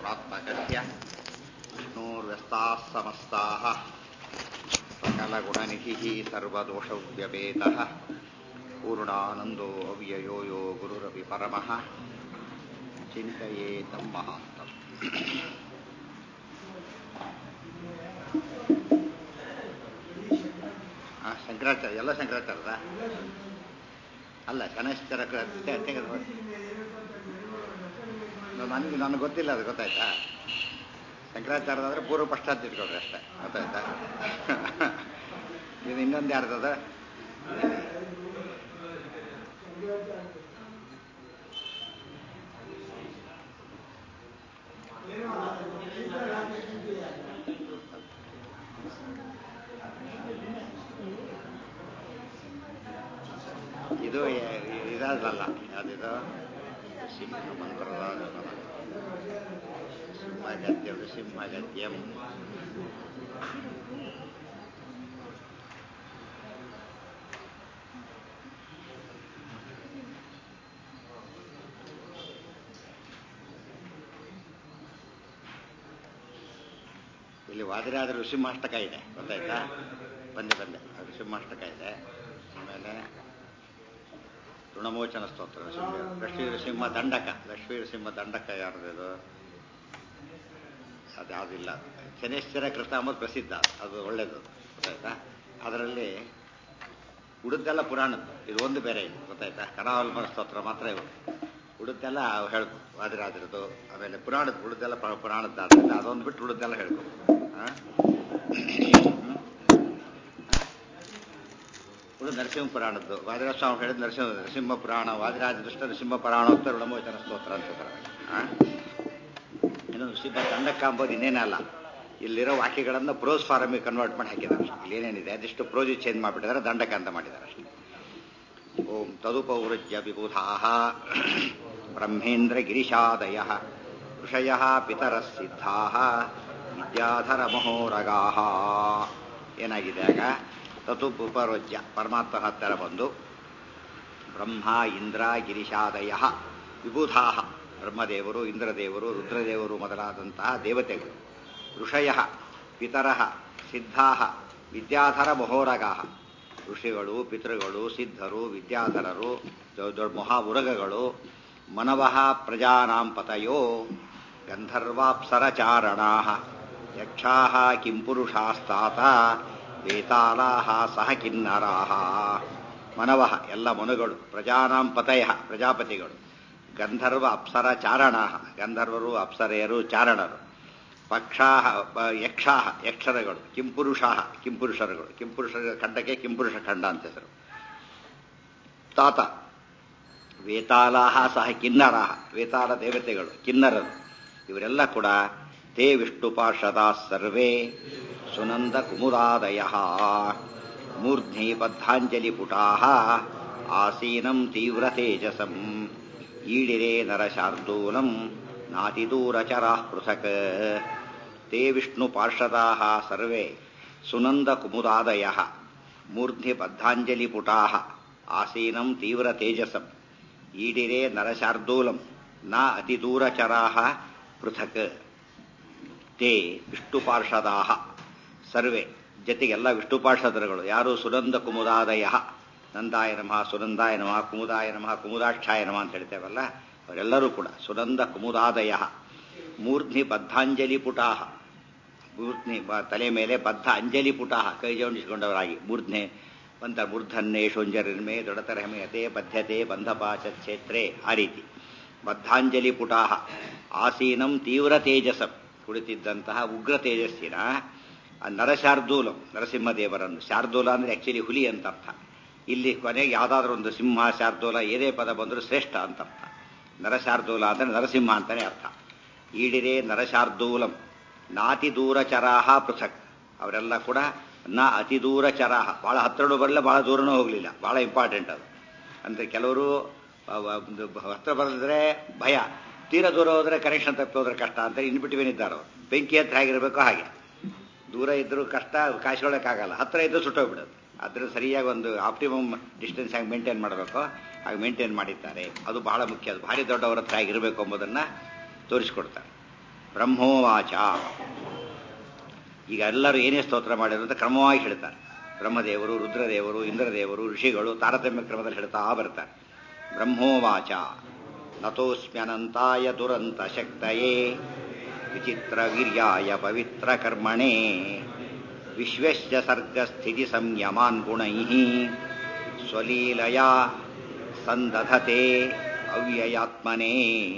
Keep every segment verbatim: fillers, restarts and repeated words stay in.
गुणात्मकस्य विष्णोर्व्यस्ताः समस्ताः सकलगुणनिधिः सर्वदोषव्यपेतः पूर्णानन्दो अव्ययो यो गुरुरपि परमः चिन्तयेतं महान्तम् ಶಂಕರಾಚಾರ್ಯ ಎಲ್ಲ ಶಂಕರಾಚಾರ್ಯದ ಅಲ್ಲ ಶನೈಶ್ಚರ ನನಗೆ ನನಗೆ ಗೊತ್ತಿಲ್ಲ ಅದು ಗೊತ್ತಾಯ್ತಾ ಶಂಕರಾಚಾರ್ಯದಾದ್ರೆ ಪೂರ್ವ ಪಶ್ಚಾತ್ ಇಟ್ಕೊಳ್ರಿ ಅಷ್ಟೇ ಗೊತ್ತಾಯ್ತಾ ಇದು ಇನ್ನೊಂದು ಯಾರ್ದದ ಇದು ಇದಾದಲ್ಲ ಯಾವುದಿದು ಸಿಂಹ ಮಂತ್ರದ ಸಿಂಹಗತ್ಯ ಸಿಂಹಗತ್ಯಂ ಇಲ್ಲಿ ವಾದಿರಾಜ ಋಷಿಮಾಷ್ಟಕ ಇದೆ ಗೊತ್ತಾಯ್ತಾ ಬಂದೆ ಬಂದೆ ಋಷಿಮಾಷ್ಟಕ ಇದೆ ಆಮೇಲೆ ಋಣಮೋಚನ ಸ್ತೋತ್ರ ಲಕ್ಷ್ಮೀ ನರಸಿಂಹ ದಂಡಕ ಲಕ್ಷ್ಮೀ ನರಸಿಂಹ ದಂಡಕ ಯಾರ್ದು ಅದು ಯಾವುದಿಲ್ಲ ಶನೇಶ್ವರ ಕೃಷ್ಣ ಅಂಬುದು ಪ್ರಸಿದ್ಧ ಅದು ಒಳ್ಳೇದು ಗೊತ್ತಾಯ್ತಾ ಅದರಲ್ಲಿ ಉಳಿದೆಲ್ಲ ಪುರಾಣದ್ದು ಇದು ಒಂದು ಬೇರೆ ಇದೆ ಗೊತ್ತಾಯ್ತಾ ಕರಾವಲ್ಮನ ಸ್ತೋತ್ರ ಮಾತ್ರ ಇವು ಉಳಿದೆಲ್ಲ ಹೇಳ್ಕೊ ವಾದಿರಾಜರದು ಆಮೇಲೆ ಪುರಾಣದ ಉಳಿದೆಲ್ಲ ಪುರಾಣದ್ದಾದ್ರಿಂದ ಅದೊಂದು ಬಿಟ್ಟು ಉಳಿದೆಲ್ಲ ಹೇಳ್ಕೊ ಉಳಿದ ನರಸಿಂಹ ಪುರಾಣದ್ದು ವಾದಿರಾಜ ಸ್ವಾಮಿ ಹೇಳಿದ ನರಸಿಂಹ ನರಸಿಂಹ ಪುರಾಣ ವಾದಿರಾಜ ದುಷ್ಟ ನರಸಿಂಹ ಪುರಾಣೋತ್ತರ ಋಣಮೋಚನ ಸ್ತೋತ್ರ ಅಂತ ಇನ್ನೊಂದು ನೃಸಿಂಹ ದಂಡಕ ಅಂಬೋದು ಇನ್ನೇನಲ್ಲ ಇಲ್ಲಿರೋ ವಾಕ್ಯಗಳನ್ನು ಪ್ರೋಸ್ ಫಾರಮಿಗೆ ಕನ್ವರ್ಟ್ ಮಾಡಿ ಹಾಕಿದ್ದಾರೆ ಇಲ್ಲಿ ಏನೇನಿದೆ ಅದಿಷ್ಟು ಪ್ರೋಜಿ ಚೇಂಜ್ ಮಾಡಿಬಿಟ್ಟಿದ್ದಾರೆ ದಂಡಕ ಅಂತ ಮಾಡಿದ್ದಾರೆ ಅಷ್ಟೇ ಓಂ ತದುಪೌರುಜ್ಯ ವಿಬುಧಾ ಬ್ರಹ್ಮೇಂದ್ರ ಗಿರಿಶಾದಯ ಋಷಯ ಪಿತರ ಸಿದ್ಧಾ ವಿದ್ಯಾಧರ ಮಹೋರಗಾ ಏನಾಗಿದೆ ಆಗ ತತು ಉಪರೋಜ್ಯ ಪರಮಾತ್ಮನ ಹತ್ತಿರ ಬಂದು ಬ್ರಹ್ಮ ಇಂದ್ರ ಗಿರಿಶಾದಯ ವಿಬುಧಾ ಬ್ರಹ್ಮದೇವರು ಇಂದ್ರದೇವರು ರುದ್ರದೇವರು ಮೊದಲಾದಂತಹ ದೇವತೆಗಳು ಋಷಯ ಪಿತರ ಸಿದ್ಧಾ ವಿದ್ಯಾಧರ ಮಹೋರಗಾ ಋಷಿಗಳು ಪಿತೃಗಳು ಸಿದ್ಧರು ವಿದ್ಯಾಧರರು ದೊಡ್ಡ ಮಹಾವುರಗಗಳು ಮನವಃ ಪ್ರಜಾನಾಂ ಪತಯೋ ಗಂಧರ್ವಾಪ್ಸರಚಾರಣಾ ಯಕ್ಷಾ ಕಿಂಪುರುಷಾಸ್ತಾತ ವೇತಾಳಾಹ ಸಹ ಕಿನ್ನರಾಹ ಮನವಃ ಎಲ್ಲ ಮನುಗಳು ಪ್ರಜಾನಾಂ ಪತಯ ಪ್ರಜಾಪತಿಗಳು ಗಂಧರ್ವ ಅಪ್ಸರ ಚಾರಣಾ ಗಂಧರ್ವರು ಅಪ್ಸರೆಯರು ಚಾರಣರು ಪಕ್ಷಾ ಯಕ್ಷಾ ಯಕ್ಷರಗಳು ಕಿಂಪುರುಷಾ ಕಿಂಪುರುಷರುಗಳು ಕಿಂಪುರುಷರ ಖಂಡಕ್ಕೆ ಕಿಂಪುರುಷ ಖಂಡ ಅಂತ ಹೆಸರು ತಾತ ವೇತಾಳಾಹ ಸಹ ಕಿನ್ನರಾಹ ವೇತಾಳ ದೇವತೆಗಳು ಕಿನ್ನರರು ಇವರೆಲ್ಲ ಕೂಡ ತೇ ವಿಷ್ಣು ಪಾರ್ಷದಾ ಸರ್ವೇ ಸುನಂದ ಕುಮುದಾದಯ ಮೂರ್ಧ್ನಿ ಬದ್ಧಾಂಜಲಿ ಪುಟಾ ಆಸೀನಂ ತೀವ್ರ ತೇಜಸಂ ಈಡಿರೇ ನರಶಾರ್ದೂಲಂ ನಾತಿದೂರಚರಾ ಪೃಥಕ್ ತೇ ವಿಷ್ಣು ಪಾರ್ಷದಾ ಸರ್ವೇ ಸುನಂದ ಕುಮುದಾದಯ ಮೂರ್ಧ್ನಿ ಬದ್ಧಾಂಜಲಿ ಪುಟಾ ಆಸೀನಂ ತೀವ್ರ ತೇಜಸಂ ಈಡಿರೇ ನರಶಾರ್ದೂಲಂ ನ ಅತಿದೂರಚರಾ ಪೃಥಕ್ ತೇ ವಿಷ್ಣು ಪಾರ್ಷದಾ ಸರ್ವೇ ಜೊತೆಗೆಲ್ಲ ವಿಷ್ಣು ಪಾರ್ಷದರುಗಳು ಯಾರು ಸುನಂದ ಕುಮುದಾದಯ ನಂದಾಯ ನಮಃ ಸುನಂದಾಯ ನಮಃ ಕುಮುದಾಯ ನಮಃ ಕುಮುದಾಕ್ಷಾಯ ನಮಃ ಅಂತ ಹೇಳ್ತೇವಲ್ಲ ಅವರೆಲ್ಲರೂ ಕೂಡ ಸುನಂದ ಕುಮುದಾದಯ ಮೂರ್ಧ್ನಿ ಬದ್ಧಾಂಜಲಿ ಪುಟಾ ಮೂರ್ಧ್ನಿ ತಲೆ ಮೇಲೆ ಬದ್ಧ ಅಂಜಲಿ ಪುಟಾ ಕೈ ಜೋಡಿಸಿಕೊಂಡವರಾಗಿ ಮೂರ್ಧ್ನೆ ಬಂತ ಮೂರ್ಧನ್ನೇಶೋಂಜರಿರ್ಮೆ ದೊಡತರಹಮೆಯತೆ ಬದ್ಧತೆ ಬಂಧಪಾಚ ಕ್ಷೇತ್ರೇ ಆ ರೀತಿ ಬದ್ಧಾಂಜಲಿ ಪುಟಾ ಆಸೀನಂ ತೀವ್ರ ತೇಜಸಂ ಕುಳಿತಿದ್ದಂತಹ ಉಗ್ರ ತೇಜಸ್ಸಿನ ನರಶಾರ್ದೂಲಂ ನರಸಿಂಹದೇವರನ್ನು ಶಾರ್ದೂಲ ಅಂದ್ರೆ ಆಕ್ಚುಲಿ ಹುಲಿ ಅಂತ ಅರ್ಥ ಇಲ್ಲಿ ಕೊನೆಗೆ ಯಾವುದಾದ್ರೂ ಒಂದು ಸಿಂಹ ಶಾರ್ದೂಲ ಏನೇ ಪದ ಬಂದರೂ ಶ್ರೇಷ್ಠ ಅಂತ ಅರ್ಥ ನರಶಾರ್ದೂಲ ಅಂದ್ರೆ ನರಸಿಂಹ ಅಂತಾನೆ ಅರ್ಥ ಈಡಿರೇ ನರಶಾರ್ದೂಲಂ ನಾತಿ ದೂರಚರಾಹ ಪೃಥಕ್ ಅವರೆಲ್ಲ ಕೂಡ ನ ಅತಿ ದೂರಚರಾಹ ಬಹಳ ಹತ್ರನೂ ಬರಲಿಲ್ಲ ಬಹಳ ದೂರನೂ ಹೋಗಲಿಲ್ಲ ಬಹಳ ಇಂಪಾರ್ಟೆಂಟ್ ಅದು ಅಂದ್ರೆ ಕೆಲವರು ಹತ್ರ ಬರೆದ್ರೆ ಭಯ ತೀರಾ ದೂರ ಹೋದ್ರೆ ಕನೆಕ್ಷನ್ ತಪ್ಪಿ ಹೋದ್ರೆ ಕಷ್ಟ ಅಂತ ಇನ್ ಬಿಟ್ವೀನ್ ಇದ್ದಾರೆ ಅವರು ಬೆಂಕಿ ಹತ್ರ ಹೇಗಿರಬೇಕೋ ಹಾಗೆ ದೂರ ಇದ್ರೂ ಕಷ್ಟ ಕಾಯಿಸ್ಕೊಳ್ಳೋಕ್ಕಾಗಲ್ಲ ಹತ್ರ ಇದ್ರೂ ಸುಟ್ಟೋಗ್ಬಿಡೋದು ಅದ್ರ ಸರಿಯಾಗಿ ಒಂದು ಆಪ್ಟಿಮಮ್ ಡಿಸ್ಟೆನ್ಸ್ ಆಗಿ ಮೇಂಟೈನ್ ಮಾಡಬೇಕು ಹಾಗೆ ಮೇಂಟೈನ್ ಮಾಡಿದ್ದಾರೆ ಅದು ಬಹಳ ಮುಖ್ಯ ಅದು ಭಾರಿ ದೊಡ್ಡವರ ಹತ್ರ ಆಗಿರಬೇಕು ಎಂಬುದನ್ನು ತೋರಿಸಿಕೊಡ್ತಾರೆ ಬ್ರಹ್ಮೋವಾಚ. ಈಗ ಎಲ್ಲರೂ ಏನೇ ಸ್ತೋತ್ರ ಮಾಡಿದ್ರು ಅಂತ ಕ್ರಮವಾಗಿ ಹೇಳ್ತಾರೆ. ಬ್ರಹ್ಮದೇವರು, ರುದ್ರದೇವರು, ಇಂದ್ರದೇವರು, ಋಷಿಗಳು ತಾರತಮ್ಯ ಕ್ರಮದಲ್ಲಿ ಹೇಳ್ತಾ ಬರ್ತಾರೆ. ಬ್ರಹ್ಮೋವಾಚ ನತೋಸ್ಮ್ಯನಂತಾಯ ದುರಂತ ಶಕ್ತಯೇ ವಿಚಿತ್ರ ವೀರ್ಯಾಯ ಪವಿತ್ರ ಕರ್ಮಣೇ ವಿಶ್ವಸ್ಯ ಸರ್ಗಸ್ಥಿತಿ ಸಂಯಮಾನ್ ಗುಣೈಃ ಸ್ವಲೀಲಯ ಸಂದಧತೆ ಅವ್ಯಯಾತ್ಮನೇ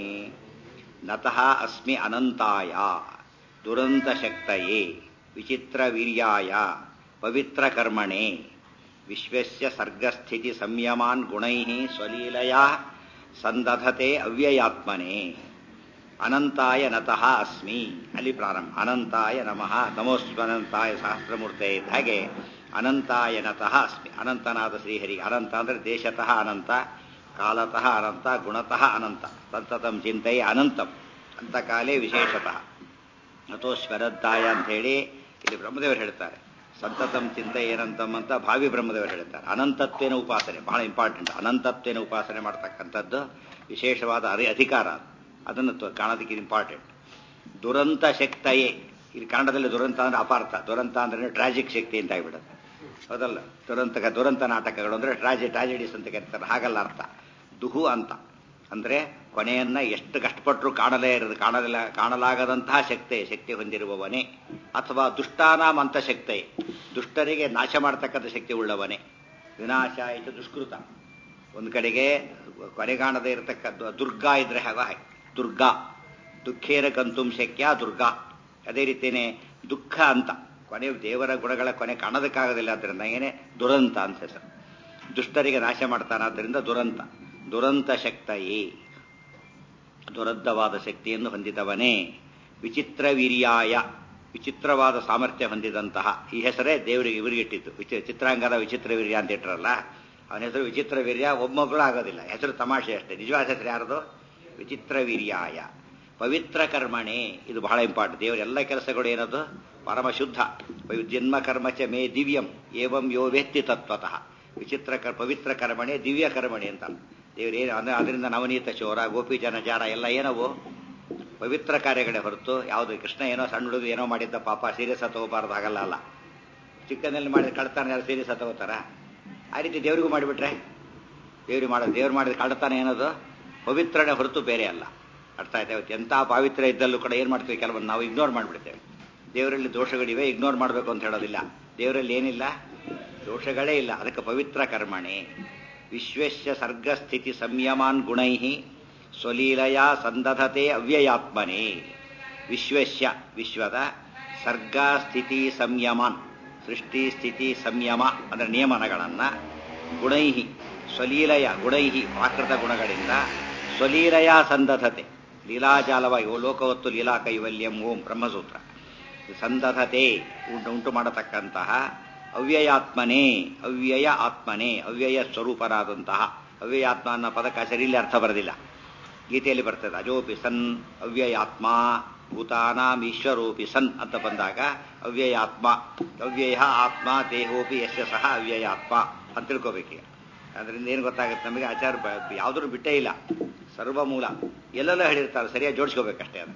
ನತಃ ಅಸ್ಮಿ ಅನಂತಾಯ ದುರಂತ ಶಕ್ತಯೇ ವಿಚಿತ್ರ ವೀರ್ಯಾಯ ಪವಿತ್ರ ಕರ್ಮಣೇ ವಿಶ್ವಸ್ಯ ಸರ್ಗಸ್ಥಿತಿ ಸಂಯಮಾನ್ ಗುಣೈಃ ಸ್ವಲೀಲಯ ಸಂದಧತೆ ಅವ್ಯಯಾತ್ಮನೇ ಅನಂತಾಯ ನತಃ ಅಸ್ಮಿ. ಅಲ್ಲಿ ಪ್ರಾರಂಭ. ಅನಂತಾಯ ನಮಃ ನಮೋಸ್ಮನಂತಾಯ ಸಹಸ್ರಮೂರ್ತೆ ಇದ್ದ ಹಾಗೆ ಅನಂತಾಯ ನತಃ ಅಸ್ಮಿ. ಅನಂತನಾದ ಶ್ರೀಹರಿಗೆ. ಅನಂತ ಅಂದರೆ ದೇಶತಃ ಅನಂತ, ಕಾಲತಃ ಅನಂತ, ಗುಣತಃ ಅನಂತ. ಸಂತತಂ ಚಿಂತೆಯ ಅನಂತಂ ಅಂತ ಕಾಲೇ ವಿಶೇಷತಃ. ನತೋಸ್ಮರಂತಾಯ ಅಂತ ಹೇಳಿ ಇಲ್ಲಿ ಬ್ರಹ್ಮದೇವರು ಹೇಳ್ತಾರೆ. ಸಂತತಂ ಚಿಂತೆ ಏನಂತಂ ಅಂತ ಭಾವಿ ಬ್ರಹ್ಮದೇವರು ಹೇಳ್ತಾರೆ. ಅನಂತತ್ವೇನ ಉಪಾಸನೆ ಬಹಳ ಇಂಪಾರ್ಟೆಂಟ್. ಅನಂತತ್ವೇನ ಉಪಾಸನೆ ಮಾಡ್ತಕ್ಕಂಥದ್ದು ವಿಶೇಷವಾದ ಅರಿ ಅಧಿಕಾರ. ಅದನ್ನು ಕಾಣೋದಕ್ಕೆ ಇಂಪಾರ್ಟೆಂಟ್. ದುರಂತ ಶಕ್ತಯೇ. ಇಲ್ಲಿ ಕನ್ನಡದಲ್ಲಿ ದುರಂತ ಅಂದ್ರೆ ಅಪಾರ್ಥ. ದುರಂತ ಅಂದ್ರೆ ಟ್ರಾಜಿಕ್ ಶಕ್ತಿ ಅಂತ ಆಗ್ಬಿಡುತ್ತೆ. ಹೌದಲ್ಲ? ದುರಂತ ದುರಂತ ನಾಟಕಗಳು ಅಂದ್ರೆ ಟ್ರಾಜಿ ಟ್ರಾಜಿಡೀಸ್ ಅಂತ ಕರೀತಾರೆ. ಹಾಗಲ್ಲ ಅರ್ಥ. ದುಹು ಅಂತ ಅಂದ್ರೆ ಕೊನೆಯನ್ನ ಎಷ್ಟು ಕಷ್ಟಪಟ್ಟರು ಕಾಣಲೇ ಇರೋದು, ಕಾಣಲಿಲ್ಲ ಕಾಣಲಾಗದಂತಹ ಶಕ್ತಿ ಶಕ್ತಿ ಹೊಂದಿರುವವನೇ. ಅಥವಾ ದುಷ್ಟಾನಾಂ ಅಂತ ಶಕ್ತಿ, ದುಷ್ಟರಿಗೆ ನಾಶ ಮಾಡತಕ್ಕಂಥ ಶಕ್ತಿ ಉಳ್ಳವನೇ. ವಿನಾಶ ಇದು ದುಷ್ಕೃತ. ಒಂದು ಕಡೆಗೆ ಕೊನೆಗಾಣದೇ ಇರತಕ್ಕದ್ದು ದುರ್ಗಾ ಇದ್ರೆ ಹಾಗ ಹಾಗೆ ದುರ್ಗಾ. ದುಃಖೇನ ಕಂತುಂ ಶಕ್ಯ ದುರ್ಗಾ. ಅದೇ ರೀತಿಯೇ ದುಃಖ ಅಂತ ಕೊನೆ ದೇವರ ಗುಣಗಳ ಕೊನೆ ಕಾಣೋದಕ್ಕಾಗೋದಿಲ್ಲ. ಅದರಿಂದ ಏನೇ ದುರಂತ ಅಂತ ಹೆಸರು. ದುಷ್ಟರಿಗೆ ನಾಶ ಮಾಡ್ತಾನಾದ್ರಿಂದ ದುರಂತ. ದುರಂತ ಶಕ್ತಯೇ ದುರದ್ದವಾದ ಶಕ್ತಿಯನ್ನು ಹೊಂದಿದವನೇ. ವಿಚಿತ್ರ ವೀರ್ಯಾಯ ವಿಚಿತ್ರವಾದ ಸಾಮರ್ಥ್ಯ ಹೊಂದಿದಂತಹ. ಈ ಹೆಸರೇ ದೇವರಿಗೆ ಇವರಿಗಿಟ್ಟಿದ್ದು. ವಿಚಿ ಚಿತ್ರಾಂಗದ ವಿಚಿತ್ರ ವೀರ್ಯ ಅಂತ ಇಟ್ಟರಲ್ಲ, ಅವನ ಹೆಸರು ವಿಚಿತ್ರ ವೀರ್ಯ. ಒಬ್ಬೊಬ್ಬಳು ಆಗೋದಿಲ್ಲ, ಹೆಸರು ತಮಾಷೆ ಅಷ್ಟೇ. ನಿಜವಾದ ಹೆಸರು ಯಾರದು? ವಿಚಿತ್ರ ವೀರ್ಯಾಯ ಪವಿತ್ರ ಕರ್ಮಣೆ. ಇದು ಬಹಳ ಇಂಪಾರ್ಟೆಂಟ್. ದೇವರ ಎಲ್ಲ ಕೆಲಸಗಳು ಏನದು? ಪರಮಶುದ್ಧ. ಜನ್ಮ ಕರ್ಮಚ ಮೇ ದಿವ್ಯಂ ಏವಂ ಯೋ ವೇತ್ತಿ ತತ್ವತಃ. ವಿಚಿತ್ರ ಕರ್ ಪವಿತ್ರ ಕರ್ಮಣೆ ದಿವ್ಯ ಕರ್ಮಣೆ ಅಂತ ದೇವರೇನು ಅಂದ್ರೆ ಅದರಿಂದ ನವನೀತ ಚೋರ, ಗೋಪಿ ಜನಜಾರ ಎಲ್ಲ ಏನವು ಪವಿತ್ರ ಕಾರ್ಯಗಳೇ ಹೊರತು ಯಾವುದು ಕೃಷ್ಣ ಏನೋ ಸಣ್ಣ ಹುಡುಗ ಏನೋ ಮಾಡಿದ್ದ ಪಾಪ ಸೀರಿಯಸ್ ತಗೋಬಾರ್ದು. ಆಗಲ್ಲ ಅಲ್ಲ. ಚಿಕ್ಕನಲ್ಲಿ ಮಾಡಿದ ಕಳ್ತಾನೆ ಯಾರು ಸೀರಿಯಸ್ ತಗೋತಾರ? ಆ ರೀತಿ ದೇವರಿಗೂ ಮಾಡಿಬಿಟ್ರೆ ದೇವ್ರಿಗೆ ಮಾಡೋದು. ದೇವ್ರು ಮಾಡಿದ ಕಳ್ತಾನೆ ಏನದು ಪವಿತ್ರನೇ ಹೊರತು ಬೇರೆ ಅಲ್ಲ. ಅರ್ಥ ಆಯ್ತಾ? ಎಂಥ ಪಾವಿತ್ರ್ಯ ಇದ್ದಲ್ಲೂ ಕೂಡ ಏನು ಮಾಡ್ತೀವಿ, ಕೆಲವೊಂದು ನಾವು ಇಗ್ನೋರ್ ಮಾಡಿಬಿಡ್ತೇವೆ. ದೇವರಲ್ಲಿ ದೋಷಗಳಿವೆ, ಇಗ್ನೋರ್ ಮಾಡಬೇಕು ಅಂತ ಹೇಳೋದಿಲ್ಲ. ದೇವರಲ್ಲಿ ಏನಿಲ್ಲ, ದೋಷಗಳೇ ಇಲ್ಲ. ಅದಕ್ಕೆ ಪವಿತ್ರ ಕರ್ಮಣೆ. ವಿಶ್ವಸ್ಯ ಸರ್ಗಸ್ಥಿತಿ ಸಂಯಮಾನ್ ಗುಣೈಃ ಸ್ವಲೀಲಯ ಸಂದಧತೆ ಅವ್ಯಯಾತ್ಮನೇ. ವಿಶ್ವಸ್ಯ ವಿಶ್ವದ ಸರ್ಗ ಸ್ಥಿತಿ ಸಂಯಮಾನ್ ಸೃಷ್ಟಿ ಸ್ಥಿತಿ ಸಂಯಮ ಅಂದರೆ ನಿಯಮನಗಳನ್ನು ಗುಣೈಹಿ ಸ್ವಲೀಲಯ ಗುಣೈಹಿ ಪ್ರಾಕೃತ ಗುಣಗಳಿಂದ ಸ್ವಲೀಲಯ ಸಂದಧತೆ ಲೀಲಾಜಾಲವಾಗಿ ಓ ಲೋಕವತ್ತು ಲೀಲಾ ಕೈವಲ್ಯಂ ಓಂ ಬ್ರಹ್ಮಸೂತ್ರ ಸಂದಧತೆ ಉಂಟು ಮಾಡತಕ್ಕಂತಹ ಅವ್ಯಯಾತ್ಮನೇ. ಅವ್ಯಯ ಆತ್ಮನೇ ಅವ್ಯಯ ಸ್ವರೂಪರಾದಂತಹ ಅವ್ಯಯಾತ್ಮ ಅನ್ನೋ ಪದಕ್ಕೆ ಸರಿಯಲ್ಲಿ ಅರ್ಥ ಬರೋದಿಲ್ಲ. ಗೀತೆಯಲ್ಲಿ ಬರ್ತದೆ ಅಜೋಪಿ ಸನ್ ಅವ್ಯಯಾತ್ಮ ಭೂತಾನಾಂ ಈಶ್ವರೋಪಿ ಸನ್ ಅಂತ ಬಂದಾಗ ಅವ್ಯಯಾತ್ಮ ಅವ್ಯಯ ಆತ್ಮ ದೇಹೋಪಿ ಯಶ ಸಹ ಅವ್ಯಯಾತ್ಮ ಅಂತ ತಿಳ್ಕೋಬೇಕೀಗ. ಅದರಿಂದ ಏನು ಗೊತ್ತಾಗುತ್ತೆ ನಮಗೆ? ಆಚಾರ ಯಾವುದೂ ಬಿಟ್ಟೇ ಇಲ್ಲ, ಸರ್ವಮೂಲ ಎಲ್ಲೆಲ್ಲ ಹೇಳಿರ್ತಾರೆ, ಸರಿಯಾಗಿ ಜೋಡಿಸ್ಕೋಬೇಕಷ್ಟೇ. ಅದು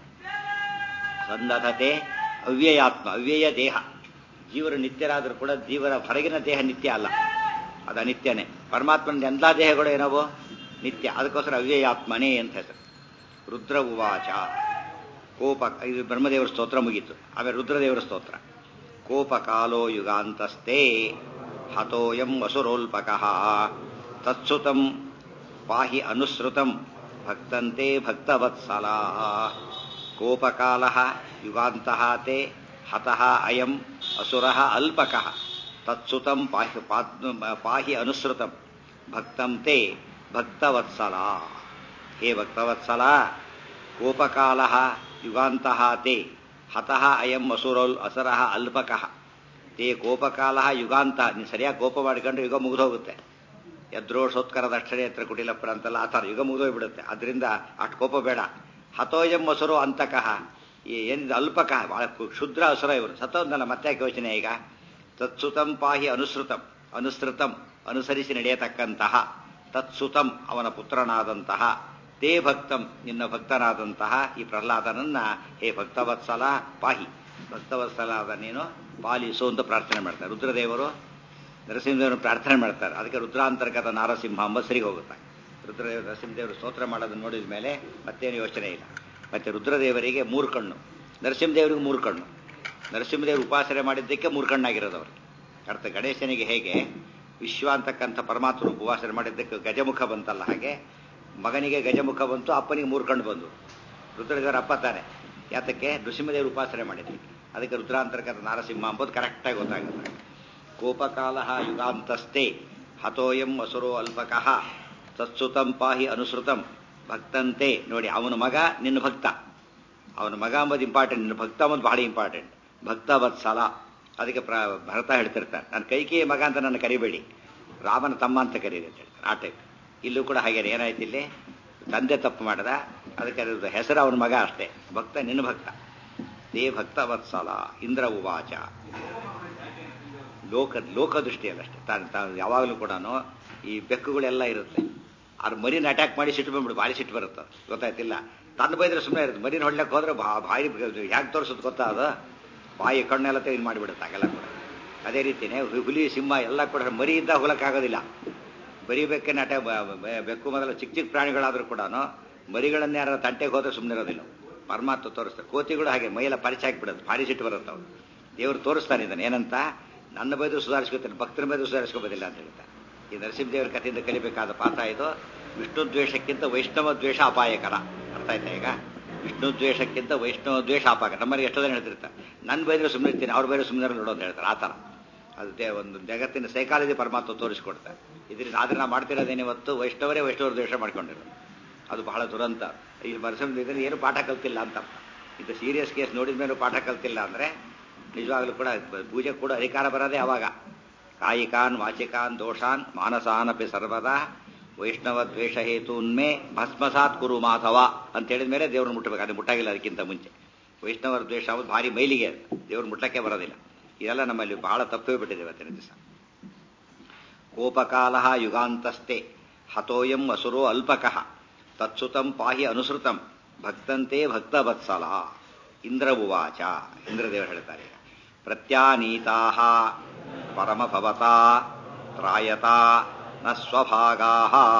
ಸಂದಧತೆ ಅವ್ಯಯಾತ್ಮ ಅವ್ಯಯ ದೇಹ. ಜೀವರು ನಿತ್ಯರಾದರೂ ಕೂಡ ಜೀವರ ಹೊರಗಿನ ದೇಹ ನಿತ್ಯ ಅಲ್ಲ, ಅದು ಅನಿತ್ಯನೇ. ಪರಮಾತ್ಮನ ಎಲ್ಲ ದೇಹಗಳು ಏನವೋ ನಿತ್ಯ. ಅದಕ್ಕೋಸ್ಕರ ಅವ್ಯಯಾತ್ಮನೇ ಅಂತ ಹೆಸರು. ರುದ್ರ ಉವಾಚ ಕೋಪ. ಇದು ಬ್ರಹ್ಮದೇವರ ಸ್ತೋತ್ರ ಮುಗೀತು. ಆಮೇಲೆ ರುದ್ರದೇವರ ಸ್ತೋತ್ರ. ಕೋಪಕಾಲೋ ಯುಗಾಂತಸ್ತೆ ಹತೋಯಂ ವಸುರೋಲ್ಪಕಃ ತತ್ಸುತಂ ಪಾಹಿ ಅನುಸೃತಂ ಭಕ್ತಂತೆ ಭಕ್ತವತ್ಸಲ. ಕೋಪಕಾಲಃ ಯುಗಾಂತಃ ತೇ ಹತಃ ಅಯಂ ಅಸುರಃ ಅಲ್ಪಕಃ ತತ್ಸುತಂ ಪಾಹಿ ಪಾಹಿ ಅನುಸೃತಂ ಭಕ್ತಂ ತೇ ಭಕ್ತವತ್ಸಲ. ಹೇ ಭಕ್ತವತ್ಸಲ, ಕೋಪಕಾಲಃ ಯುಗಾಂತಃ ತೇ ಹತಃ ಅಯಂ ಅಸುರೋಲ್ ಅಸುರಃ ಅಲ್ಪಕಃ. ತೇ ಕೋಪಕಾಲಃ ಯುಗಾಂತ. ನೀನು ಸರಿಯಾಗಿ ಕೋಪ ಮಾಡಿಕೊಂಡ್ರೆ ಯುಗ ಮುಗಿದೋಗುತ್ತೆ. ಯದ್ರೋಷೋತ್ಕರ ದಕ್ಷಿಣೆ ಹತ್ರ ಕುಟಿಲಪ್ಪರ ಅಂತಲ್ಲ, ಆ ಥರ ಯುಗ ಮುಗಿದೋಗ್ಬಿಡುತ್ತೆ. ಅದರಿಂದ ಅಷ್ಟು ಕೋಪ ಬೇಡ. ಹತೋಯಂ ಅಸುರೋ ಅಂತಕಃ. ಏನಿದೆ ಅಲ್ಪಕಃ, ಬಹಳ ಕ್ಷುದ್ರ ಅಸುರ ಇವರು. ಸತ್ತೋದ್ನಲ್ಲ, ಮತ್ತೆ ಯಾಕೆ ಯೋಚನೆ ಈಗ? ತತ್ಸುತಂ ಪಾಹಿ ಅನುಸೃತಂ ಅನುಸೃತಂ ಅನುಸರಿಸಿ ನಡೆಯತಕ್ಕಂತಹ ತತ್ಸುತಂ ಅವನ ಪುತ್ರನಾದಂತಹ ತೇ ಭಕ್ತಂ ನಿನ್ನ ಭಕ್ತನಾದಂತಹ ಈ ಪ್ರಹ್ಲಾದನನ್ನ ಹೇ ಭಕ್ತವತ್ಸಲ ಪಾಹಿ ಭಕ್ತವತ್ಸಲಾದ ನೀನು ಪಾಲಿಸು ಅಂತ ಪ್ರಾರ್ಥನೆ ಮಾಡ್ತಾರೆ. ರುದ್ರದೇವರು ನರಸಿಂಹದೇವರು ಪ್ರಾರ್ಥನೆ ಮಾಡ್ತಾರೆ. ಅದಕ್ಕೆ ರುದ್ರಾಂತರ್ಗತ ನಾರಸಿಂಹ ಎಂಬ ಸರಿಗೆ ಹೋಗುತ್ತೆ. ರುದ್ರದೇವ ನರಸಿಂಹದೇವರು ಸ್ತೋತ್ರ ಮಾಡೋದನ್ನು ನೋಡಿದ ಮೇಲೆ ಮತ್ತೇನು ಯೋಚನೆ ಇಲ್ಲ. ಮತ್ತೆ ರುದ್ರದೇವರಿಗೆ ಮೂರು ಕಣ್ಣು, ನರಸಿಂಹದೇವರಿಗೆ ಮೂರು ಕಣ್ಣು. ನರಸಿಂಹದೇವರು ಉಪಾಸನೆ ಮಾಡಿದ್ದಕ್ಕೆ ಮೂರು ಕಣ್ಣಾಗಿರೋದು ಅವ್ರಿಗೆ. ಅರ್ಥ ಗಣೇಶನಿಗೆ ಹೇಗೆ ವಿಶ್ವ ಅಂತಕ್ಕಂಥ ಪರಮಾತ್ಮರು ಉಪಾಸನೆ ಮಾಡಿದ್ದಕ್ಕೆ ಗಜಮುಖ ಬಂತಲ್ಲ, ಹಾಗೆ ಮಗನಿಗೆ ಗಜಮುಖ ಬಂತು, ಅಪ್ಪನಿಗೆ ಮೂರು ಕಣ್ಣು ಬಂದು. ರುದ್ರದೇವರ ಅಪ್ಪ ತಾನೆ, ಯಾತಕ್ಕೆ ನೃಸಿಂಹದೇವರು ಉಪಾಸನೆ ಮಾಡಿದ್ವಿ. ಅದಕ್ಕೆ ರುದ್ರಾಂತರ್ಗತ ನಾರಸಿಂಹ ಅಂಬೋದು ಕರೆಕ್ಟಾಗಿ ಗೊತ್ತಾಗುತ್ತೆ. ಕೋಪಕಾಲ ಯುಗಾಂತಸ್ತೆ ಹತೋಯಂ ಅಸುರೋ ಅಲ್ಪಕಃ ತತ್ಸುತಂ ಪಾಹಿ ಅನುಸೃತಂ ಭಕ್ತಂತೆ. ನೋಡಿ, ಅವನ ಮಗ ನಿನ್ನ ಭಕ್ತ, ಅವನ ಮಗ ಅಂಬುದು ಇಂಪಾರ್ಟೆಂಟ್, ನಿನ್ನ ಭಕ್ತ ಅಂಬುದು ಬಹಳ ಇಂಪಾರ್ಟೆಂಟ್. ಭಕ್ತವತ್ಸಲ. ಅದಕ್ಕೆ ಪ್ರ ಭರತ ಹೇಳ್ತಿರ್ತಾರೆ, ನನ್ನ ಕೈಕೇಯ ಮಗ ಅಂತ ನನ್ನ ಕರಿಬೇಡಿ, ರಾಮನ ತಮ್ಮ ಅಂತ ಕರೀರಿ ಅಂತ ಹೇಳ್ತಾರೆ. ಆ ಟೈಪ್ ಇಲ್ಲೂ ಕೂಡ ಹಾಗೇನೆ. ಏನಾಯ್ತು ಇಲ್ಲಿ, ತಂದೆ ತಪ್ಪು ಮಾಡದ, ಅದಕ್ಕೆ ಹೆಸರು ಅವನ ಮಗ ಅಷ್ಟೇ. ಭಕ್ತ ನಿನ್ನ ಭಕ್ತ. ದೇ ಭಕ್ತವತ್ಸಲ. ಇಂದ್ರ ಉವಾಚ. ಲೋಕ ಲೋಕದೃಷ್ಟಿಯಲ್ಲಷ್ಟೇ. ತಾನು ತಾನು ಯಾವಾಗಲೂ ಕೂಡ ಈ ಬೆಕ್ಕುಗಳೆಲ್ಲ ಇರುತ್ತೆ, ಅವ್ರ ಮರಿನ ಅಟ್ಯಾಕ್ ಮಾಡಿ ಸಿಟ್ಟು ಬಂದ್ಬಿಡು, ಭಾರಿ ಸಿಟ್ಟು ಬರುತ್ತೆ, ಗೊತ್ತಾಯ್ತಿಲ್ಲ. ತನ್ನ ಬೈದ್ರೆ ಸುಮ್ಮನೆ ಇರುತ್ತೆ. ಮರಿನ ಹೊಡ್ಲಕ್ಕೆ ಹೋದ್ರೆ ಭಾರಿ ಹ್ಯಾಗೆ ತೋರಿಸೋದು ಗೊತ್ತಾ, ಅದು ಬಾಯಿ ಕಣ್ಣೆಲ್ಲ ತೆಗೆದು ಮಾಡಿಬಿಡುತ್ತೆ ಹಾಗೆಲ್ಲ ಕೂಡ. ಅದೇ ರೀತಿಯೇ ಹುಲಿ ಸಿಂಹ ಎಲ್ಲ ಕೂಡ ಮರಿ ಇದ್ದ ಹುಲಕ್ಕಾಗೋದಿಲ್ಲ. ಬರೀ ಬೆಕ್ಕೇನೆ ಅಟ್ಯಾಕ್, ಬೆಕ್ಕು ಮೊದಲು ಚಿಕ್ಕ ಚಿಕ್ಕ ಪ್ರಾಣಿಗಳಾದರೂ ಕೂಡ ಮರಿಗಳನ್ನ ಯಾರು ತಂಟೆಗೆ ಹೋದ್ರೆ ಸುಮ್ಮನೆ ಇರೋದಿಲ್ಲ. ಪರಮಾತ್ಮ ತೋರಿಸ್ತಾರೆ. ಕೋತಿಗಳು ಹಾಗೆ ಮೈಯೆಲ್ಲ ಪರಿಚಯ ಹಾಕಿಬಿಡುತ್ತೆ, ಭಾರಿ ಸಿಟ್ಟು ಬರುತ್ತೆ ಅವ್ರು. ದೇವರು ತೋರಿಸ್ತಾನೆ ಇದನ್ನು ಏನಂತ, ನನ್ನ ಬೈದು ಸುಧಾರಿಸ್ಕೊತಾನೆ, ಭಕ್ತರ ಬೈದು ಸುಧಾರಿಸ್ಕೋಬೋದಿಲ್ಲ ಅಂತ ಹೇಳ್ತಾರೆ. ಈ ನರಸಿಂಹದೇವರ ಕಥೆಯಿಂದ ಕಲಿಬೇಕಾದ ಪಾಠ ಇದು. ವಿಷ್ಣು ದ್ವೇಷಕ್ಕಿಂತ ವೈಷ್ಣವ ದ್ವೇಷ ಅಪಾಯಕರ. ಅರ್ಥ ಆಯ್ತಾ ಈಗ? ವಿಷ್ಣು ದ್ವೇಷಕ್ಕಿಂತ ವೈಷ್ಣವ ದ್ವೇಷ ಅಪಾಯಕರ. ನಮ್ಮಲ್ಲಿ ಎಷ್ಟೋ ಜನ ಹೇಳ್ತಿರ್ತಾರೆ, ನನ್ನ ಬೈದ್ರೆ ಸುಮ್ಮನೆ ಇರ್ತೀನಿ, ಅವ್ರ ಬೈದ್ರೆ ಸುಮ್ಮನೆ ನೋಡೋ ಅಂತ ಹೇಳ್ತಾರೆ. ಆ ಥರ ಅದು ಒಂದು ಜಗತ್ತಿನ ಸೈಕಾಲಜಿ ಪರಮಾತ್ಮ ತೋರಿಸ್ಕೊಡ್ತಾರೆ. ಇದರಿಂದ ಆದರೆ ನಾವು ಮಾಡ್ತಿರೋದೇನಿವತ್ತು ವೈಷ್ಣವರೇ ವೈಷ್ಣವರ ದ್ವೇಷ ಮಾಡ್ಕೊಂಡಿರೋದು. ಅದು ಬಹಳ ದುರಂತ. ಈ ನರಸಿಂಹದೇವರಲ್ಲಿ ಏನು ಪಾಠ ಕಲ್ತಿಲ್ಲ ಅಂತ. ಇದು ಸೀರಿಯಸ್ ಕೇಸ್ ನೋಡಿದ ಮೇಲೂ ಪಾಠ ಕಲ್ತಿಲ್ಲ ಅಂದರೆ ನಿಜವಾಗ್ಲೂ ಕೂಡ ಪೂಜೆ ಕೂಡ ಅಧಿಕಾರ ಬರೋದೇ ಅವಾಗ. ಕಾಯಿಕಾನ್ ವಾಚಿಕಾನ್ ದೋಷಾನ್ ಮಾನಸಾನಪಿ ಸರ್ವದಾ ವೈಷ್ಣವ ದ್ವೇಷ ಹೇತೂನ್ಮೇ ಭಸ್ಮಸಾತ್ ಕುರು ಮಾಧವ ಅಂತ ಹೇಳಿದ ಮೇಲೆ ದೇವ್ರನ್ನ ಮುಟ್ಟಬೇಕು. ಅದು ಮುಟ್ಟಾಗಿಲ್ಲ ಅದಕ್ಕಿಂತ ಮುಂಚೆ. ವೈಷ್ಣವರ ದ್ವೇಷ ಅವ್ರು ಭಾರಿ ಮೈಲಿಗೆ, ದೇವ್ರ ಮುಟ್ಟಕ್ಕೆ ಬರೋದಿಲ್ಲ. ಇದೆಲ್ಲ ನಮ್ಮಲ್ಲಿ ಬಹಳ ತಪ್ಪೇ ಬಿಟ್ಟಿದೆ ಇವತ್ತಿನ ದಿವಸ. ಕೋಪಕಾಲ ಯುಗಾಂತಸ್ತೆ ಹತೋಯಂ ಅಸುರೋ ಅಲ್ಪಕಃ ತತ್ಸುತಂ ಪಾಹಿ ಅನುಸೃತಂ ಭಕ್ತಂತೆ ಭಕ್ತವತ್ಸಲ. ಇಂದ್ರ ಉವಾಚ. ಇಂದ್ರದೇವರು ಹೇಳ್ತಾರೆ, ಪ್ರತ್ಯಾನೀತಾ ಪರಮಭವತಾ ತ್ರಾಯತಾ ನ ಸ್ವಭಾಗಾ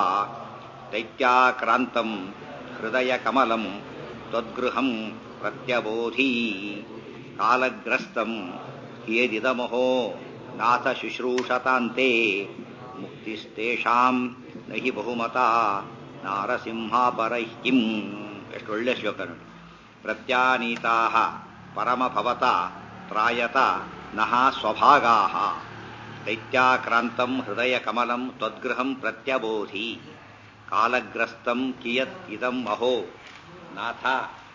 ದೈತ್ಯಾಕ್ರಾಂತಂ ಹೃದಯ ಕಮಲಂ ತ್ವದ್ಗೃಹಂ ಪ್ರತ್ಯಬೋಧಿ ಕಾಲಗ್ರಸ್ತಂ ಯೇದಿದಮಹೋ ನಾಥ ಶುಶ್ರೂಷತಾಂತೆ ಮುಕ್ತಿಸ್ತೇಷಾಂ ನಹಿ ಬಹುಮತಾ ನಾರಸಿಂಹಾಪರೈಃ ಕಿಂ. ಎಷ್ಟು ಒಳ್ಳೆ ಶ್ಲೋಕ ನೋಡಿ. ಪ್ರತ್ಯಾನೀತಾ ಪರಮಭವತ ತ್ರಾಯತ ನಃ ಸ್ವಭಾಗಾ ದೈತ್ಯಾಕ್ರಾಂತಂ ಹೃದಯ ಕಮಲಂ ತ್ವದ್ಗೃಹಂ ಪ್ರತ್ಯಬೋಧಿ ಕಾಲಗ್ರಸ್ತಂ ಕಿಯತ್ ಇದಂ ಅಹೋ ನಾಥ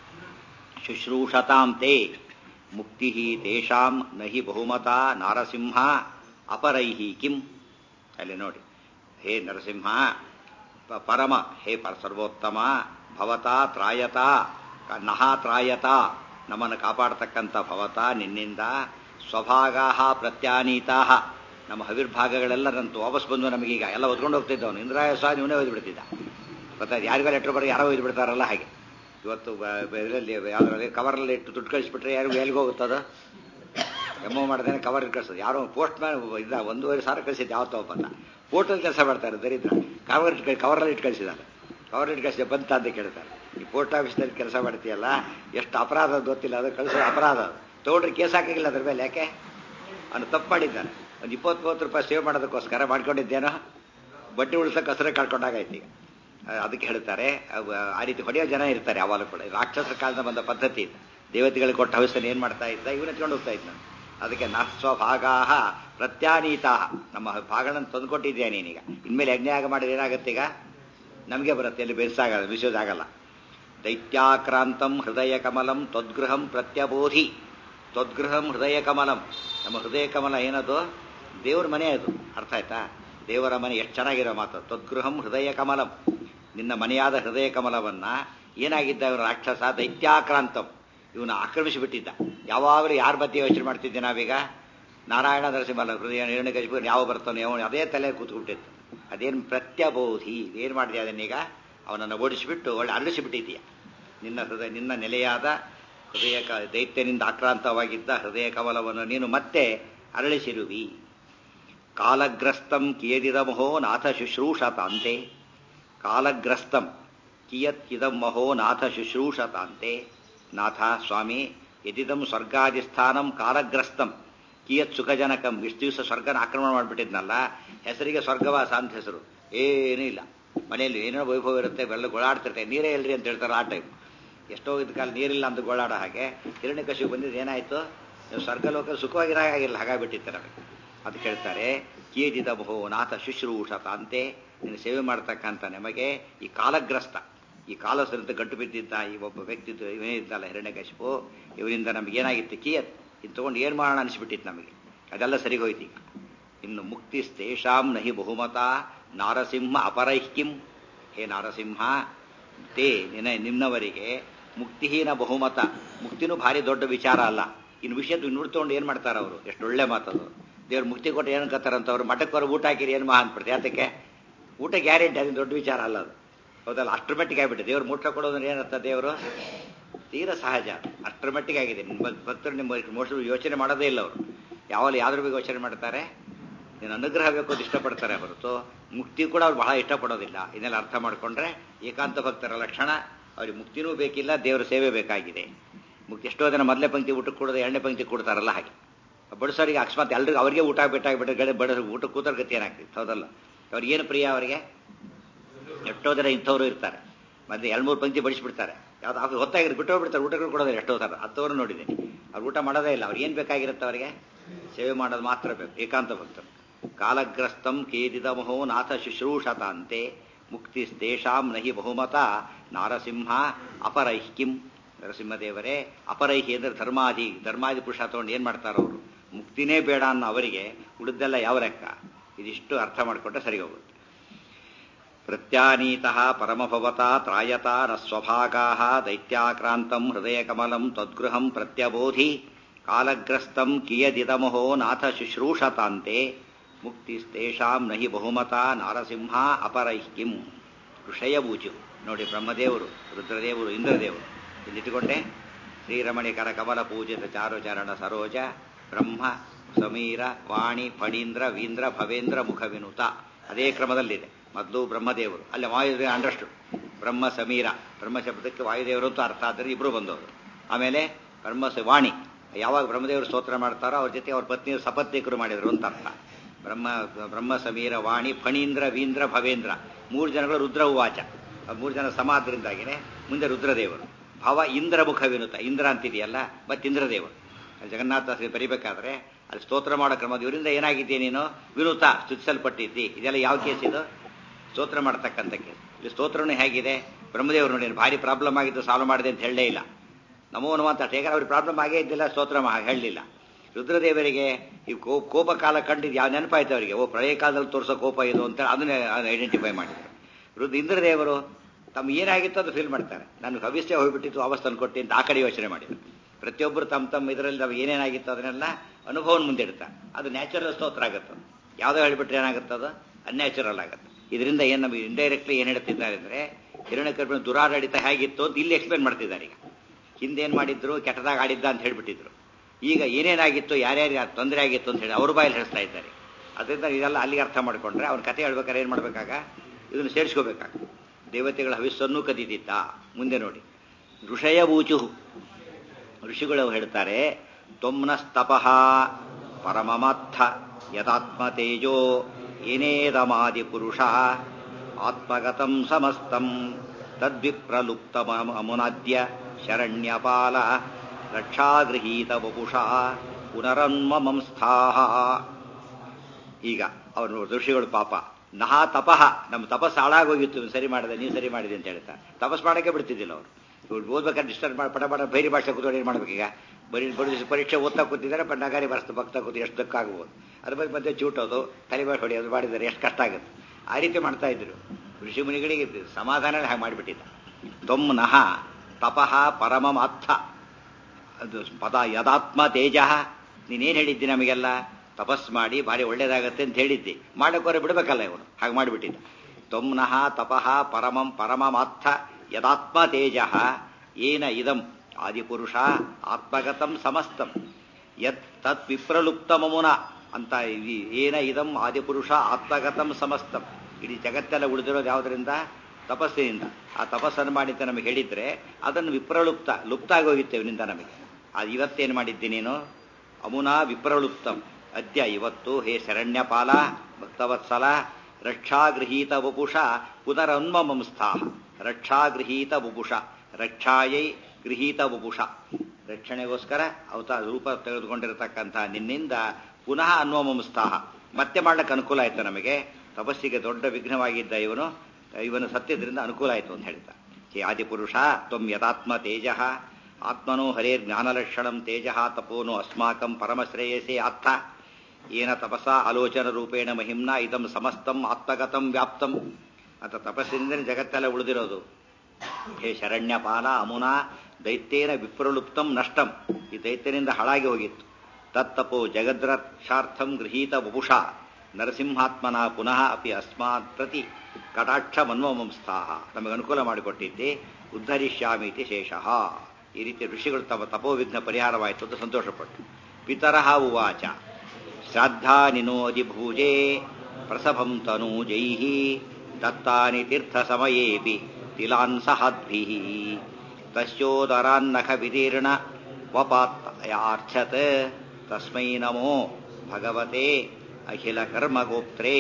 ಶುಶ್ರೂಷತಾಂ ತೇ ಮುಕ್ತಿ ತೇಷಾಂ ನಹಿ ಬಹುಮತ ನಾರಸಿಂಹ ಅಪರೈಹಿ ಕಿಂ. ಅಲ್ಲಿ ನೋಡಿ, ಹೇ ನರಸಿಂಹ ಪರಮ, ಹೇ ಪರ ಸರ್ವೋತ್ತಮ, ಭವತಾ ತ್ರಾಯತ ನಹ ತ್ರಾಯತ, ನಮ್ಮನ್ನು ಕಾಪಾಡತಕ್ಕಂಥ ಭವತ ನಿನ್ನಿಂದ, ಸ್ವಭಾಗಾ ಪ್ರತ್ಯಾನೀತಾ, ನಮ್ಮ ಹವಿರ್ಭಾಗಗಳೆಲ್ಲ ನಂತು ವಾಪಸ್ ಬಂದು ನಮಗೀಗ ಎಲ್ಲ ಒದ್ಕೊಂಡು ಹೋಗ್ತಿದ್ದವನು ಇಂದ್ರಾಯ ಸಹ ಇವನೇ ಒಯ್ದು ಬಿಡ್ತಿದ್ದ. ಗೊತ್ತಾಯ್ತು, ಯಾರಿಗೂ ಲೆಟ್ರ್ ಬರೋ ಯಾರೋ ಒಯ್ದು ಬಿಡ್ತಾರಲ್ಲ ಹಾಗೆ. ಇವತ್ತು ಇದರಲ್ಲಿ ಯಾವುದ್ರಲ್ಲಿ ಕವರಲ್ಲಿ ಇಟ್ಟು ದುಡ್ಡು ಕಳಿಸ್ಬಿಟ್ರೆ ಯಾರಿಗೂ ಎಲ್ಲಿಗೆ ಹೋಗುತ್ತದ, ಎಮ್ಮೋ ಮಾಡ್ದೇನೆ ಕವರ್ ಕಳಿಸೋದು. ಯಾರೋ ಪೋಸ್ಟ್ ಮ್ಯಾನ್ ಇದ್ದ ಒಂದೂವರೆ ಸಾವಿರ ಕಳಿಸಿದ್ದು ಯಾವತ್ತೋ ಒಬ್ಬಂದ ಪೋರ್ಟಲ್ಲಿ ಕೆಲಸ ಮಾಡ್ತಾರೆ ದರಿದ್ರ, ಕವರ್ ಇಟ್ಟು ಕವರಲ್ಲಿ ಇಟ್ಟು ಕಳಿಸಿದಾರೆ. ಕವರ್ ಇಟ್ಟು ಕಳಿಸಿದ ಬಂತ ಅಂತ ಕೇಳ್ತಾರೆ. ಈ ಪೋಸ್ಟ್ ಆಫೀಸ್ನಲ್ಲಿ ಕೆಲಸ ಮಾಡ್ತೀಯಲ್ಲ, ಎಷ್ಟು ಅಪರಾಧ ಗೊತ್ತಿಲ್ಲ, ಅದು ಕಳಿಸೋ ಅಪರಾಧ. ತೊಗೊಂಡ್ರೆ ಕೇಸ್ ಹಾಕಿಲ್ಲ ಅದ್ರ ಮೇಲೆ, ಯಾಕೆ ಅವನು ತಪ್ಪು ಮಾಡಿದ್ದಾನೆ. ಒಂದು ಇಪ್ಪತ್ತು ಮೂವತ್ತು ರೂಪಾಯಿ ಸೇವ್ ಮಾಡೋದಕ್ಕೋಸ್ಕರ ಮಾಡ್ಕೊಂಡಿದ್ದೇನೋ, ಬಟ್ಟೆ ಉಳಿಸೋಕೆ ಹಸರೆ ಕಳ್ಕೊಂಡಾಗೈತಿ. ಈಗ ಅದಕ್ಕೆ ಹೇಳ್ತಾರೆ, ಆ ರೀತಿ ಹೊಡೆಯೋ ಜನ ಇರ್ತಾರೆ ಯಾವಾಗಲೂ ಕೂಡ. ರಾಕ್ಷಸರ ಕಾಲದ ಬಂದ ಪದ್ಧತಿ ಇದೆ. ದೇವತೆಗಳಿಗೆ ಕೊಟ್ಟ ಹೌಸನ್ನು ಏನು ಮಾಡ್ತಾ ಇದ್ದ, ಇವನು ಎತ್ಕೊಂಡು ಹೋಗ್ತಾ ಇದ್ದ. ಅದಕ್ಕೆ ನಸ್ವಭಾಗಾ ಪ್ರತ್ಯಾನೀತಾ, ನಮ್ಮ ಭಾಗಗಳನ್ನು ತಂದುಕೊಟ್ಟಿದ್ಯಾ ನೀನೀಗ, ಇನ್ಮೇಲೆ ಯಜ್ಞಾಗ ಮಾಡಿದ್ರೆ ಏನಾಗುತ್ತೆ, ಈಗ ನಮಗೆ ಬರುತ್ತೆ, ಎಲ್ಲಿ ಬೆಳೆಸಾಗಲ್ಲ, ವಿಷಯೋದಾಗಲ್ಲ. ದೈತ್ಯಾಕ್ರಾಂತಂ ಹೃದಯ ಕಮಲಂ ತ್ವದ್ಗೃಹಂ ಪ್ರತ್ಯಬೋಧಿ. ತ್ವದ್ಗೃಹಂ ಹೃದಯ ಕಮಲಂ, ನಮ್ಮ ಹೃದಯ ಕಮಲ ಏನದು, ದೇವ್ರ ಮನೆ ಅದು. ಅರ್ಥ ಆಯ್ತಾ? ದೇವರ ಮನೆ ಎಷ್ಟು ಚೆನ್ನಾಗಿರೋ ಮಾತು. ತ್ವದ್ಗೃಹಂ ಹೃದಯ ಕಮಲಂ, ನಿನ್ನ ಮನೆಯಾದ ಹೃದಯ ಕಮಲವನ್ನ ಏನಾಗಿದ್ದ ಇವನು ರಾಕ್ಷಸ, ದೈತ್ಯಾಕ್ರಾಂತಂ, ಇವನು ಆಕ್ರಮಿಸಿಬಿಟ್ಟಿದ್ದ. ಯಾವಾಗಲೂ ಯಾರ ಬಗ್ಗೆ ಯೋಚನೆ ಮಾಡ್ತಿದ್ದೆ ನಾವೀಗ, ನಾರಾಯಣ ನರಸಿಂಹಲ್ಲ ಹೃದಯ ನಿರ್ಣಯ ಯಾವ ಬರ್ತಾನೆ ಅವನು ಅದೇ ತಲೆ ಕೂತ್ಬಿಟ್ಟಿತ್ತು. ಅದೇನು ಪ್ರತ್ಯಬೋಧಿ, ಏನು ಮಾಡಿದೆ ಅದನ್ನೀಗ ಅವನನ್ನು ಓಡಿಸಿಬಿಟ್ಟು ಒಳ್ಳೆ ಅರಳಿಸಿಬಿಟ್ಟಿದೀಯ. ನಿನ್ನ ಹೃದಯ ನಿನ್ನ ನೆಲೆಯಾದ ಹೃದಯ ಕ ದೈತ್ಯನಿಂದ ಆಕ್ರಾಂತವಾಗಿದ್ದ ಹೃದಯ ಕಮಲವನ್ನು ನೀನು ಮತ್ತೆ ಅರಳಿಸಿರುವಿ. ಕಾಲಗ್ರಸ್ತಂ ಕಿಯದಿದಮಹೋ ನಾಥ ಶುಶ್ರೂಷತಾಂತೆ. ಕಾಲಗ್ರಸ್ತಂ ಕಿಯತ್ ಇದಂ ಮಹೋ ನಾಥ ಶುಶ್ರೂಷತಾಂತೆ. ನಾಥ ಸ್ವಾಮಿ, ಯದಿದಂ ಸ್ವರ್ಗಾಧಿಷ್ಠಾನಂ ಕಾಲಗ್ರಸ್ತಂ ಕಿಯತ್ ಸುಖಜನಕಂ. ಇಷ್ಟು ದಿವಸ ಸ್ವರ್ಗನ ಆಕ್ರಮಣ ಮಾಡಿಬಿಟ್ಟಿದ್ನಲ್ಲ, ಹೆಸರಿಗೆ ಸ್ವರ್ಗವಾಸ ಅಂತ ಹೆಸರು, ಏನೂ ಇಲ್ಲ. ಮನೆಯಲ್ಲಿ ಏನೋ ವೈಭವ ಇರುತ್ತೆ, ಬೆಲ್ಲ ಗೋಳಾಡ್ತಿರ್ತೆ, ನೀರೇ ಇಲ್ರಿ ಅಂತ ಹೇಳ್ತಾರೆ ಆ ಟೈಮ್. ಎಷ್ಟೋ ಇದ್ದ ಕಾಲ ನೀರಿಲ್ಲ ಅಂತ ಗೋಳಾಡೋ ಹಾಗೆ ಹಿರಣ್ಯಕಶಿಪು ಬಂದಿದ್ದು ಏನಾಯಿತು, ನೀವು ಸ್ವರ್ಗಲೋಕ ಸುಖವಾಗಿರೋ ಹಾಗಿಲ್ಲ, ಹಾಗಾಗಿಬಿಟ್ಟಿತ್ತು ನಮಗೆ. ಅದು ಹೇಳ್ತಾರೆ, ಕಿಯದಿದ ಮಹೋ ನಾಥ ಶುಶ್ರೂಷತಾಂತೆ. ನೀನು ಸೇವೆ ಮಾಡ್ತಕ್ಕಂಥ ನಮಗೆ ಈ ಕಾಲಗ್ರಸ್ತ, ಈ ಕಾಲಸರಿಂದ ಗಂಟು ಬಿದ್ದಿದ್ದ ಈ ಒಬ್ಬ ವ್ಯಕ್ತಿ ಇವನೇ ಇದ್ದಲ್ಲ ಹಿರಣ್ಯಕಶಿಪು, ಇವರಿಂದ ನಮಗೇನಾಗಿತ್ತು, ಕಿಯತ್ ಇದು ತೊಗೊಂಡು ಏನು ಮಾಡೋಣ ಅನಿಸ್ಬಿಟ್ಟಿತ್ತು ನಮಗೆ. ಅದೆಲ್ಲ ಸರಿಗೆ ಹೋಯ್ತು. ಈಗ ಇನ್ನು ಮುಕ್ತಿ ತೇಷಾಂ ನಹಿ ಬಹುಮತ ನಾರಸಿಂಹ ಅಪರೈಕ್ಕಿಂ. ಹೇ ನಾರಸಿಂಹ, ತೇ ನಿನ್ನ ನಿನ್ನವರಿಗೆ ಮುಕ್ತಿಹೀನ ಬಹುಮತ, ಮುಕ್ತಿನೂ ಭಾರಿ ದೊಡ್ಡ ವಿಚಾರ ಅಲ್ಲ. ಇನ್ನು ವಿಷಯದ ನೋಡ್ಕೊಂಡು ಏನು ಮಾಡ್ತಾರೆ ಅವರು, ಎಷ್ಟು ಒಳ್ಳೆ ಮಾತದು. ದೇವ್ರು ಮುಕ್ತಿ ಕೊಟ್ಟು ಏನು ಕತ್ತಾರಂತವ್ರು, ಮಠಕ್ಕೆ ಬರೋ ಊಟ ಹಾಕಿರಿ ಏನು ಮಹಾ ಅನ್ಬಿಡ್ತೀವಿ. ಅದಕ್ಕೆ ಊಟ ಗ್ಯಾರಂಟಿ, ಅದನ್ನ ದೊಡ್ಡ ವಿಚಾರ ಅಲ್ಲ ಅದು, ಹೌದಲ್ಲ. ಅಷ್ಟರ ಮಟ್ಟಿಗೆ ಆಗಿಬಿಟ್ಟು ದೇವ್ರು ಮೂಟ ಕೊಡೋದ್ರೆ ಏನರ್ಥ, ದೇವರು ತೀರ ಸಹಜ, ಅಷ್ಟರ ಮಟ್ಟಿಗೆ ಆಗಿದೆ. ನಿಮ್ಮ ಭಕ್ತರು ನಿಮ್ಮ ಮೋಸ್ಟ್ಲಿ ಯೋಚನೆ ಮಾಡೋದೇ ಇಲ್ಲ ಅವರು. ಯಾವಾಗ ಯಾವ್ದ್ರ ಬಗ್ಗೆ ಯೋಚನೆ ಮಾಡ್ತಾರೆ, ನೀನು ಅನುಗ್ರಹ ಬೇಕು ಅಂತ ಇಷ್ಟಪಡ್ತಾರೆ ಹೊರತು ಮುಕ್ತಿ ಕೂಡ ಅವ್ರು ಬಹಳ ಇಷ್ಟಪಡೋದಿಲ್ಲ. ಇದನ್ನೆಲ್ಲ ಅರ್ಥ ಮಾಡಿಕೊಂಡ್ರೆ ಏಕಾಂತ ಭಕ್ತರ ಲಕ್ಷಣ. ಅವ್ರಿಗೆ ಮುಕ್ತಿನೂ ಬೇಕಿಲ್ಲ, ದೇವರ ಸೇವೆ ಬೇಕಾಗಿದೆ. ಮುಕ್ತಿ ಎಷ್ಟೋ ಜನ ಮೊದಲೇ ಪಂಕ್ತಿ ಊಟಕ್ಕೆ ಕೊಡೋದು ಎರಡನೇ ಪಂಕ್ತಿ ಕೊಡ್ತಾರಲ್ಲ, ಹಾಗೆ ಬಡಿಸೋರಿಗೆ ಅಕಸ್ಮಾತ್ ಎಲ್ರಿಗೂ ಅವ್ರಿಗೆ ಊಟ ಬಿಟ್ಟಾಗ್ಬಿಟ್ಟು ಗಡೆ ಬಡ ಊಟ ಕೂತರ ಗತಿ ಏನಾಗ್ತಿತ್ತು, ಹೌದಲ್ಲ. ಅವ್ರಿಗೇನು ಪ್ರಿಯ, ಅವರಿಗೆ ಎಷ್ಟೋ ಜನ ಇಂಥವ್ರು ಇರ್ತಾರೆ, ಮತ್ತೆ ಎರಡು ಮೂರು ಪಂಕ್ತಿ ಬಡಿಸ್ಬಿಡ್ತಾರೆ. ಯಾವ್ದು ಆಫೀಸ್ ಹೊತ್ತಾಗಿರೋ ಬಿಟ್ಟು ಹೋಗ್ಬಿಡ್ತಾರೆ, ಊಟಗಳು ಕೊಡೋದಿಲ್ಲ ಎಷ್ಟೋ ಥರ. ಅಂಥವ್ರು ನೋಡಿದ್ದೀನಿ. ಅವ್ರು ಊಟ ಮಾಡೋದೇ ಇಲ್ಲ, ಅವ್ರಿಗೆ ಏನು ಬೇಕಾಗಿರುತ್ತೆ, ಅವರಿಗೆ ಸೇವೆ ಮಾಡೋದು ಮಾತ್ರ ಬೇಕು, ಏಕಾಂತ ಭಕ್ತರು. ಕಾಲಗ್ರಸ್ತಂ ಕೇದಿದಮಹೋ ನಾಥ ಶುಶ್ರೂಷತಾಂತೆ. ಮುಕ್ತಿ ತೇಷಾಂ ನಹಿ ಬಹುಮತ ನಾರಸಿಂಹ ಅಪರೈಕ್ಕಿಂ. ನರಸಿಂಹದೇವರೇ ಅಪರೈಹಿ ಅಂದರೆ ಧರ್ಮಾಧಿ ಧರ್ಮಾಧಿ ಪುರುಷ ತಗೊಂಡು ಏನು ಮಾಡ್ತಾರೋ ಅವರು, ಮುಕ್ತಿನೇ ಬೇಡ ಅನ್ನೋ ಅವರಿಗೆ ಉಳಿದೆಲ್ಲ ಯಾವ ಲೆಕ್ಕ. ಇದಿಷ್ಟು ಅರ್ಥ ಮಾಡಿಕೊಟ್ರೆ ಸರಿ ಹೋಗುತ್ತೆ. ಪ್ರತ್ಯಾನೀತಃ ಪರಮಭವತ ತ್ರಾಯತಾ ನ ಸ್ವಭಾಗಾಃ ದೈತ್ಯಾಕ್ರಾಂತಂ ಹೃದಯ ಕಮಲಂ ತದ್ಗೃಹಂ ಪ್ರತ್ಯಬೋಧಿ. ಕಾಲಗ್ರಸ್ತಂ ಕಿಯದಿದಮಹೋ ನಾಥ ಶುಶ್ರೂಷತಾಂತೆ. ಮುಕ್ತಿಸ್ತೇಷಾಂ ನಹಿ ಬಹುಮತ ನಾರಸಿಂಹ ಅಪರೈಕ್ಕಿಂ. ಋಷಯವೂಚು ನೋಡಿ, ಬ್ರಹ್ಮದೇವರು, ರುದ್ರದೇವರು, ಇಂದ್ರದೇವರು ಇಲ್ಲಿಟ್ಟುಕೊಂಡೆ. ಶ್ರೀರಮಣಿಕರ ಕಮಲ ಪೂಜಿತ ಚಾರುಚರಣ ಸರೋಜ ಬ್ರಹ್ಮ ಸಮೀರ ವಾಣಿ ಫಣೀಂದ್ರ ವೀಂದ್ರ ಭವೇಂದ್ರ ಮುಖ ವಿನುತ. ಅದೇ ಕ್ರಮದಲ್ಲಿದೆ. ಮೊದಲು ಬ್ರಹ್ಮದೇವರು, ಅಲ್ಲಿ ವಾಯುದೇವ ಅಂಡಷ್ಟು ಬ್ರಹ್ಮ ಸಮೀರ, ಬ್ರಹ್ಮ ಶಬ್ದಕ್ಕೆ ವಾಯುದೇವರು ಅಂತ ಅರ್ಥ ಆದರೆ ಇಬ್ಬರು ಬಂದವರು. ಆಮೇಲೆ ಬ್ರಹ್ಮ ವಾಣಿ, ಯಾವಾಗ ಬ್ರಹ್ಮದೇವರು ಸ್ತೋತ್ರ ಮಾಡ್ತಾರೋ ಅವ್ರ ಜೊತೆ ಅವ್ರ ಪತ್ನಿಯರು ಸಪತ್ನಿಕರು ಮಾಡಿದರು ಅಂತ ಅರ್ಥ. ಬ್ರಹ್ಮ ಬ್ರಹ್ಮ ಸಮೀರ ವಾಣಿ ಫಣೀಂದ್ರ ವೀಂದ್ರ ಭವೇಂದ್ರ ಮೂರು ಜನಗಳು ರುದ್ರ ಉವಾಚ. ಮೂರು ಜನ ಸಮಾದ್ರಿಂದಾಗಿನೇ ಮುಂದೆ ರುದ್ರದೇವರು. ಭವ ಇಂದ್ರ ಮುಖ ವಿನುತ, ಇಂದ್ರ ಅಂತಿದೆಯಲ್ಲ, ಮತ್ತೆ ಇಂದ್ರದೇವರು. ಜಗನ್ನಾಥ ಬರಿಬೇಕಾದ್ರೆ ಅಲ್ಲಿ ಸ್ತೋತ್ರ ಮಾಡೋ ಕ್ರಮದ ಇವರಿಂದ ಏನಾಗಿದ್ದೆ ನೀನು, ವಿನುತ ಸ್ತುತಿಸಲ್ಪಟ್ಟಿದ್ದಿ. ಇದೆಲ್ಲ ಯಾವ ಕೇಸ್ ಇದು, ಸ್ತೋತ್ರ ಮಾಡ್ತಕ್ಕಂಥ ಕೇಸ್. ಇಲ್ಲಿ ಸ್ತೋತ್ರನೂ ಹೇಗಿದೆ, ಬ್ರಹ್ಮದೇವರು ನೋಡಿ ಭಾರಿ ಪ್ರಾಬ್ಲಮ್ ಆಗಿದ್ದು ಸಾಲ್ವ್ ಮಾಡಿದೆ ಅಂತ ಹೇಳಲೇ ಇಲ್ಲ. ನಮೋ ನಮ ಅಂತ ಹೇಗೆ ಅವ್ರಿಗೆ ಪ್ರಾಬ್ಲಮ್ ಆಗೇ ಇದ್ದಿಲ್ಲ, ಸ್ತೋತ್ರ ಹೇಳಲಿಲ್ಲ. ರುದ್ರದೇವರಿಗೆ ಈ ಕೋಪ ಕಾಲ ಕಂಡಿದ್ದು ಯಾವ ನೆನಪಾಯ್ತು ಅವರಿಗೆ, ಓ ಪ್ರಳಯ ಕಾಲದಲ್ಲಿ ತೋರಿಸೋ ಕೋಪ ಇದು ಅಂತ ಅದನ್ನೇ ಐಡೆಂಟಿಫೈ ಮಾಡಿದರು. ರುದ್ರ ಇಂದ್ರದೇವರು ತಮ್ಮ ಏನಾಗಿತ್ತು ಅದು ಫೀಲ್ ಮಾಡ್ತಾರೆ. ನಾನು ಭವಿಷ್ಯ ಹೋಗ್ಬಿಟ್ಟಿತ್ತು ವಾಪಸ್ ತಂದು ಕೊಟ್ಟು ಅಂತ ಆ ಕಡೆ ಯೋಚನೆ ಮಾಡಿದ್ರು. ಪ್ರತಿಯೊಬ್ಬರು ತಮ್ಮ ತಮ್ಮ ಇದರಲ್ಲಿ ನಾವು ಏನೇನಾಗಿತ್ತು ಅದನ್ನೆಲ್ಲ ಅನುಭವನ ಮುಂದೆ ಇಡ್ತಾರೆ. ಅದು ನ್ಯಾಚುರಲ್ ಸ್ತೋತ್ರ ಆಗುತ್ತೆ. ಯಾವುದೋ ಹೇಳಿಬಿಟ್ರೆ ಏನಾಗುತ್ತೆ, ಅದು ಅನ್ಯಾಚುರಲ್ ಆಗುತ್ತೆ. ಇದರಿಂದ ಏನು ನಮಗೆ ಇಂಡೈರೆಕ್ಟ್ಲಿ ಏನು ಹೇಳ್ತಿದ್ದಾರೆ ಅಂದರೆ, ಹಿರಣ್ಯಕರ್ಪನ ದುರಾಡಳಿತ ಹೇಗಿತ್ತು ಅಂತ ಇಲ್ಲಿ ಎಕ್ಸ್ಪ್ಲೇನ್ ಮಾಡ್ತಿದ್ದಾರೆ. ಈಗ ಹಿಂದೇನು ಮಾಡಿದ್ರು, ಕೆಟ್ಟದಾಗ ಆಡಿದ್ದ ಅಂತ ಹೇಳ್ಬಿಟ್ಟಿದ್ರು. ಈಗ ಏನೇನಾಗಿತ್ತು, ಯಾರ್ಯಾರು ತೊಂದರೆ ಆಗಿತ್ತು ಅಂತ ಹೇಳಿ ಅವ್ರ ಬಾಯಲ್ಲಿ ಹೇಳಿಸ್ತಾ ಇದ್ದಾರೆ. ಅದರಿಂದ ಇದೆಲ್ಲ ಅಲ್ಲಿಗೆ ಅರ್ಥ ಮಾಡಿಕೊಂಡ್ರೆ ಅವ್ನ ಕತೆ ಹೇಳ್ಬೇಕಾದ್ರೆ ಏನು ಮಾಡಬೇಕಾಗ, ಇದನ್ನು ಸೇರಿಸ್ಕೋಬೇಕಾಗ. ದೇವತೆಗಳ ಹವಿಸ್ಸನ್ನು ಕದಿದ್ದಿದ್ದ. ಮುಂದೆ ನೋಡಿ, ಋಷಯವೂಚು, ಋಷಿಗಳು ಹೇಳ್ತಾರೆ, ತ್ವಮ್ನಸ್ತಪಃ ಪರಮಮತ್ಥ ಯದಾತ್ಮ ತೇಜೋ ಏನೇದಮಾದಿ ಪುರುಷ ಆತ್ಮಗತಂ ಸಮಸ್ತಂ ತದ್ವಿಪ್ರಲುಪ್ತಮುನಾದ್ಯ ಶರಣ್ಯಪಾಲ ರಕ್ಷಾಗೃಹೀತ ವಪುಷ ಪುನರನ್ಮಮಂಸ್ಥಾಹ. ಈಗ ಅವರು ಋಷಿಗಳು ಪಾಪ, ನಹಾ ತಪಃ, ನಮ್ಮ ತಪಸ್ಸು ಹಾಳಾಗೋಗಿತ್ತು, ಸರಿ ಮಾಡಿದೆ, ನೀವು ಸರಿ ಮಾಡಿದೆ ಅಂತ ಹೇಳ್ತಾರೆ. ತಪಸ್ ಮಾಡೋಕ್ಕೆ ಬಿಡ್ತಿದ್ದಿಲ್ಲ ಅವರು. ಇವ್ರು ಓದ್ಬೇಕಾದ್ರೆ ಡಿಸ್ಟರ್ಬ್ ಮಾಡಿ ಪಟ ಪಟ ಬೈರಿ ಭಾಷೆ ಕೂತ್ಕೊಂಡು ಏನು ಮಾಡ್ಬೇಕೀಗ, ಬರೀ ಬರೀ ಪರೀಕ್ಷೆ ಓದ್ತಾ ಕೂತಿದ್ದಾರೆ, ಬಟ್ ನಗಾರಿ ಬರ್ಸ್ತಾ ಭಕ್ತ ಕೂತು ಎಷ್ಟು ದಕ್ಕಾಗ್ಬೋದು. ಅದ್ರ ಬಗ್ಗೆ ಮತ್ತೆ ಚೂಟೋದು, ತಲೆಬಾಡಿ ಹೊಡೆಯೋದು ಮಾಡಿದ್ದಾರೆ, ಎಷ್ಟು ಕಷ್ಟ ಆಗುತ್ತೆ. ಆ ರೀತಿ ಮಾಡ್ತಾ ಇದ್ರು ಋಷಿ ಮುನಿಗಳಿಗೆ. ಸಮಾಧಾನ ಹಾಗೆ ಮಾಡಿಬಿಟ್ಟಿದ್ದ. ತ್ವಂ ನಹ ತಪಃ ಪರಮಮಾತ್ಥ, ಅದು ಪದ ಯದಾತ್ಮ ತೇಜ. ನೀನೇನು ಹೇಳಿದ್ದಿ ನಮಗೆಲ್ಲ, ತಪಸ್ ಮಾಡಿ ಭಾರಿ ಒಳ್ಳೇದಾಗತ್ತೆ ಅಂತ ಹೇಳಿದ್ದಿ, ಮಾಡೋಕ್ಕೋರೆ ಬಿಡಬೇಕಲ್ಲ ಇವನು, ಹಾಗೆ ಮಾಡಿಬಿಟ್ಟಿದ್ದ. ತ್ವಮ್ನಃ ತಪಃ ಪರಮಂ ಪರಮಮಾತ್ಥ ಯದಾತ್ಮ ತೇಜ ಏನ ಇದಂ ಆದಿಪುರುಷ ಆತ್ಮಗತಂ ಸಮಸ್ತಂ ಯತ್ ತತ್ ವಿಪ್ರಲುಪ್ತಮಮುನ ಅಂತ ಏನ ಇದಂ ಆದಿಪುರುಷ ಆತ್ಮಗತಂ ಸಮಸ್ತಂ. ಇಡೀ ಜಗತ್ತೆಲ್ಲ ಉಳಿದಿರೋದು ಯಾವುದರಿಂದ? ತಪಸ್ಸಿನಿಂದ. ಆ ತಪಸ್ಸನ್ನು ಮಾಡಿದ್ದ ನಮಗೆ ಹೇಳಿದ್ರೆ ಅದನ್ನು ವಿಪ್ರಲುಪ್ತ ಲುಪ್ತ ಆಗೋಗಿತ್ತು ಇವನಿಂದ ನಮಗೆ. ಅದು ಇವತ್ತೇನು ಮಾಡಿದ್ದಿ ನೀನು? ಅಮುನಾ ವಿಪ್ರಲುಪ್ತಂ. ಅದ್ಯ ಇವತ್ತು ಹೇ ಶರಣ್ಯಪಾಲ ಭಕ್ತವತ್ಸಲ ರಕ್ಷಾಗೃಹೀತ ವಪುಷ ಪುನರನ್ಮಮಂಸ್ಥಾ. ರಕ್ಷಾಗೃಹೀತ ವಪುಷ ರಕ್ಷಾಯೈ ಗೃಹೀತ ವಪುಷ ರಕ್ಷಣೆಗೋಸ್ಕರ ಅವತಾರ ರೂಪ ತೆಗೆದುಕೊಂಡಿರತಕ್ಕಂಥ ನಿನ್ನಿಂದ ಪುನಃ ಅನ್ವಮಂಸ್ಥಾಹ ಮತ್ತೆ ಮಾಡ್ಲಿಕ್ಕೆ ಅನುಕೂಲ ಆಯಿತು ನಮಗೆ. ತಪಸ್ಸಿಗೆ ದೊಡ್ಡ ವಿಘ್ನವಾಗಿದ್ದ ಇವನು ಇವನು ಸತ್ಯದ್ರಿಂದ ಅನುಕೂಲ ಆಯಿತು ಅಂತ ಹೇಳ್ತಾ. ಹೇ ಆದಿಪುರುಷ ತ್ವಂ ಯದಾತ್ಮ ತೇಜ ಆತ್ಮನೋ ಹರೇ ಜ್ಞಾನಲಕ್ಷಣಂ ತೇಜ ತಪೋನು ಅಸ್ಮಾಕಂ ಪರಮಶ್ರೇಯಸೇ ಅರ್ಥ ಏನ ತಪಸ ಆಲೋಚನ ರೂಪೇಣ ಮಹಿಮ್ನ ಇದಂ ಸಮಸ್ತಂ ಆತ್ಮಗತಂ ವ್ಯಾಪ್ತಂ. ಅಂತ ತಪಸ್ಸಿನಿಂದಲೇ ಜಗತ್ತೆಲ್ಲ ಉಳಿದಿರೋದು. ಹೇ ಶರಣ್ಯಪಾಲ ಅಮುನಾ ದೈತ್ಯೇನ ವಿಪ್ರಲುಪ್ತಂ ನಷ್ಟಂ. ಈ ದೈತ್ಯನಿಂದ ಹಾಳಾಗಿ ಹೋಗಿತ್ತು. ತತ್ತಪೋ ಜಗದ್ರಕ್ಷಾರ್ಥಂ ಗೃಹೀತ ವಪುಷ ನರಸಿಂಹಾತ್ಮನ ಪುನಃ ಅಪಿ ಅಸ್ಮಾತ್ ಪ್ರತಿ ಕಟಾಕ್ಷ ಮನ್ವಮಂಸ್ಥಾಹ. ನಮಗೆ ಅನುಕೂಲ ಮಾಡಿಕೊಟ್ಟಿದ್ದೆ ಉದ್ಧರಿಷ್ಯಾಮೀತಿ ಶೇಷಃ. ಈ ರೀತಿ ಋಷಿಗಳು ತಮ್ಮ ತಪೋವಿಘ್ನ ಪರಿಹಾರವಾಯಿತು ಅಂತ ಸಂತೋಷಪಟ್ಟು. ಪಿತರಃ ಉವಾಚ ಶ್ರಾದ್ಧಾ ನಿನೋದಿಭೂಜೆ ಪ್ರಸಭಂ ತನೂಜೈಃ ದತ್ತಾನಿ ತೀರ್ಥ ಸಮಯೇಪಿ ತಿಲಾನ್ ಸಹದ್ಭಿಃ ತಸ್ಯೋದರಾನ್ನಖ ವಿದೀರ್ಣ ವಪಾತ್ಯಾರ್ಚತ್ ತಸ್ಮೈ ನಮೋ ಭಗವತೆ ಅಖಿಲ ಕರ್ಮಗೋಪ್ತ್ರೇ.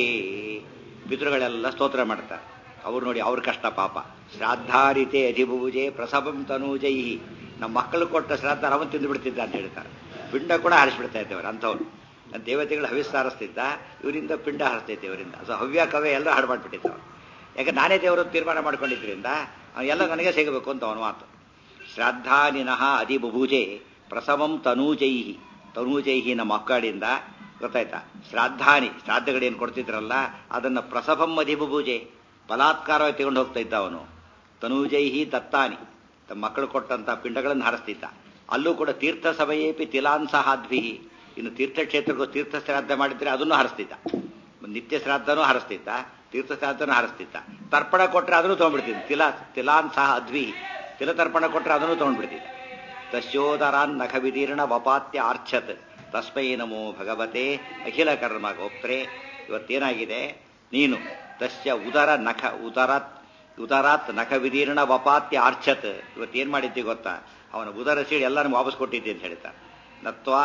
ಪಿತೃಗಳೆಲ್ಲ ಸ್ತೋತ್ರ ಮಾಡ್ತಾರೆ. ಅವ್ರು ನೋಡಿ ಅವ್ರ ಕಷ್ಟ ಪಾಪ. ಶ್ರಾದ್ದಾರಿತೆ ಅಧಿಭೂಜೆ ಪ್ರಸಭಂ ತನೂಜೈಹಿ. ನಮ್ಮ ಮಕ್ಕಳು ಕೊಟ್ಟ ಶ್ರಾದ್ದ ಅವನು ತಿಂದು ಬಿಡ್ತಿದ್ದ ಅಂತ ಹೇಳ್ತಾರೆ. ಪಿಂಡ ಕೂಡ ಹಾರಿಸ್ಬಿಡ್ತಾ ಇದ್ದೇವರು ಅಂಥವ್ರು. ದೇವತೆಗಳು ಹವಿಸ್ ಹಾರಿಸ್ತಿದ್ದ, ಇವರಿಂದ ಪಿಂಡ ಹಾರಿಸ್ತೈತೆ ಇವರಿಂದ. ಸೊ ಹವ್ಯ ಕವ್ಯ ಎಲ್ಲ ಹಾಡು ಮಾಡಿಬಿಟ್ಟಿದ್ದವರು. ಯಾಕೆ ನಾನೇ ದೇವರು ತೀರ್ಮಾನ ಮಾಡ್ಕೊಂಡಿದ್ರಿಂದ ಎಲ್ಲ ನನಗೆ ಸಿಗಬೇಕು ಅಂತ ಅವನು ಮಾತು. ಶ್ರಾದ್ದಾನಿನಃ ಅಧಿಬುಭೂಜೆ ಪ್ರಸವಂ ತನೂಜೈಹಿ. ತನೂಜೈಹಿ ನಮ್ಮ ಮಕ್ಕಳಿಂದ ಗೊತ್ತಾಯ್ತಾ. ಶ್ರಾದ್ದಾನಿ ಶ್ರಾದ್ದಗಳೇನು ಕೊಡ್ತಿದ್ರಲ್ಲ ಅದನ್ನು ಪ್ರಸಭಂ ಅಧಿಬುಭೂಜೆ ಬಲಾತ್ಕಾರವಾಗಿ ತಗೊಂಡು ಹೋಗ್ತಾ ಇದ್ದ ಅವನು. ತನೂಜೈಹಿ ದತ್ತಾನಿ ತಮ್ಮ ಮಕ್ಕಳು ಕೊಟ್ಟಂತಹ ಪಿಂಡಗಳನ್ನು ಹಾರಿಸ್ತಿದ್ದ. ಅಲ್ಲೂ ಕೂಡ ತೀರ್ಥ ಸಭೆಯೇಪಿ ತಿಲಾನ್ಸಹಾದ್ಭಿಹಿ. ಇನ್ನು ತೀರ್ಥಕ್ಷೇತ್ರಕ್ಕೂ ತೀರ್ಥ ಶ್ರಾದ್ದ ಮಾಡಿದ್ರೆ ಅದನ್ನು ಹಾರಿಸ್ತಿದ್ದ. ನಿತ್ಯ ಶ್ರಾದ್ದನೂ ಹಾರಿಸ್ತಿದ್ದ, ತೀರ್ಥ ಶ್ರಾದ್ದನೂ ಹಾರಿಸ್ತಿದ್ದ. ತರ್ಪಣ ಕೊಟ್ಟರೆ ಅದನ್ನು ತೊಗೊಂಡ್ಬಿಡ್ತಿದ್ದ. ತಿಲಾ ತಿಲಾನ್ ಸಹ ಅದ್ವಿಹಿ. ತಿಲತರ್ಪಣ ಕೊಟ್ಟರೆ ಅದನ್ನು ತೊಗೊಂಡ್ಬಿಡ್ತಿದ್ದ. ತಸ್ಯೋದರಾನ್ ನಖ ವಿದೀರ್ಣ ವಪಾತ್ಯ ಆರ್ಛತ್ ತಸ್ಮೈ ನಮೋ ಭಗವತೆ ಅಖಿಲ ಕರ್ಮ ಗೋಪ್ತ್ರೇ. ಇವತ್ತೇನಾಗಿದೆ, ನೀನು ತಸ್ಯ ಉದರ ನಖ ಉದರಾತ್ ಉದರಾತ್ ನಖ ವಿದೀರ್ಣ ವಪಾತ್ಯ ಆರ್ಛತ್. ಇವತ್ತೇನು ಮಾಡಿದ್ದಿ ಗೊತ್ತಾ, ಅವನ ಉದರ ಸೀಳಿ ಎಲ್ಲರೂ ವಾಪಸ್ ಕೊಟ್ಟಿದ್ದೆ ಅಂತ ಹೇಳ್ತಾ. ನತ್ವಾ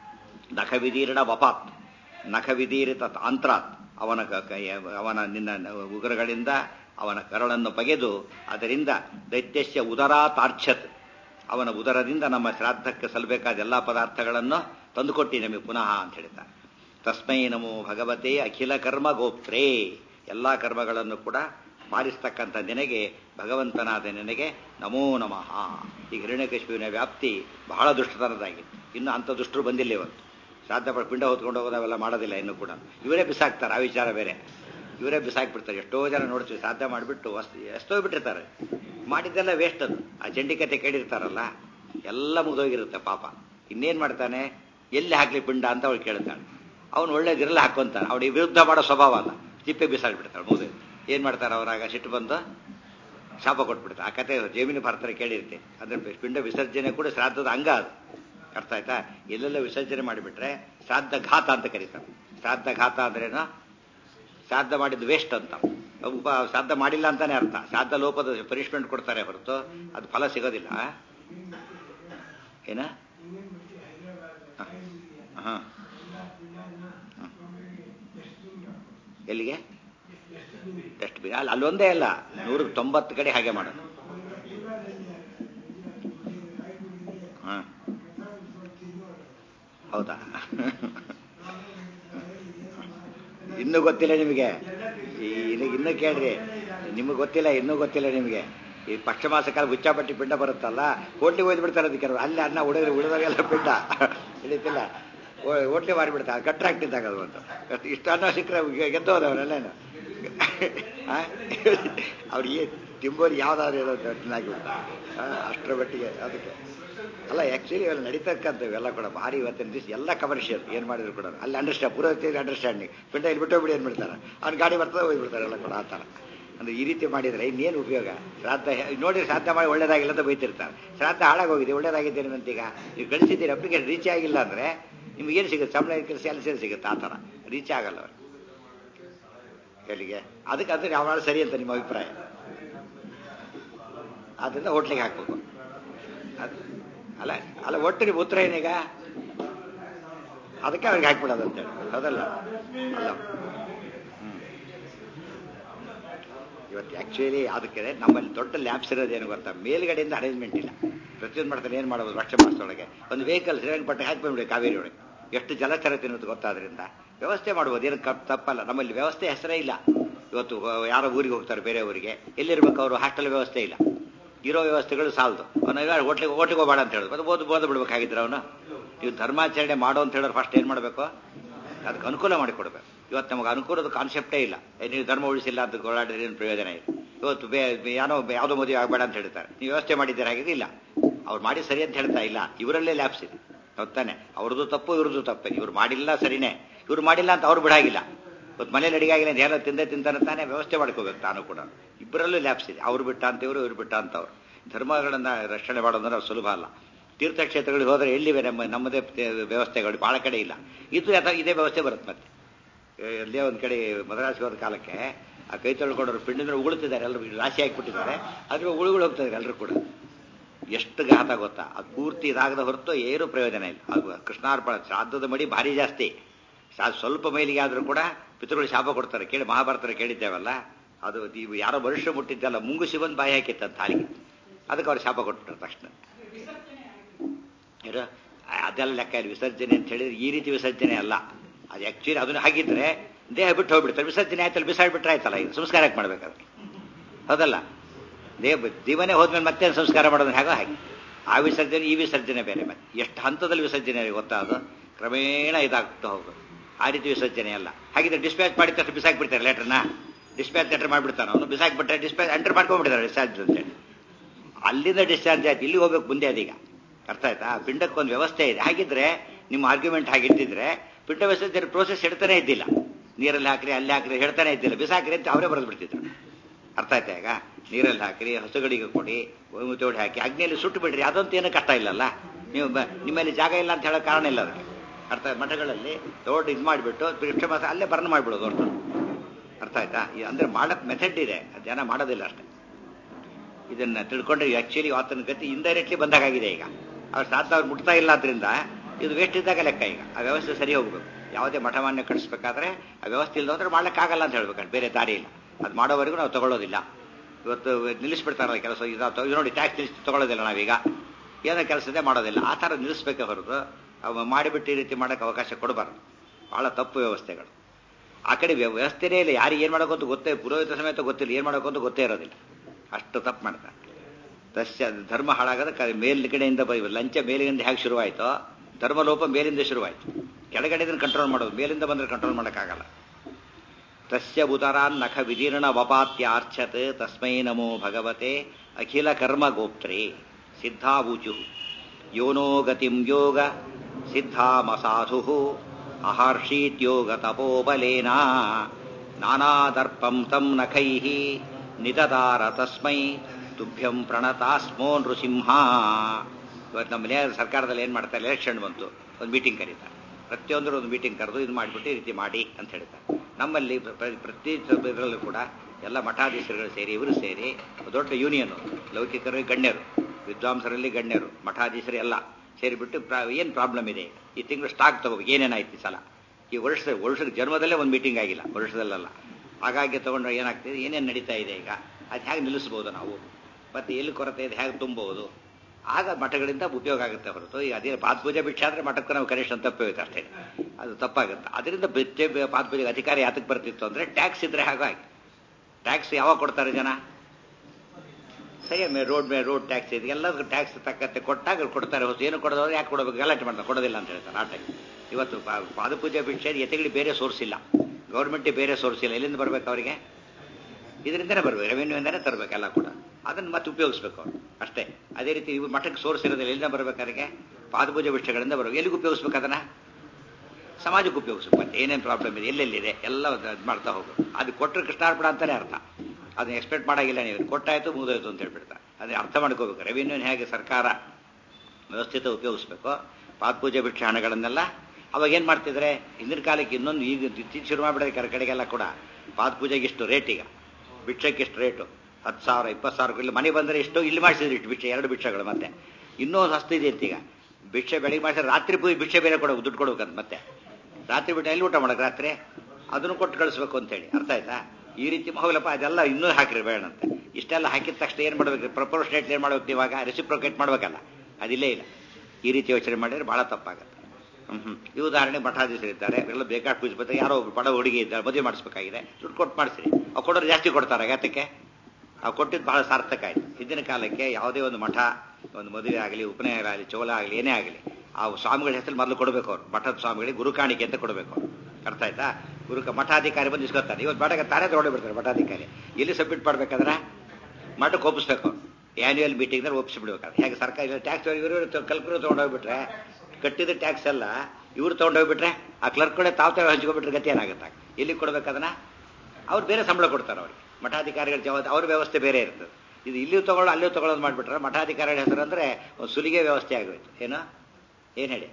ನಖ ವಿದೀರ್ಣ ವಪಾತ್ ನಖ ವಿದೀರಿತ ಅಂತ್ರಾತ್. ಅವನ ಅವನ ನಿನ್ನ ಉಗುರಗಳಿಂದ ಅವನ ಕರಳನ್ನು ಬಗೆದು ಅದರಿಂದ ದೈತ್ಯಸ್ಯ ಉದರಾತ್ ಆರ್ಛತ್. ಅವನ ಉದರದಿಂದ ನಮ್ಮ ಶ್ರಾದ್ದಕ್ಕೆ ಸಲ್ಲಬೇಕಾದ ಎಲ್ಲ ಪದಾರ್ಥಗಳನ್ನು ತಂದುಕೊಟ್ಟಿ ನಮಗೆ ಪುನಃ ಅಂತ ಹೇಳ್ತಾರೆ. ತಸ್ಮೈ ನಮೋ ಭಗವತೆ ಅಖಿಲ ಕರ್ಮ ಗೋಪ್ತ್ರೇ. ಎಲ್ಲ ಕರ್ಮಗಳನ್ನು ಕೂಡ ಪಾಲಿಸ್ತಕ್ಕಂಥ ನಿನಗೆ, ಭಗವಂತನಾದ ನಿನಗೆ ನಮೋ ನಮಃ. ಈ ಹಿರಣ್ಯಕಶಿಪುವಿನ ವ್ಯಾಪ್ತಿ ಬಹಳ ದುಷ್ಟತನದಾಗಿತ್ತು. ಇನ್ನು ಅಂಥ ದುಷ್ಟರು ಬಂದಿಲ್ಲ ಇವತ್ತು. ಶ್ರಾದ್ದ ಪಿಂಡ ಹೊತ್ಕೊಂಡು ಹೋಗೋದು ಅವೆಲ್ಲ ಮಾಡೋದಿಲ್ಲ ಇನ್ನೂ ಕೂಡ. ಇವರೇ ಬಿಸಾಕ್ತಾರೆ, ಆ ವಿಚಾರ ಬೇರೆ. ಇವರೇ ಬಿಸಾಕ್ಬಿಡ್ತಾರೆ. ಎಷ್ಟೋ ಜನ ನೋಡ್ತೀವಿ ಶ್ರಾದ್ದ ಮಾಡಿಬಿಟ್ಟು ಎಷ್ಟೋ ಬಿಟ್ಟಿರ್ತಾರೆ. ಮಾಡಿದ್ದೆಲ್ಲ ವೇಸ್ಟ್. ಅದು ಆ ಚಂಡಿಕತೆ ಕೇಳಿರ್ತಾರಲ್ಲ ಎಲ್ಲ ಮುಗಿದೋಗಿರುತ್ತೆ ಪಾಪ. ಇನ್ನೇನು ಮಾಡ್ತಾನೆ, ಎಲ್ಲಿ ಹಾಕ್ಲಿ ಪಿಂಡ ಅಂತ ಅವಳು ಕೇಳ್ತಾಳೆ. ಅವನು ಒಳ್ಳೇದಿರಲ್ಲ ಹಾಕೊಂತಾನೆ. ಅವನಿಗೆ ವಿರುದ್ಧ ಮಾಡೋ ಸ್ವಭಾವ ಅಲ್ಲ, ಚಿಪ್ಪೆ ಬಿಸಾಡ್ಬಿಡ್ತಾಳೆ. ಮುಗಿದು ಏನು ಮಾಡ್ತಾರೆ ಅವರಾಗ ಸಿಟ್ಟು ಬಂದು ಶಾಪ ಕೊಟ್ಬಿಡ್ತಾರೆ. ಆ ಕತೆ ಜಮೀನು ಬರ್ತಾರೆ ಕೇಳಿರ್ತೆ. ಅಂದ್ರೆ ಪಿಂಡ ವಿಸರ್ಜನೆ ಕೂಡ ಶ್ರಾದ್ದದ ಅಂಗ ಅದು. ಅರ್ಥ ಆಯ್ತಾ. ಎಲ್ಲೆಲ್ಲ ವಿಸರ್ಜನೆ ಮಾಡಿಬಿಟ್ರೆ ಶ್ರಾದ್ದ ಘಾತ ಅಂತ ಕರೀತಾರೆ. ಶ್ರಾದ್ದ ಘಾತ ಅಂದ್ರೇನು, ಶ್ರಾದ್ದ ಮಾಡಿದ್ದು ವೇಸ್ಟ್ ಅಂತ. ಉಪ ಶ್ರಾದ್ದ ಮಾಡಿಲ್ಲ ಅಂತಾನೆ ಅರ್ಥ. ಶ್ರಾದ್ದ ಲೋಪದ ಪನಿಷ್ಮೆಂಟ್ ಕೊಡ್ತಾರೆ ಹೊರತು ಅದು ಫಲ ಸಿಗೋದಿಲ್ಲ. ಏನ ಹಾಂ ಎಲ್ಲಿಗೆ ಡಸ್ಟ್ಬಿನ್ ಅಲ್ಲಿ ಅಲ್ಲೊಂದೇ ಅಲ್ಲ, ನೂರ ತೊಂಬತ್ತು ಕಡೆ ಹಾಗೆ ಮಾಡೋದು. ಹಾಂ ಹೌದಾ. ಇನ್ನೂ ಗೊತ್ತಿಲ್ಲ ನಿಮಗೆ. ಇನ್ನೂ ಕೇಳ್ರಿ, ನಿಮಗೆ ಗೊತ್ತಿಲ್ಲ, ಇನ್ನೂ ಗೊತ್ತಿಲ್ಲ ನಿಮಗೆ. ಈ ಪಕ್ಷ ಮಾಸಕಾಲ ಹುಚ್ಚಾಪಟ್ಟಿ ಪಿಂಡ ಬರುತ್ತಲ್ಲ, ಹೋಟ್ಲಿಗೆ ಒಯ್ದು ಬಿಡ್ತಾರೆ. ಅದಕ್ಕೆ ಅಲ್ಲಿ ಅನ್ನ ಉಳಿದ್ರೆ ಉಳಿದಾಗೆಲ್ಲ ಪಿಂಡ ಹಿಡಿತಿಲ್ಲ, ಹೋಟ್ಲಿ ಮಾರಿಬಿಡ್ತಾರೆ. ಕಟ್ರಾಕ್ಟಿದ್ದಾಗ ಅದು ಒಂದು ಇಷ್ಟು ಅನ್ನ ಸಿಕ್ಕರೆ ಗೆದ್ದೋದವರೆಲ್ಲೇನು ಅವ್ರಿಗೆ ತಿಂಬೋರು ಯಾವ್ದಾದ್ರು ಏನೋ ಚೆನ್ನಾಗಿಬಿಡ್ತಾರೆ ಅಷ್ಟರ ಮಟ್ಟಿಗೆ. ಅದಕ್ಕೆ ಅಲ್ಲ, ಆ್ಯಕ್ಚುಲಿ ಇವೆಲ್ಲ ನಡೀತಕ್ಕಂಥವೆಲ್ಲ ಕೂಡ ಭಾರಿ ಇವತ್ತಿನ ದಿವಸ ಎಲ್ಲ ಕಮರ್ಷಿಯಲ್. ಏನು ಮಾಡಿದ್ರು ಕೂಡ ಅಲ್ಲಿ ಅಂಡರ್ಸ್ಟ್ಯಾಂಡ್ ಪೂರ ಅಂಡರ್ಸ್ಟ್ಯಾಂಡಿಂಗ್. ಪಿಂಡ ಇಲ್ಲಿ ಬಿಟ್ಟು ಬಿಡಿ ಏನು ಬಿಡ್ತಾರೆ. ಅವ್ನು ಗಾಡಿ ಬರ್ತದೆ ಹೋಗ್ಬಿಡ್ತಾರೆ ಎಲ್ಲ ಕೂಡ ಆ ಥರ. ಅಂದ್ರೆ ಈ ರೀತಿ ಮಾಡಿದರೆ ಇನ್ನೇನು ಉಪಯೋಗ? ಶ್ರಾದ್ದ ನೋಡಿ, ಶ್ರಾದ್ದ ಮಾಡಿ ಒಳ್ಳೇದಾಗಿಲ್ಲ ಅಂತ ಬೈತಿರ್ತಾರೆ. ಶ್ರಾದ್ದ ಹಾಳಾಗೋಗಿದೆ, ಒಳ್ಳೇದಾಗಿದ್ದೇನೆ ಅಂತೀಗ ನೀವು ಕಳಿಸಿದ್ದೀರಿ, ಅಪ್ಲಿಕೇಶನ್ ರೀಚ್ ಆಗಿಲ್ಲ ಅಂದರೆ ನಿಮ್ಗೇನು ಸಿಗುತ್ತೆ? ಸಂಬಳ ಕೆಲಸ ಎಲ್ಲ ಸೇರಿ ಸಿಗುತ್ತೆ. ಆ ಥರ ರೀಚ್ ಆಗಲ್ಲ ಅವ್ರು ಎಲ್ಲಿಗೆ. ಅದಕ್ಕೆ ಅಂದ್ರೆ ಯಾವಾಗ ಸರಿ ಅಂತ ನಿಮ್ಮ ಅಭಿಪ್ರಾಯ? ಆದ್ದರಿಂದ ಹೋಟ್ಲಿಗೆ ಹಾಕ್ಬೇಕು. ಅದು ಅಲ್ಲ ಅಲ್ಲ ಒಟ್ಟು ನೀವು ಉತ್ತರ ಏನೀಗ? ಅದಕ್ಕೆ ಅವ್ರಿಗೆ ಹಾಕ್ಬಿಡೋದು ಅಂತೇಳಿ, ಹೌದಲ್ಲ? ಅಲ್ಲ, ಹ್ಮ್. ಇವತ್ತು ಆ್ಯಕ್ಚುಲಿ ಅದಕ್ಕೆ ನಮ್ಮಲ್ಲಿ ದೊಡ್ಡ ಲ್ಯಾಬ್ಸ್ ಇರೋದೇನು ಗೊತ್ತಾ? ಮೇಲ್ಗಡೆಯಿಂದ ಅರೇಂಜ್ಮೆಂಟ್ ಇಲ್ಲ. ಪ್ರತಿಯೊಂದು ಮಾಡ್ತಾರೆ ಏನು ಮಾಡ್ಬೋದು? ಲಕ್ಷ ಮಾಸದೊಳಗೆ ಒಂದು ವೆಹಿಕಲ್ ಶ್ರೀರಂಗಪಟ್ಟಣ ಹಾಕ್ಬಿಡ್ಬಿಡಿ, ಕಾವೇರಿ ಒಳಗೆ ಎಷ್ಟು ಜಲಚರ ತಿನ್ನೋದು ಗೊತ್ತಾದ್ರಿಂದ ವ್ಯವಸ್ಥೆ ಮಾಡ್ಬೋದು. ಏನು ಕಪ್ ತಪ್ಪಲ್ಲ. ನಮ್ಮಲ್ಲಿ ವ್ಯವಸ್ಥೆ ಹೆಸರೇ ಇಲ್ಲ. ಇವತ್ತು ಯಾರೋ ಊರಿಗೆ ಹೋಗ್ತಾರೆ, ಬೇರೆ ಊರಿಗೆ, ಎಲ್ಲಿರ್ಬೇಕು ಅವರು? ಹಾಸ್ಟೆಲ್ ವ್ಯವಸ್ಥೆ ಇಲ್ಲ. ಇರೋ ವ್ಯವಸ್ಥೆಗಳು ಸಾಲದು. ಅವನು ಹೋಟ್ಲಿಗೆ ಹೋಟ್ಲಿಗೆ ಹೋಗಬೇಡ ಅಂತ ಹೇಳೋದು, ಅದು ಓದು ಬೋಧ ಬಿಡ್ಬೇಕಾಗಿದ್ರೆ ಅವನು. ನೀವು ಧರ್ಮಾಚರಣೆ ಮಾಡೋ ಅಂತ ಹೇಳಿದ್ರೆ ಫಸ್ಟ್ ಏನು ಮಾಡಬೇಕು? ಅದಕ್ಕೆ ಅನುಕೂಲ ಮಾಡಿಕೊಡ್ಬೇಕು. ಇವತ್ತು ನಮಗೆ ಅನುಕೂಲದ ಕಾನ್ಸೆಪ್ಟೇ ಇಲ್ಲ. ನೀವು ಧರ್ಮ ಉಳಿಸಿಲ್ಲ ಅಂತ ಗೋಳಾಡಿದ್ರೆ ಏನು ಪ್ರಯೋಜನ ಇಲ್ಲ. ಇವತ್ತು ಬೇ ಏನೋ ಯಾವುದೋ ಮದುವೆ ಆಗಬೇಡ ಅಂತ ಹೇಳ್ತಾರೆ, ನೀವು ವ್ಯವಸ್ಥೆ ಮಾಡಿದ್ದೀರ ಹಾಗೆ ಇಲ್ಲ. ಅವ್ರು ಮಾಡಿ ಸರಿ ಅಂತ ಹೇಳ್ತಾ ಇಲ್ಲ, ಇವರಲ್ಲೇ ಲ್ಯಾಬ್ಸ್ ಇದೆ. ಗೊತ್ತಾನೆ? ಅವ್ರದ್ದು ತಪ್ಪು, ಇವ್ರದ್ದು ತಪ್ಪು. ಇವ್ರು ಮಾಡಿಲ್ಲ ಸರಿನೇ, ಇವ್ರು ಮಾಡಿಲ್ಲ ಅಂತ ಅವ್ರು ಬಿಡಾಗಿಲ್ಲ. ಇವತ್ತು ಮನೇಲಿ ಅಡಿಗೆ ಆಗಿಲ್ಲ, ಏನೋ ತಿಂದೆ ತಿಂತಾನೆ ತಾನೇ ವ್ಯವಸ್ಥೆ ಮಾಡ್ಕೋಬೇಕು ತಾನು ಕೂಡ. ಇಬ್ಬರಲ್ಲೂ ಲ್ಯಾಬ್ಸ್ ಇದೆ. ಅವ್ರು ಬಿಟ್ಟ ಅಂತ ಇವರು, ಇವ್ರು ಬಿಟ್ಟ ಅಂತವ್ರು. ಧರ್ಮಗಳನ್ನ ರಕ್ಷಣೆ ಮಾಡೋದಂದ್ರೆ ಅದು ಸುಲಭ ಅಲ್ಲ. ತೀರ್ಥಕ್ಷೇತ್ರಗಳಿಗೆ ಹೋದರೆ ಎಲ್ಲಿವೆ ನಮ್ಮ ನಮ್ಮದೇ ವ್ಯವಸ್ಥೆಗಳು? ಭಾಳ ಕಡೆ ಇಲ್ಲ. ಇದು ಅಥವಾ ಇದೇ ವ್ಯವಸ್ಥೆ ಬರುತ್ತೆ. ಮತ್ತೆ ಎಲ್ಲೇ ಒಂದು ಕಡೆ ಮದ್ರಾಸ್ಗೆ ಹೋದ ಕಾಲಕ್ಕೆ ಆ ಕೈ ತೊಳ್ಕೊಂಡವ್ರು ಪಿಂಡಿದ್ರೆ ಉಗುಳ್ತಿದ್ದಾರೆ, ಎಲ್ಲರೂ ರಾಶಿ ಹಾಕಿಬಿಟ್ಟಿದ್ದಾರೆ. ಅದ್ರ ಉಳುಗಳು ಹೋಗ್ತಿದ್ದಾರೆ ಎಲ್ಲರೂ ಕೂಡ. ಎಷ್ಟು ಘಾತ ಗೊತ್ತಾ? ಅದು ಪೂರ್ತಿ ಇದಾಗದ ಹೊರತು ಏನೂ ಪ್ರಯೋಜನ ಇಲ್ಲ. ಅದು ಕೃಷ್ಣಾರ್ಪಣ ಶ್ರಾದ್ದದ ಮಡಿ ಭಾರಿ ಜಾಸ್ತಿ. ಸ್ವಲ್ಪ ಮೈಲಿಗೆ ಆದರೂ ಕೂಡ ಪಿತೃಗಳು ಶಾಪ ಕೊಡ್ತಾರೆ. ಕೇಳಿ ಮಹಾಭಾರತ ಕೇಳಿದ್ದೇವಲ್ಲ, ಅದು ನೀವು ಯಾರೋ ಮನುಷ್ಯ ಮುಟ್ಟಿದ್ದಲ್ಲ, ಮುಂಗುಸಿ ಬಂದು ಬಾಯಿ ಹಾಕಿತ್ತಂತ ಹಾಲಿಗೆ, ಅದಕ್ಕೆ ಅವ್ರು ಶಾಪ ಕೊಟ್ಬಿಟ್ರು ತಕ್ಷಣ. ಇರೋ ಅದೆಲ್ಲ ಲೆಕ್ಕ ಇಲ್ಲ. ವಿಸರ್ಜನೆ ಅಂತ ಹೇಳಿದ್ರೆ ಈ ರೀತಿ ವಿಸರ್ಜನೆ ಅಲ್ಲ. ಅದು ಆ್ಯಕ್ಚುಲಿ ಅದನ್ನು ಹಾಗಿದ್ರೆ ದೇಹ ಬಿಟ್ಟು ಹೋಗ್ಬಿಡ್ತಾರೆ. ವಿಸರ್ಜನೆ ಆಯ್ತಲ್ಲ, ಬಿಸಾಡ್ಬಿಟ್ರೆ ಆಯ್ತಲ್ಲ. ಇದು ಸಂಸ್ಕಾರಕ್ಕೆ ಮಾಡ್ಬೇಕಾದ್ರೆ, ಹೌದಲ್ಲ? ದೇಹ ಜೀವನೇ ಹೋದ್ಮೇಲೆ ಮತ್ತೆ ಸಂಸ್ಕಾರ ಮಾಡೋದು ಹೇಗೋ ಹಾಗೆ. ಆ ವಿಸರ್ಜನೆ ಈ ವಿಸರ್ಜನೆ ಬೇರೆ. ಮತ್ತೆ ಎಷ್ಟು ಹಂತದಲ್ಲಿ ವಿಸರ್ಜನೆ ಗೊತ್ತಾ? ಅದು ಕ್ರಮೇಣ ಇದಾಗ್ತಾ ಹೋಗೋದು. ಆ ರೀತಿ ವಿಸರ್ಜನೆ ಅಲ್ಲ. ಹಾಗಿದ್ರೆ ಡಿಸ್ಪ್ಯಾಚ್ ಮಾಡಿದ ತಕ್ಷಣ ಬಿಸಾಕ್ಬಿಡ್ತಾರೆ ಲೆಟರ್ನ. ಡಿಸ್ಪ್ಯಾಚ್ ಲೆಟರ್ ಮಾಡಿಬಿಡ್ತಾನೆ ಅವನು, ಬಿಸಾಕ್ಬಿಟ್ರೆ ಡಿಸ್ಪ್ಯಾಚ್ ಎಂಟರ್ ಮಾಡ್ಕೊಂಡ್ಬಿಡ್ತಾರೆ ಡಿಸ್ಚಾರ್ಜ್ ಅಂತೇಳಿ. ಅಲ್ಲಿಂದ ಡಿಸ್ಚಾರ್ಜ್ ಆಯ್ತು, ಇಲ್ಲಿ ಹೋಗ್ಬೇಕು ಮುಂದೆ. ಅದೀಗ ಅರ್ಥ ಆಯ್ತಾ? ಪಿಂಡಕ್ಕೆ ಒಂದು ವ್ಯವಸ್ಥೆ ಇದೆ. ಹಾಗಿದ್ರೆ ನಿಮ್ಮ ಆರ್ಗ್ಯುಮೆಂಟ್ ಹಾಗಿರ್ತಿದ್ರೆ ಪಿಂಡ ವಿಸರ್ಜನೆ ಪ್ರೋಸೆಸ್ ಹೇಳ್ತಾನೆ ಇದ್ದಿಲ್ಲ. ನೀರಲ್ಲಿ ಹಾಕ್ರಿ, ಅಲ್ಲಿ ಹಾಕ್ರಿ ಹೇಳ್ತಾನೆ ಇದ್ದಿಲ್ಲ. ಬಿಸಾಕ್ರಿ ಅಂತ ಅವರೇ ಬರೆದು ಬಿಡ್ತಿದ್ರು. ಅರ್ಥ ಆಯ್ತಾ? ಈಗ ನೀರಲ್ಲಿ ಹಾಕಿರಿ, ಹಸುಗಳಿಗೆ ಕೊಡಿ, ತೋಡಿ ಹಾಕಿ ಅಗ್ನಿಯಲ್ಲಿ ಸುಟ್ಟು ಬಿಡ್ರಿ, ಅದಂತೂ ಏನೂ ಕಷ್ಟ ಇಲ್ಲಲ್ಲ. ನೀವು ನಿಮ್ಮಲ್ಲಿ ಜಾಗ ಇಲ್ಲ ಅಂತ ಹೇಳೋ ಕಾರಣ ಇಲ್ಲ ಅದಕ್ಕೆ. ಅರ್ಥ? ಮಠಗಳಲ್ಲಿ ದೊಡ್ಡ ಇದು ಮಾಡಿಬಿಟ್ಟು ಭಿಕ್ಷೆ ಮಾಸ ಅಲ್ಲೇ ಬರ್ನ್ ಮಾಡಿಬಿಡೋದು ಹೊರತು. ಅರ್ಥ ಆಯ್ತಾ? ಅಂದರೆ ಮಾಡೋಕ್ಕೆ ಮೆಥಡ್ ಇದೆ, ಜನ ಮಾಡೋದಿಲ್ಲ ಅಷ್ಟೇ. ಇದನ್ನು ತಿಳ್ಕೊಂಡ್ರೆ ಆ್ಯಕ್ಚುಲಿ ಆತನ ಗತಿ ಇಂಡೈರೆಕ್ಟ್ಲಿ ಬಂದಾಗಿದೆ. ಈಗ ಅವ್ರು ಸಾಧ್ಯ ಅವ್ರು ಮುಟ್ತಾ ಇಲ್ಲ, ಆದ್ದರಿಂದ ಇದು ವೇಸ್ಟ್ ಇದ್ದಾಗ ಲೆಕ್ಕ. ಈಗ ಆ ವ್ಯವಸ್ಥೆ ಸರಿ ಹೋಗ್ಬೇಕು. ಯಾವುದೇ ಮಠಮಾನ್ಯ ಕಳಿಸ್ಬೇಕಾದ್ರೆ ಆ ವ್ಯವಸ್ಥೆ ಇಲ್ಲದ ಹೋದ್ರೆ ಮಾಡ್ಲಿಕ್ಕಾಗಲ್ಲ ಅಂತ ಹೇಳ್ಬೇಕಂತ, ಬೇರೆ ದಾರಿ ಇಲ್ಲ. ಅದು ಮಾಡೋವರೆಗೂ ನಾವು ತಗೊಳ್ಳೋದಿಲ್ಲ. ಇವತ್ತು ನಿಲ್ಲಿಸ್ಬಿಡ್ತಾರಲ್ಲ ಕೆಲಸ. ಇದು ನೋಡಿ, ಟ್ಯಾಕ್ಸ್ ನಿಲ್ಲಿಸಿ ತಗೊಳ್ಳೋದಿಲ್ಲ ನಾವೀಗ, ಏನೋ ಕೆಲಸದೇ ಮಾಡೋದಿಲ್ಲ. ಆ ಥರ ನಿಲ್ಲಿಸ್ಬೇಕೆ ಹೊರತು ಮಾಡಿಬಿಟ್ಟು ಈ ರೀತಿ ಮಾಡೋಕ್ಕೆ ಅವಕಾಶ ಕೊಡಬಾರ್ದು. ಭಾಳ ತಪ್ಪು ವ್ಯವಸ್ಥೆಗಳು. ಆ ಕಡೆ ವ್ಯವಸ್ಥೆನೇ ಇಲ್ಲ. ಯಾರಿಗೆ ಏನು ಮಾಡೋಕ್ಕಂತ ಗೊತ್ತೇ, ಪುರೋಹಿತ ಸಮೇತ ಗೊತ್ತಿಲ್ಲ, ಏನು ಮಾಡೋಕ್ಕಂತ ಗೊತ್ತೇ ಇರೋದಿಲ್ಲ. ಅಷ್ಟು ತಪ್ಪು ಮಾಡ್ತಾರೆ. ದಶ್ಯ ಧರ್ಮ ಹಾಳಾಗೋದಕ್ಕೆ ಮೇಲ್ಗಡೆಯಿಂದ ಲಂಚ ಮೇಲಿನಿಂದ ಹೇಗೆ ಶುರುವಾಯಿತೋ, ಧರ್ಮಲೋಪ ಮೇಲಿಂದ ಶುರುವಾಯಿತು. ಕೆಳಗಡೆಯಿಂದ ಕಂಟ್ರೋಲ್ ಮಾಡೋದು, ಮೇಲಿಂದ ಬಂದರೆ ಕಂಟ್ರೋಲ್ ಮಾಡೋಕ್ಕಾಗಲ್ಲ. ತಸ್ಯ ಉದರಾನ್ ನಖ ವಿದೀರ್ಣ ವಪಾತ್ಯಾರ್ಚತ್ ತಸ್ಮೈ ನಮೋ ಭಗವತೆ ಅಖಿಲ ಕರ್ಮ ಗೋಪ್ತ್ರೇ ಸಿದ್ಧಾವೂಚು ಯೋನೋ ಗತಿಂ ಯೋಗ ಸಿದ್ಧಾಮಸಾಧು ಅಹರ್ಷೀತ್ಯೋಗ ತಪೋಬಲೇನ ನಾನಾದರ್ಪಂ ತಂ ನಖೈಃ ನಿದದಾರ ತಸ್ಮೈ ತುಭ್ಯಂ ಪ್ರಣತಾಸ್ಮೋ ನೃಸಿಂಹ. ಇವತ್ತು ನಮ್ಮ ಮನೆಯ ಸರ್ಕಾರದಲ್ಲಿ ಏನು ಮಾಡ್ತಾರೆ? ಎಲೆಕ್ಷನ್ ಬಂತು, ಒಂದು ಮೀಟಿಂಗ್ ಕರೀತಾರೆ. ಪ್ರತಿಯೊಂದರೂ ಒಂದು ಮೀಟಿಂಗ್ ಕರೆದು ಇದು ಮಾಡಿಬಿಟ್ಟು ಈ ರೀತಿ ಮಾಡಿ ಅಂತ ಹೇಳ್ತಾರೆ. ನಮ್ಮಲ್ಲಿ ಪ್ರತಿ ಇದರಲ್ಲೂ ಕೂಡ ಎಲ್ಲ ಮಠಾಧೀಶರುಗಳು ಸೇರಿ, ಇವರು ಸೇರಿ ದೊಡ್ಡ ಯೂನಿಯನು, ಲೌಕಿಕರಲ್ಲಿ ಗಣ್ಯರು, ವಿದ್ವಾಂಸರಲ್ಲಿ ಗಣ್ಯರು, ಮಠಾಧೀಶರು ಎಲ್ಲ ಸೇರಿಬಿಟ್ಟು ಏನು ಪ್ರಾಬ್ಲಮ್ ಇದೆ, ಈ ತಿಂಗಳು ಸ್ಟಾಕ್ ತಗೋಬೇಕು, ಏನೇನಾಯ್ತು ಈ ಸಲ, ಈ ವರ್ಷ ವರ್ಷದ ಜನ್ಮದಲ್ಲೇ ಒಂದು ಮೀಟಿಂಗ್ ಆಗಿಲ್ಲ, ವರ್ಷದಲ್ಲ. ಹಾಗಾಗಿ ತೊಗೊಂಡ್ರೆ ಏನಾಗ್ತಿದೆ, ಏನೇನು ನಡೀತಾ ಇದೆ ಈಗ, ಅದು ಹೇಗೆ ನಿಲ್ಲಿಸ್ಬೋದು ನಾವು, ಮತ್ತು ಎಲ್ಲಿ ಕೊರತೆ ಇದೆ ಹೇಗೆ ತುಂಬೋದು, ಆಗ ಮಠಗಳಿಂದ ಉಪಯೋಗ ಆಗುತ್ತೆ ಹೊರತು. ಈಗ ಅದೇ ಪಾದಪೂಜೆ ಭಿಕ್ಷೆ ಆದರೆ ಮಠಕ್ಕೆ ನಾವು ಕನಿಷ್ಠ ತಪ್ಪೋಗುತ್ತೆ ಅಷ್ಟೇ, ಅದು ತಪ್ಪಾಗುತ್ತೆ. ಅದರಿಂದ ಭಿಕ್ಷೆ ಪಾದಪೂಜೆಗೆ ಅಧಿಕಾರ ಯಾತಕ್ಕೆ ಬರ್ತಿತ್ತು ಅಂದರೆ ಟ್ಯಾಕ್ಸ್ ಇದ್ರೆ ಹಾಗಾಗಿ. ಟ್ಯಾಕ್ಸ್ ಯಾವಾಗ ಕೊಡ್ತಾರೆ ಜನ? ಸರಿ, main road main road tax ಇದೆ, ಎಲ್ಲದಕ್ಕೂ ಟ್ಯಾಕ್ಸ್ ತಕ್ಕಂತೆ ಕೊಟ್ಟಾಗ ಕೊಡ್ತಾರೆ ಹೊತ್ತು. ಏನು ಕೊಡೋದು, ಯಾಕೆ ಕೊಡಬೇಕು, ಗಲಾಟೆ ಮಾಡ್ತಾರೆ, ಕೊಡೋದಿಲ್ಲ ಅಂತ ಹೇಳ್ತಾರೆ ಆ ಟೈಮ್. ಇವತ್ತು ಪಾದಪೂಜೆ ಭಿಕ್ಷೆ ಎತೆಗಳಿಗೆ ಬೇರೆ ಸೋರ್ಸ್ ಇಲ್ಲ, ಗೌರ್ಮೆಂಟಿಗೆ ಬೇರೆ ಸೋರ್ಸ್ ಇಲ್ಲ. ಎಲ್ಲಿಂದ ಬರಬೇಕು ಅವರಿಗೆ? ಇದರಿಂದನೇ ಬರಬೇಕು, ರೆವೆನ್ಯೂಯಿಂದನೇ ತರಬೇಕೆಲ್ಲ ಕೂಡ. ಅದನ್ನು ಮತ್ತೆ ಉಪಯೋಗಿಸ್ಬೇಕು ಅವರು ಅಷ್ಟೇ. ಅದೇ ರೀತಿ ಇವು ಮಠಕ್ಕೆ ಸೋರ್ಸ್ ಇರೋದಿಲ್ಲ, ಎಲ್ಲಿಂದ ಬರಬೇಕಾದ್ರೆ ಪಾದಪೂಜೆ ಭಿಕ್ಷೆಗಳಿಂದ ಬರಬೇಕು. ಎಲ್ಲಿಗೆ ಉಪಯೋಗಿಸ್ಬೇಕು ಅದನ್ನು? ಸಮಾಜಕ್ಕೆ ಉಪಯೋಗಿಸ್ಬೇಕು. ಮತ್ತೆ ಏನೇನು ಪ್ರಾಬ್ಲಮ್ ಇದೆ, ಎಲ್ಲೆಲ್ಲಿದೆ ಎಲ್ಲ ಇದು ಮಾಡ್ತಾ ಹೋಗು. ಅದು ಕೊಟ್ಟರೆ ಕೃಷ್ಣಾರ್ಪಣ ಅಂತಾನೆ ಅರ್ಥ. ಅದನ್ನ ಎಕ್ಸ್ಪೆಕ್ಟ್ ಮಾಡಾಗಿಲ್ಲ ನೀವು ಕೊಟ್ಟಾಯ್ತು ಮುಗಿದೋಯ್ತು ಅಂತ ಹೇಳ್ಬಿಡ್ತಾರೆ. ಅದನ್ನ ಅರ್ಥ ಮಾಡ್ಕೋಬೇಕು. ರೆವಿನ್ಯೂನ ಹೇಗೆ ಸರ್ಕಾರ ವ್ಯವಸ್ಥಿತ ಉಪಯೋಗಿಸ್ಬೇಕು, ಪಾತ್ಪೂಜೆ ಭಿಕ್ಷೆ ಹಣಗಳನ್ನೆಲ್ಲ ಅವಾಗ ಏನು ಮಾಡ್ತಿದ್ರೆ ಹಿಂದಿನ ಕಾಲಕ್ಕೆ ಇನ್ನೊಂದು ಈಗ ಇತ್ತೀಚೆ ಶುರು ಮಾಡಿಬಿಡೋದು ಕಡೆ ಕಡೆಗೆಲ್ಲ ಕೂಡ ಪಾತ್ಪೂಜೆಗೆ ಇಷ್ಟು ರೇಟ್, ಈಗ ಭಿಕ್ಷಕ್ಕೆ ಇಷ್ಟು ರೇಟು, ಹತ್ತು ಸಾವಿರ ಇಪ್ಪತ್ತು ಸಾವಿರ ಇಲ್ಲಿ ಮನೆ ಬಂದರೆ ಇಷ್ಟು, ಇಲ್ಲಿ ಮಾಡಿಸಿದ್ರು ಇಷ್ಟು ಭಿಕ್ಷೆ, ಎರಡು ಭಿಕ್ಷೆಗಳು. ಮತ್ತೆ ಇನ್ನೂ ಹೊಸ್ತು ಇದೆ ಅಂತ ಈಗ ಭಿಕ್ಷೆ ಬೆಳಿಗ್ಗೆ ಮಾಡಿಸಿದ್ರೆ ರಾತ್ರಿ ಪೂಜೆ ಭಿಕ್ಷೆ ಬೇರೆ ಕೊಡೋ ದುಡ್ಡು ಕೊಡ್ಬೇಕಂತ, ಮತ್ತೆ ರಾತ್ರಿ ಬಿಟ್ಟು ಎಲ್ಲಿ ಊಟ ಮಾಡೋಕೆ ರಾತ್ರಿ ಅದನ್ನು ಕೊಟ್ಟು ಕಳಿಸ್ಬೇಕು ಅಂತೇಳಿ. ಅರ್ಥ ಆಯ್ತಾ? ಈ ರೀತಿ ಹೋಗ್ಲಪ್ಪ ಅದೆಲ್ಲ ಇನ್ನೂ ಹಾಕಿರಿ ಬೇಡಂತೆ. ಇಷ್ಟೆಲ್ಲ ಹಾಕಿದ ತಕ್ಷಣ ಏನು ಮಾಡ್ಬೇಕು? ಪ್ರಪೋರ್ಷನೇಟ್ ಏನು ಮಾಡ್ಬೇಕು? ಇವಾಗ ರೆಸಿಪ್ರೊಕೇಟ್ ಮಾಡ್ಬೇಕಲ್ಲ, ಅದಿಲ್ಲೇ ಇಲ್ಲ. ಈ ರೀತಿ ಯೋಚನೆ ಮಾಡಿದ್ರೆ ಬಹಳ ತಪ್ಪಾಗುತ್ತೆ. ಹ್ಮ್ ಹ್ಮ್ ಈ ಉದಾಹರಣೆ ಮಠಾಧೀಶರಿದ್ದಾರೆ, ಅವರೆಲ್ಲ ಬೇಕಾದ ಪೂಜೆ ಬರ್ತಾರೆ, ಯಾರೋ ಬಡ ಹುಡುಗಿ ಇದ್ದಾರೆ, ಮದುವೆ ಮಾಡಿಸ್ಬೇಕಾಗಿದೆ, ದುಡ್ಡು ಕೊಟ್ಟು ಮಾಡಿಸ್ರಿ. ಅವ್ರು ಕೊಡೋರು ಜಾಸ್ತಿ ಕೊಡ್ತಾರೆ, ಯಾತಕ್ಕೆ? ಅವ್ರು ಕೊಟ್ಟಿದ್ದು ಬಹಳ ಸಾರ್ಥಕ ಆಯ್ತು. ಹಿಂದಿನ ಕಾಲಕ್ಕೆ ಯಾವುದೇ ಒಂದು ಮಠ, ಒಂದು ಮದುವೆ ಆಗಲಿ, ಉಪನಯನ ಆಗಲಿ, ಚೋಲ ಆಗಲಿ, ಏನೇ ಆಗಲಿ, ಆ ಸ್ವಾಮಿಗಳ ಹೆಸರು ಮೊದಲು ಕೊಡಬೇಕು. ಅವ್ರು ಮಠದ ಸ್ವಾಮಿಗಳಿಗೆ ಗುರು ಕಾಣಿಕೆ ಅಂತ ಕೊಡಬೇಕು ಅವ್ರು. ಅರ್ಥ ಆಯ್ತಾ? ಗುರು ಮಠಾಧಿಕಾರಿ ಬಂದು ಇಸ್ಕೊತಾರೆ. ಇವತ್ತು ಮಠಕ್ಕೆ ತಾನೇ ತಗೊಂಡು ಬಿಡ್ತಾರೆ ಮಠಾಧಿಕಾರಿ. ಎಲ್ಲಿ ಸಬ್ಮಿಟ್ ಮಾಡ್ಬೇಕಾದ್ರೆ ಮಠಕ್ಕೆ ಒಪ್ಪಿಸ್ಬೇಕು ಅವ್ರು. ಆ್ಯನ್ಯುವಲ್ ಮೀಟಿಂಗ್ನಲ್ಲಿ ಒಪ್ಪಿಸಿ ಬಿಡ್ಬೇಕಾದ್ರೆ. ಹೇಗೆ ಸರ್ಕಾರ ಟ್ಯಾಕ್ಸ್ ಇವರು ಕಲ್ಪನೆ ತೊಗೊಂಡೋಗ್ಬಿಟ್ರೆ, ಕಟ್ಟಿದ ಟ್ಯಾಕ್ಸ್ ಎಲ್ಲ ಇವ್ರು ತೊಗೊಂಡೋಗ್ಬಿಟ್ರೆ ಆ ಕ್ಲರ್ಕ್ಗಳೇ ತಾವು ತಾವು ಹಂಚ್ಕೊಬಿಟ್ರೆ ಗತಿ ಏನಾಗುತ್ತೆ? ಎಲ್ಲಿ ಕೊಡ್ಬೇಕದನ್ನ? ಅವ್ರು ಬೇರೆ ಸಂಬಳ ಕೊಡ್ತಾರೆ ಅವ್ರಿಗೆ. ಮಠಾಧಿಕಾರಿಗಳ ಜವಾಬ್ದಾರಿ ಅವ್ರ ವ್ಯವಸ್ಥೆ ಬೇರೆ ಇರ್ತದೆ. ಇದು ಇಲ್ಲಿಯೂ ತಗೊಳ್ಳೋ ಅಲ್ಲಿಯೂ ತಗೊಳ್ಳೋದು ಮಾಡಿಬಿಟ್ರೆ ಮಠಾಧಿಕಾರಿಗಳ ಹೆಸರು ಅಂದರೆ ಒಂದು ಸುಲಿಗೆ ವ್ಯವಸ್ಥೆ ಆಗೋಯ್ತು. ಏನೋ ಏನು ಹೇಳಿ?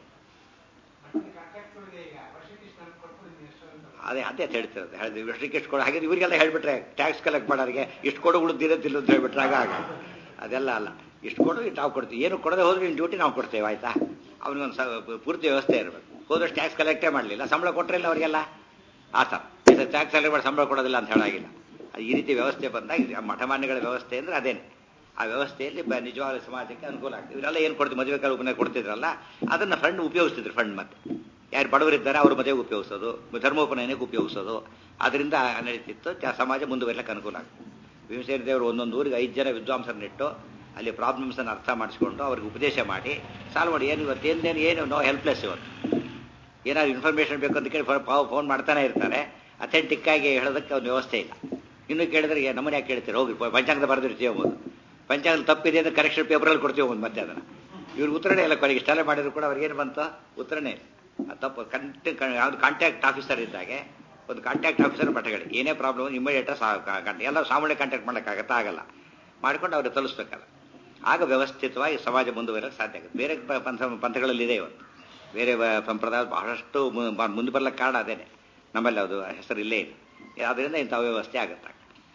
ಅದೇ ಅದೇ ಹೇಳ್ತಿರೋದು ಹೇಳಿದ್ವಿ ವರ್ಷಕ್ಕೆ ಎಷ್ಟು ಕೊಡು. ಹಾಗೆ ಇವರಿಗೆಲ್ಲ ಹೇಳ್ಬಿಟ್ರೆ ಟ್ಯಾಕ್ಸ್ ಕಲೆಕ್ಟ್ ಮಾಡೋರಿಗೆ ಇಷ್ಟು ಕೊಡು ಉಳಿದಿರೋದಿಲ್ಲ ಅಂತ ಹೇಳ್ಬಿಟ್ರೆ ಆಗ ಆಗ ಅದೆಲ್ಲ ಅಲ್ಲ. ಇಷ್ಟು ಕೊಡು ಇಟ್ಟು ನಾವು ಕೊಡ್ತೀವಿ. ಏನು ಕೊಡದೆ ಹೋದ್ರೆ ನಿಮ್ಮ ಡ್ಯೂಟಿ ನಾವು ಕೊಡ್ತೇವೆ, ಆಯ್ತಾ? ಅವ್ನಿಗೊಂದು ಸ ಪೂರ್ತಿ ವ್ಯವಸ್ಥೆ ಇರಬೇಕು. ಹೋದಷ್ಟು ಟ್ಯಾಕ್ಸ್ ಕಲೆಕ್ಟೇ ಮಾಡಲಿಲ್ಲ, ಸಂಬಳ ಕೊಟ್ಟರಿಲ್ಲ ಅವರಿಗೆಲ್ಲ ಆ ಥರ. ಇದು ಟ್ಯಾಕ್ಸ್ ಕಲೆಕ್ಟ್ ಮಾಡಿ ಸಂಬಳ ಕೊಡೋದಿಲ್ಲ ಅಂತ ಹೇಳಾಗಿಲ್ಲ. ಈ ರೀತಿ ವ್ಯವಸ್ಥೆ ಬಂದಾಗ ಮಠಮಾನ್ಯಗಳ ವ್ಯವಸ್ಥೆ ಅಂದರೆ ಅದೇನೆ. ಆ ವ್ಯವಸ್ಥೆಯಲ್ಲಿ ಬ ನಿಜವಾದ ಸಮಾಜಕ್ಕೆ ಅನುಕೂಲ ಆಗ್ತದೆ. ಇವರೆಲ್ಲ ಏನು ಕೊಡ್ತೀವಿ, ಮದುವೆ ಕಾಲ ಉಪನಯ ಕೊಡ್ತಿದ್ರಲ್ಲ, ಅದನ್ನು ಫಂಡ್ ಉಪಯೋಗಿಸ್ತಿದ್ರು. ಫಂಡ್ ಮತ್ತೆ ಯಾರು ಬಡವರಿದ್ದಾರೆ ಅವ್ರ ಮದುವೆಗೆ ಉಪಯೋಗಿಸೋದು, ಧರ್ಮೋಪನಯನಕ್ಕೆ ಉಪಯೋಗಿಸೋದು. ಅದರಿಂದ ನಡೀತಿತ್ತು. ಸಮಾಜ ಮುಂದುವರಿಲಿಕ್ಕೆ ಅನುಕೂಲ ಆಗ್ತದೆ. ಭೀಮಸೇನ ದೇವರು ಒಂದೊಂದು ಊರಿಗೆ ಐದು ಜನ ವಿದ್ವಾಂಸರನ್ನಿಟ್ಟು ಅಲ್ಲಿ ಪ್ರಾಬ್ಲಮ್ಸನ್ನು ಅರ್ಥ ಮಾಡಿಸ್ಕೊಂಡು ಅವ್ರಿಗೆ ಉಪದೇಶ ಮಾಡಿ ಸಾಲ್ವ್ ಮಾಡಿ. ಏನು ಇವತ್ತು ಏನೇನು ಏನು ನೋ ಹೆಲ್ಪ್ಲೆಸ್. ಇವತ್ತು ಏನಾದ್ರು ಇನ್ಫಾರ್ಮೇಷನ್ ಬೇಕು ಅಂತ ಕೇಳಿ ಫೋನ್ ಮಾಡ್ತಾನೆ ಇರ್ತಾರೆ. ಅಥೆಂಟಿಕ್ ಆಗಿ ಹೇಳೋದಕ್ಕೆ ಒಂದು ವ್ಯವಸ್ಥೆ ಇಲ್ಲ. ಇನ್ನೂ ಕೇಳಿದ್ರೆ ನಮ್ಮನೆ ಯಾಕೆ ಕೇಳ್ತೀರಿ, ಹೋಗಿ ಪಂಚಾಂಗದ ಬರೆದಿರ್ತೀವಿ ಒಂದು ಪಂಚಾಂಗದ ತಪ್ಪಿದೆ ಅಂತ ಕರೆಕ್ಷನ್ ಪೇಪರಲ್ಲಿ ಕೊಡ್ತೀವಿ ಒಂದು. ಮತ್ತೆ ಅದನ್ನು ಇವ್ರು ಉತ್ತರಣೆ ಇಲ್ಲ. ಕೊನೆಗೆ ಇಷ್ಟೆಲ್ಲ ಮಾಡಿದ್ರು ಕೂಡ ಅವ್ರಿಗೇನು ಬಂತು? ಉತ್ತರಣೆ ಇಲ್ಲ. ಅದು ತಪ್ಪು. ಕಂಟ ಯಾವುದು ಕಾಂಟ್ಯಾಕ್ಟ್ ಆಫೀಸರ್ ಇದ್ದಾಗೆ ಒಂದು ಕಾಂಟ್ಯಾಕ್ಟ್ ಆಫೀಸರ್ ಮಠಗಳು ಏನೇ ಪ್ರಾಬ್ಲಮ್ ಇಮಿಡಿಯೇಟ್ ಎಲ್ಲ ಸಾಮಾನ್ಯ ಕಾಂಟ್ಯಾಕ್ಟ್ ಮಾಡೋಕ್ಕಾಗತ್ತಾ? ಆಗಲ್ಲ. ಮಾಡ್ಕೊಂಡು ಅವ್ರಿಗೆ ತಲುಪಿಸ್ಬೇಕಲ್ಲ. ಆಗ ವ್ಯವಸ್ಥಿತವಾಗಿ ಸಮಾಜ ಮುಂದುವರಿಯಕ್ಕೆ ಸಾಧ್ಯ ಆಗುತ್ತೆ. ಬೇರೆ ಪಂಥ ಪಂಥಗಳಲ್ಲಿದೆ ಇವತ್ತು ಬೇರೆ ಸಂಪ್ರದಾಯ ಬಹಳಷ್ಟು ಮುಂದೆ ಬರ್ಲಿಕ್ಕೆ ಕಾರಣ ಅದೇನೆ. ನಮ್ಮಲ್ಲಿ ಅದು ಹೆಸರು ಇಲ್ಲೇ ಇಲ್ಲ. ಆದ್ದರಿಂದ ಇಂಥ ವ್ಯವಸ್ಥೆ ಆಗುತ್ತೆ.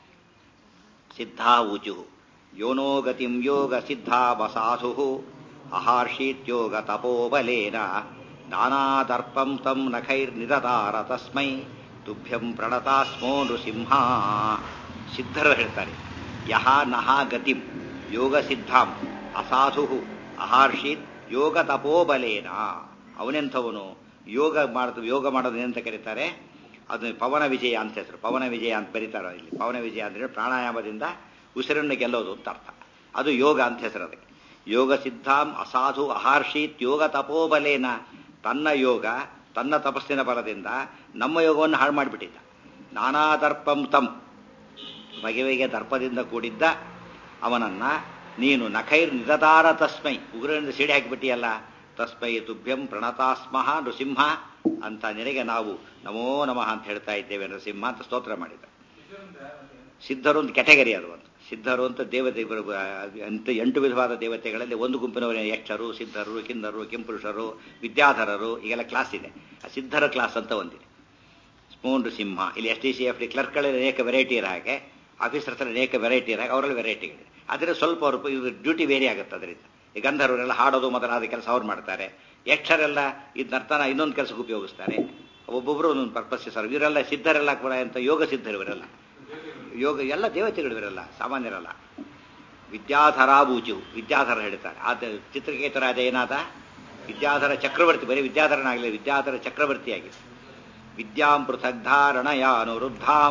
ಸಿದ್ಧಾ ಊಚು ಯೋನೋ ಗತಿಂ ಯೋಗ ಸಿದ್ಧಾ ವಸಾಧು ಅಹಾರ್ಷೀತ್ಯೋಗ ತಪೋಬಲೇನ ನಾನಾದರ್ಪಂ ತಂ ನಖೈರ್ನಿದದಾರ ತಸ್ಮೈ ತುಭ್ಯಂ ಪ್ರಣತಾಸ್ಮೋ ನೃಸಿಂಹ. ಸಿದ್ಧರು ಹೇಳ್ತಾರೆ, ಯಹ ನಹ ಗತಿಂ ಯೋಗ ಸಿದ್ಧಾಂ ಅಸಾಧು ಅಹಾರ್ಷೀತ್ ಯೋಗ ತಪೋಬಲೇನ. ಅವನೆಂಥವನು ಯೋಗ ಮಾಡೋದು. ಯೋಗ ಮಾಡೋದು ಏನಂತ ಕರೀತಾರೆ? ಅದು ಪವನ ವಿಜಯ ಅಂತ ಹೆಸರು. ಪವನ ವಿಜಯ ಅಂತ ಬರೀತಾರೆ ಇಲ್ಲಿ. ಪವನ ವಿಜಯ ಅಂದರೆ ಪ್ರಾಣಾಯಾಮದಿಂದ ಉಸಿರನ್ನು ಗೆಲ್ಲೋದು ಅಂತ ಅರ್ಥ. ಅದು ಯೋಗ ಅಂತ ಹೆಸರು ಅದಕ್ಕೆ. ಯೋಗ ಸಿದ್ಧಾಂ ಅಸಾಧು ಅಹಾರ್ಷೀತ್ ಯೋಗ ತಪೋಬಲೇನ. ತನ್ನ ಯೋಗ ತನ್ನ ತಪಸ್ಸಿನ ಬಲದಿಂದ ನಮ್ಮ ಯೋಗವನ್ನು ಹಾಳು ಮಾಡಿಬಿಟ್ಟಿದ್ದ. ನಾನಾ ದರ್ಪಂ ತಂ, ಬಗೆ ಬಗೆಯ ದರ್ಪದಿಂದ ಕೂಡಿದ್ದ ಅವನನ್ನ ನೀನು ನಖೈರ್ ನಿದದಾರ ತಸ್ಮೈ, ಉಗುರಿನಿಂದ ಸಿಡಿ ಹಾಕಿಬಿಟ್ಟಿಯಲ್ಲ. ತಸ್ಮೈ ತುಭ್ಯಂ ಪ್ರಣತಾಸ್ಮಃ ನೃಸಿಂಹ ಅಂತ ನಿನಗೆ ನಾವು ನಮೋ ನಮಃ ಅಂತ ಹೇಳ್ತಾ ಇದ್ದೇವೆ ನರಸಿಂಹ ಅಂತ ಸ್ತೋತ್ರ ಮಾಡಿದ. ಸಿದ್ಧರು ಒಂದು ಕ್ಯಾಟಗರಿ. ಅದು ಒಂದು ಸಿದ್ಧರು ಅಂತ ದೇವತೆ ಅಂತ ಎಂಟು ವಿಧವಾದ ದೇವತೆಗಳಲ್ಲಿ ಒಂದು ಗುಂಪಿನವರ ಯಕ್ಷರು, ಸಿದ್ಧರು, ಕಿನ್ನರು, ಕೆಂಪುರುಷರು, ವಿದ್ಯಾಧರರು, ಈಗೆಲ್ಲ ಕ್ಲಾಸ್ ಇದೆ. ಆ ಸಿದ್ಧರ ಕ್ಲಾಸ್ ಅಂತ ಒಂದಿದೆ. ಸ್ಮೋನ್ ನೃಸಿಂಹ. ಇಲ್ಲಿ S T C F D ಕ್ಲರ್ಕ್ಗಳಲ್ಲಿ ಅನೇಕ ವೆರೈಟಿ ಇರೋ ಹಾಗೆ ಆಫೀಸರ್ಸ್ ಅನೇಕ ವೆರೈಟಿ ಇರೋ ಹಾಗೆ ಅವರಲ್ಲಿ ವೆರೈಟಿಗಳಿದೆ. ಆದರೆ ಸ್ವಲ್ಪ ಅವರು ಇವ್ರ ಡ್ಯೂಟಿ ವೇರಿ ಆಗುತ್ತೆ. ಅದರಿಂದ ಈ ಗಂಧರ್ವರೆಲ್ಲ ಹಾಡೋದು ಮೊದಲಾದ ಕೆಲಸ ಅವ್ರು ಮಾಡ್ತಾರೆ. ಯಕ್ಷರೆಲ್ಲ ಇದು ನರ್ತನ ಇನ್ನೊಂದು ಕೆಲಸಕ್ಕೆ ಉಪಯೋಗಿಸ್ತಾರೆ. ಒಬ್ಬೊಬ್ಬರು ಒಂದೊಂದು ಪರ್ಪಸ್ ಸರ್. ಇವರೆಲ್ಲ ಸಿದ್ಧರೆಲ್ಲ ಕೂಡ ಅಂತ ಯೋಗ ಸಿದ್ಧರು ಇವರೆಲ್ಲ. ಯೋಗ ಎಲ್ಲ ದೇವತೆಗಳು ಇವರೆಲ್ಲ, ಸಾಮಾನ್ಯರಲ್ಲ. ವಿದ್ಯಾಧರಾಬೂಜು, ವಿದ್ಯಾಧರ ಹೇಳ್ತಾರೆ. ಆದ ಚಿತ್ರಕೇತ ರಾಜ ಏನಾದ? ವಿದ್ಯಾಧರ ಚಕ್ರವರ್ತಿ. ಬರೀ ವಿದ್ಯಾಧರನಾಗಲಿ, ವಿದ್ಯಾಧರ ಚಕ್ರವರ್ತಿಯಾಗಿದೆ. ವಿದ್ಯಾಂ ಪೃಥಗ್ಧಾರಣಯ ಅನುರುದ್ಧಾಂ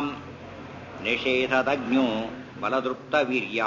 ನಿಷೇಧದಜ್ಞೋ ಬಲದೃಪ್ತ ವೀರ್ಯ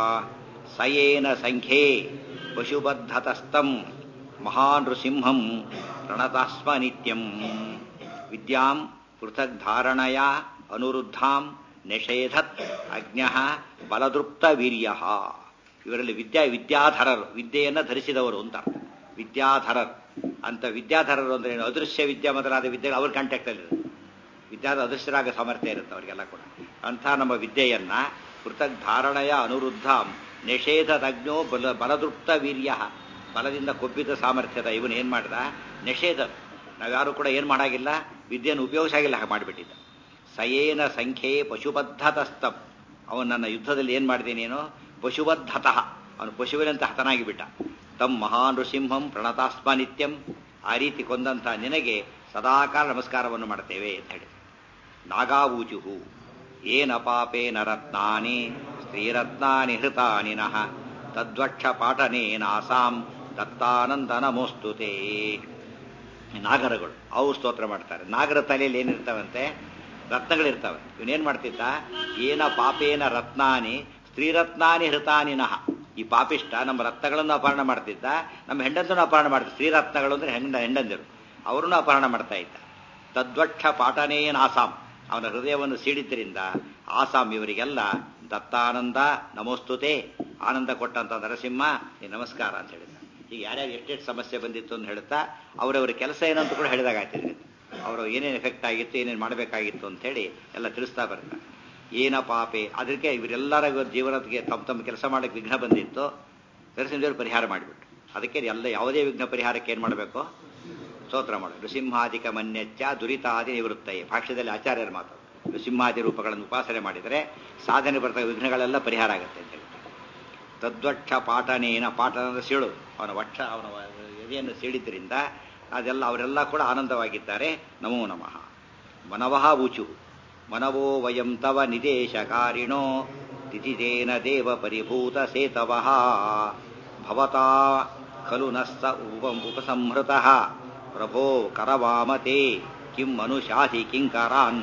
ಸಯೇನ ಸಂಖ್ಯೆ ಪಶುಬದ್ಧತಸ್ತಂ ಮಹಾನೃಸಿಂಹಂ ಪ್ರಣತಾಸ್ಮ ನಿತ್ಯಂ. ವಿದ್ಯಾಂ ಪೃಥಗ್ಧಾರಣಯ ಅನುರುದ್ಧಾಂ ನಿಷೇಧತ್ ಅಜ್ಞ ಬಲದೃಪ್ತ ವೀರ್ಯ. ಇವರಲ್ಲಿ ವಿದ್ಯಾ ವಿದ್ಯಾಧರರು, ವಿದ್ಯೆಯನ್ನು ಧರಿಸಿದವರು ಅಂತ ಅರ್ಥ. ವಿದ್ಯಾಧರರು ಅಂತ. ವಿದ್ಯಾಧರರು ಅಂದ್ರೆ ಏನು? ಅದೃಶ್ಯ ವಿದ್ಯಾ ಮೊದಲಾದ ವಿದ್ಯೆಗಳು ಅವ್ರ ಕಾಂಟ್ಯಾಕ್ಟ್ ಅಲ್ಲಿ ಇರುತ್ತೆ. ವಿದ್ಯಾದ ಅದೃಶ್ಯರಾಗ ಸಾಮರ್ಥ್ಯ ಇರುತ್ತೆ ಅವರಿಗೆಲ್ಲ ಕೂಡ. ಅಂಥ ನಮ್ಮ ವಿದ್ಯೆಯನ್ನ ಪೃಥಕ್ ಧಾರಣೆಯ ಅನುರುದ್ಧಾಂ ನಿಷೇಧದಜ್ಞೋ ಬಲ ಬಲದೃಪ್ತ ವೀರ್ಯ, ಬಲದಿಂದ ಕೊಬ್ಬಿದ ಸಾಮರ್ಥ್ಯದ ಇವನು ಏನು ಮಾಡಿದ, ನಿಷೇಧ. ನಾವ್ಯಾರು ಕೂಡ ಏನು ಮಾಡಾಗಿಲ್ಲ, ವಿದ್ಯೆಯನ್ನು ಉಪಯೋಗಿಸಾಗಿಲ್ಲ, ಹಾಗೆ ಮಾಡಿಬಿಟ್ಟಿದ್ದ. ಸಯೇನ ಸಂಖ್ಯೆ ಪಶುಬದ್ಧತಸ್ತಂ, ಅವನು ನನ್ನ ಯುದ್ಧದಲ್ಲಿ ಏನು ಮಾಡಿದೆ ನೀನು, ಪಶುಬದ್ಧತಃ, ಅವನು ಪಶುವಿನಂತ ಹತನಾಗಿ ಬಿಟ್ಟ. ತಮ್ ಮಹಾನ್ ನೃಸಿಂಹಂ ಪ್ರಣತಾಸ್ಮ ನಿತ್ಯಂ, ಆ ರೀತಿ ಕೊಂದಂಥ ನಿನಗೆ ಸದಾಕಾಲ ನಮಸ್ಕಾರವನ್ನು ಮಾಡ್ತೇವೆ ಅಂತ ಹೇಳಿ. ನಾಗಾವೂಚುಹು ಏನ ಪಾಪೇನ ರತ್ನಾನಿ ಸ್ತ್ರೀರತ್ನಾನಿ ಹೃತಾನಿನಃ ತದ್ವಕ್ಷ ಪಾಠನೇನಾಸಾಂ ದತ್ತಾನಂದ ನಮೋಸ್ತುತೇ. ನಾಗರಗಳು ಅವು ಸ್ತೋತ್ರ ಮಾಡ್ತಾರೆ. ನಾಗರ ತಲೆಯಲ್ಲಿ ಏನಿರ್ತಾವಂತೆ, ರತ್ನಗಳಿರ್ತಾವೆ. ಇವನೇನ್ ಮಾಡ್ತಿದ್ದ, ಏನ ಪಾಪೇನ ರತ್ನಾನಿ ಸ್ತ್ರೀರತ್ನಾನಿ ಹೃತಾನಿನಃ, ಈ ಪಾಪಿಷ್ಟ ನಮ್ಮ ರತ್ನಗಳನ್ನು ಅಪಹರಣ ಮಾಡ್ತಿದ್ದ, ನಮ್ಮ ಹೆಂಡಂತನೂ ಅಪಹರಣ ಮಾಡ್ತಿದ್ದ. ಸ್ತ್ರೀರತ್ನಗಳು ಅಂದ್ರೆ ಹೆಂಡ ಹೆಂಡಂದಿರು, ಅವರನ್ನು ಅಪಹರಣ ಮಾಡ್ತಾ ಇದ್ದ. ತದ್ವಕ್ಷ ಪಾಠನೇನ ಆಸಾಂ, ಅವನ ಹೃದಯವನ್ನು ಸೀಡಿದ್ದರಿಂದ ಆಸಾಂ ಇವರಿಗೆಲ್ಲ ದತ್ತಾನಂದ ನಮೋಸ್ತುತೆ, ಆನಂದ ಕೊಟ್ಟಂತ ನರಸಿಂಹ ಈ ನಮಸ್ಕಾರ ಅಂತ ಹೇಳಿದ. ಈಗ ಯಾರ್ಯಾರು ಎಷ್ಟೆಷ್ಟು ಸಮಸ್ಯೆ ಬಂದಿತ್ತು ಅಂತ ಹೇಳ್ತಾ ಅವರವರ ಕೆಲಸ ಏನಂತ ಕೂಡ ಹೇಳಿದಾಗ ಆಗ್ತಿದೆ. ಅವರು ಏನೇನು ಎಫೆಕ್ಟ್ ಆಗಿತ್ತು, ಏನೇನು ಮಾಡಬೇಕಾಗಿತ್ತು ಅಂತ ಹೇಳಿ ಎಲ್ಲ ತಿಳಿಸ್ತಾ ಬರ್ತಾರೆ. ಏನ ಪಾಪೆ, ಅದಕ್ಕೆ ಇವರೆಲ್ಲರ ಜೀವನಕ್ಕೆ ತಮ್ಮ ತಮ್ಮ ಕೆಲಸ ಮಾಡಕ್ಕೆ ವಿಘ್ನ ಬಂದಿತ್ತು, ನರಸಿಂಹದೇವರು ಪರಿಹಾರ ಮಾಡಿಬಿಟ್ಟು. ಅದಕ್ಕೆ ಎಲ್ಲ ಯಾವುದೇ ವಿಘ್ನ ಪರಿಹಾರಕ್ಕೆ ಏನು ಮಾಡಬೇಕು, ಸ್ತೋತ್ರ ಮಾಡೋದು. ನೃಸಿಂಹಾದಿಕ ಮನ್ಯಚ್ಚ ದುರಿತಾದಿ ನಿವೃತ್ತಯೇ, ಭಾಷ್ಯದಲ್ಲಿ ಆಚಾರ್ಯರ ಮಾತು. ನೃಸಿಂಹಾದಿ ರೂಪಗಳನ್ನು ಉಪಾಸನೆ ಮಾಡಿದರೆ ಸಾಧನೆ ಬರ್ತಕ್ಕ ವಿಘ್ನಗಳೆಲ್ಲ ಪರಿಹಾರ ಆಗುತ್ತೆ ಅಂತ ಹೇಳ್ತಾರೆ. ತದ್ವಕ್ಷ ಪಾಠನೇನ, ಪಾಠ ಅಂದರೆ ಸೀಳು, ಅವನ ವಕ್ಷ ಅವನ ಎದೆಯನ್ನು ಸೀಳಿದ್ರಿಂದ ಅದೆಲ್ಲ ಅವರೆಲ್ಲ ಕೂಡ ಆನಂದವಾಗಿದ್ದಾರೆ. ನಮೋ ನಮಃ. ಮನವಃ ಊಚು ಮನವೋ ವಯಂ ತವ ನಿದೇಶಕಾರಿಣೋ ತಿಥಿಜೇನ ದೇವ ಪರಿಭೂತ ಸೇತವಃ ಭವತಾ ಖಲು ನಸ್ಸ ಉಪ ಉಪಸಂಹೃತಃ ಪ್ರಭೋ ಕರವಾಮತೆ ಕಿಂ ಮನುಷಾಧಿ ಕಿಂಕರಾನ್.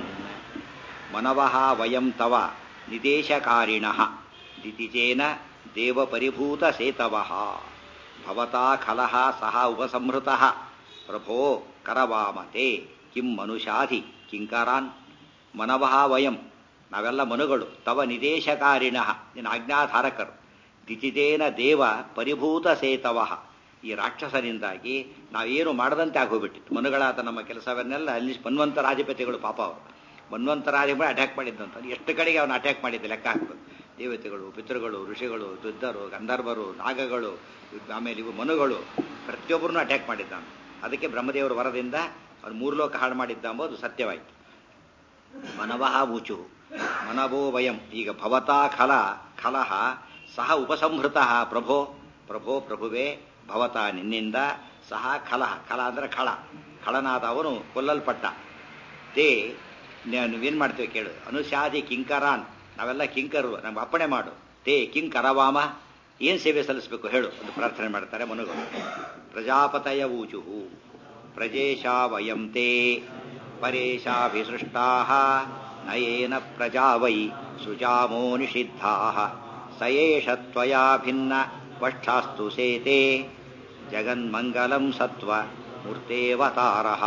ಮನವಃ ವಯಂ ತವ ನಿದೇಶಕಾರಿಣಃ ದಿತಿಜೇನ ದೇವ ಪರಿಭೂತ ಸೇತವಃ ಭವತಾ ಖಲಃ ಸಹ ಉಪಸಂಹೃತಃ ಪ್ರಭೋ ಕರವಾಮತೆ ಕಿಂ ಮನುಷಾಧಿ ಕಿಂಕರಾನ್. ಮನವಃ ವಯಂ, ನಾವೆಲ್ಲ ಮನುಗಳು, ತವ ನಿದೇಶಕಾರಿಣಃ, ನಿನ್ನ ಆಜ್ಞಾಧಾರಕರು. ದಿತಿಜೇನ ದೇವ ಪರಿಭೂತ ಸೇತವಃ, ಈ ರಾಕ್ಷಸರಿಂದಾಗಿ ನಾವೇನು ಮಾಡದಂತೆ ಆಗೋಗ್ಬಿಟ್ಟಿತ್ತು. ಮನುಗಳಾದ ನಮ್ಮ ಕೆಲಸವನ್ನೆಲ್ಲ ಅಲ್ಲಿ ಮನ್ವಂತ ರಾಜಪತಿಗಳು, ಪಾಪ ಅವರು ಮನ್ವಂತ ರಾಜಗಳು ಅಟ್ಯಾಕ್ ಮಾಡಿದ್ದಂತ. ಎಷ್ಟು ಕಡೆಗೆ ಅವನು ಅಟ್ಯಾಕ್ ಮಾಡಿದ್ದ ಲೆಕ್ಕ ಹಾಕ್ಬೇಕು. ದೇವತೆಗಳು, ಪಿತೃಗಳು, ಋಷಿಗಳು, ದುದ್ಧರು, ಗಂಧರ್ವರು, ನಾಗಗಳು, ಆಮೇಲೆ ಇವು ಮನುಗಳು, ಪ್ರತಿಯೊಬ್ಬರನ್ನು ಅಟ್ಯಾಕ್ ಮಾಡಿದ್ದ. ಅದಕ್ಕೆ ಬ್ರಹ್ಮದೇವರ ವರದಿಂದ ಅವ್ರು ಮೂರು ಲೋಕ ಹಾಳು ಮಾಡಿದ್ದ ಎಂಬುದು ಸತ್ಯವಾಯಿತು. ಮನವಃ ಊಚು ಮನವೋ ವಯಂ, ಈಗ ಭವತಾ ಖಲ ಖಲಃ ಸಹ ಉಪಸಂಹೃತಃ ಪ್ರಭೋ, ಪ್ರಭೋ ಪ್ರಭುವೇ, ಭವತಾ ನಿನ್ನಿಂದ, ಸಹ ಖಲಃ, ಖಲ ಅಂದ್ರೆ ಖಳ, ಖಳನಾದ ಅವನು ಕೊಲ್ಲಲ್ಪಟ್ಟ. ತೇ ನೀವೇನು ಮಾಡ್ತೇವೆ ಕೇಳು, ಅನುಷಾದಿ ಕಿಂಕರಾನ್, ನಾವೆಲ್ಲ ಕಿಂಕರು, ನಮ್ಗೆ ಅಪ್ಪಣೆ ಮಾಡು. ತೇ ಕಿಂಕರವಾಮ, ಏನು ಸೇವೆ ಸಲ್ಲಿಸಬೇಕು ಹೇಳು ಒಂದು ಪ್ರಾರ್ಥನೆ ಮಾಡ್ತಾರೆ ಮನುಗಳು. ಪ್ರಜಾಪತಯ ಊಚುಹು ಪ್ರಜೇಶಾ ವಯಂ ತೇ ಪರೇಶಾಭಿಸೃಷ್ಟಾ ನಯೇನ ಪ್ರಜಾ ವೈ ಸುಜಾಮೋ ನಿಷಿದ್ಧಾ ಸಯೇಷ ತ್ವಯಾ ಭಿನ್ನ ವಕ್ಷಾಸ್ತು ಸೇತೆ ಜಗನ್ಮಂಗಲಂ ಸತ್ವ ಮೂರ್ತೇವತಾರಃ.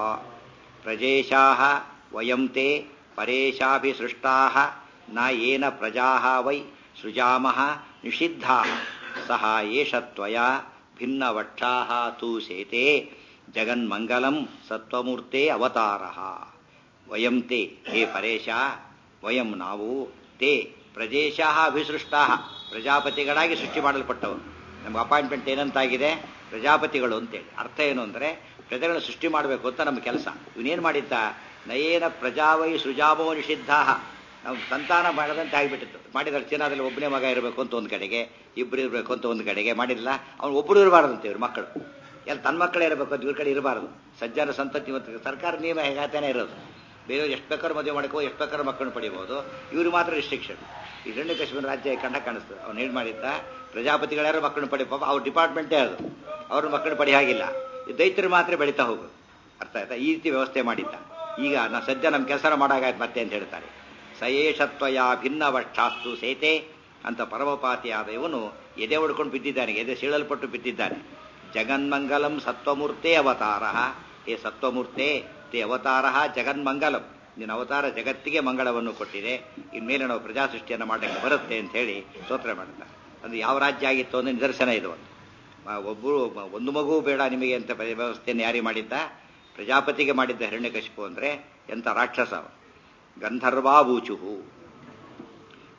ಪ್ರಜೇಶಾಃ ವಯಂ ತೇ ಪರೇಶಾಭಿಸೃಷ್ಟಾಃ ನ ಯೇನ ಪ್ರಜಾಃ ವೈ ಸೃಜಾಮಃ ನಿಷಿದ್ಧಾಃ ಸಹ ಏಷ ತ್ವಯಾ ಭಿನ್ನವಕ್ಷಾಃ ತು ಸೇತೆ ಜಗನ್ಮಂಗಲಂ ಸತ್ವಮೂರ್ತೆ ಅವತಾರಃ. ವಯಂ ತೇ, ಹೇ ಪರೇಶ, ವಯಂ ನಾವು, ತೇ ಪ್ರಜೇಶಾಃ ಅಭಿಸೃಷ್ಟಾಃ, ಪ್ರಜಾಪತಿಗಳಾಗಿ ಸೃಷ್ಟಿ ಮಾಡಲ್ಪಟ್ಟವರು. ನಮ್ಗೆ ಅಪಾಯಿಂಟ್ಮೆಂಟ್ ಏನಂತಾಗಿದೆ, ಪ್ರಜಾಪತಿಗಳು ಅಂತೇಳಿ. ಅರ್ಥ ಏನು ಅಂದರೆ ಪ್ರಜೆಗಳನ್ನು ಸೃಷ್ಟಿ ಮಾಡಬೇಕು ಅಂತ ನಮ್ಮ ಕೆಲಸ. ಇವನೇನು ಮಾಡಿದ್ದ, ನಯೇನ ಪ್ರಜಾವೈ ಸೃಜಾಮೋ ನಿಷಿದ್ಧಾಃ, ನಾವು ಸಂತಾನ ಮಾಡದಂತೆ ಆಗಿಬಿಟ್ಟಿತ್ತು. ಮಾಡಿದ್ರೆ ಚೀನಾದಲ್ಲಿ ಒಬ್ಬನೇ ಮಗ ಇರಬೇಕು ಅಂತ ಒಂದು ಕಡೆಗೆ, ಇಬ್ಬರು ಇರಬೇಕು ಅಂತ ಒಂದು ಕಡೆಗೆ ಮಾಡಿಲ್ಲ. ಅವ್ನು ಒಬ್ಬರು ಇರಬಾರ್ದಂತೆ ಇವ್ರ ಮಕ್ಕಳು, ಎಲ್ಲ ತನ್ನ ಮಕ್ಕಳೇ ಇರಬೇಕು ಅಂತ ಇವ್ರ ಕಡೆ ಇರಬಾರ್ದು. ಸಜ್ಜನ ಸಂತತಿ ಮತ್ತು ಸರ್ಕಾರ ನಿಯಮ ಹೇಗಾತಾನೆ ಇರೋದು. ಬೇರೆಯವ್ರು ಎಷ್ಟು ಬೇಕಾದ್ರೂ ಮದುವೆ ಮಾಡ್ಕೋ, ಎಷ್ಟು ಬೇಕಾದ್ರೂ ಮಕ್ಕಳನ್ನು ಪಡಿಬೋದು, ಇವ್ರು ಮಾತ್ರ ರಿಸ್ಟ್ರಿಕ್ಷನ್. ಈ ಹಿರಣ್ಯಕಶಿಪನ ರಾಜ್ಯ ಕಂಡ ಕಾಣಿಸ್ತದೆ. ಅವ್ನು ಏನು ಮಾಡಿದ್ದ, ಪ್ರಜಾಪತಿಗಳ್ಯಾರು ಮಕ್ಕಳನ್ನು ಪಡಿ, ಪಾಪ ಅವ್ರ ಡಿಪಾರ್ಟ್ಮೆಂಟೇ ಅದು, ಅವ್ರ ಮಕ್ಕಳನ್ನು ಪಡಿ ಹಾಗಿಲ್ಲ. ಈ ದೈತ್ಯರು ಮಾತ್ರ ಬೆಳೀತಾ ಹೋಗೋದು. ಅರ್ಥ ಆಯ್ತಾ, ಈ ರೀತಿ ವ್ಯವಸ್ಥೆ ಮಾಡಿದ್ದ. ಈಗ ನಾ ಸದ್ಯ ನಮ್ಮ ಕೆಲಸ ಮಾಡಾಗಾಯ್ತು ಮತ್ತೆ ಅಂತ ಹೇಳ್ತಾರೆ. ಸಯೇಷತ್ವಯ ಭಿನ್ನ ವಕ್ಷಾಸ್ತು ಸೇತೆ ಅಂತ ಪರಮಪಾತಿಯಾದ ಇವನು ಎದೆ ಹೊಡ್ಕೊಂಡು ಬಿದ್ದಿದ್ದಾನೆ, ಎದೆ ಸೀಳಲ್ಪಟ್ಟು ಬಿದ್ದಿದ್ದಾನೆ. ಜಗನ್ಮಂಗಲಂ ಸತ್ವಮೂರ್ತೆ ಅವತಾರ, ಹೇ ಸತ್ವಮೂರ್ತೆ ತೇ ಅವತಾರ ಜಗನ್ಮಂಗಲಂ, ನಿನ್ನ ಅವತಾರ ಜಗತ್ತಿಗೆ ಮಂಗಳವನ್ನು ಕೊಟ್ಟಿದೆ. ಇನ್ಮೇಲೆ ನಾವು ಪ್ರಜಾ ಸೃಷ್ಟಿಯನ್ನು ಮಾಡಲಿಕ್ಕೆ ಬರುತ್ತೆ ಅಂತ ಹೇಳಿ ಸ್ತೋತ್ರ ಮಾಡ್ತಾರೆ. ಅಂದ್ರೆ ಯಾವ ರಾಜ್ಯ ಆಗಿತ್ತು ಅಂದ್ರೆ ನಿದರ್ಶನ ಇದು. ಒಂದು ಒಬ್ಬರು ಒಂದು ಮಗು ಬೇಡ ನಿಮಗೆ ಅಂತ ವ್ಯವಸ್ಥೆಯನ್ನು ಯಾರಿಗೆ ಮಾಡಿದ್ದ, ಪ್ರಜಾಪತಿಗೆ ಮಾಡಿದ್ದ ಹಿರಣ್ಯಕಶಿಪು. ಅಂದರೆ ಎಂಥ ರಾಕ್ಷಸ. ಗಂಧರ್ವಾಬೂಚುಹು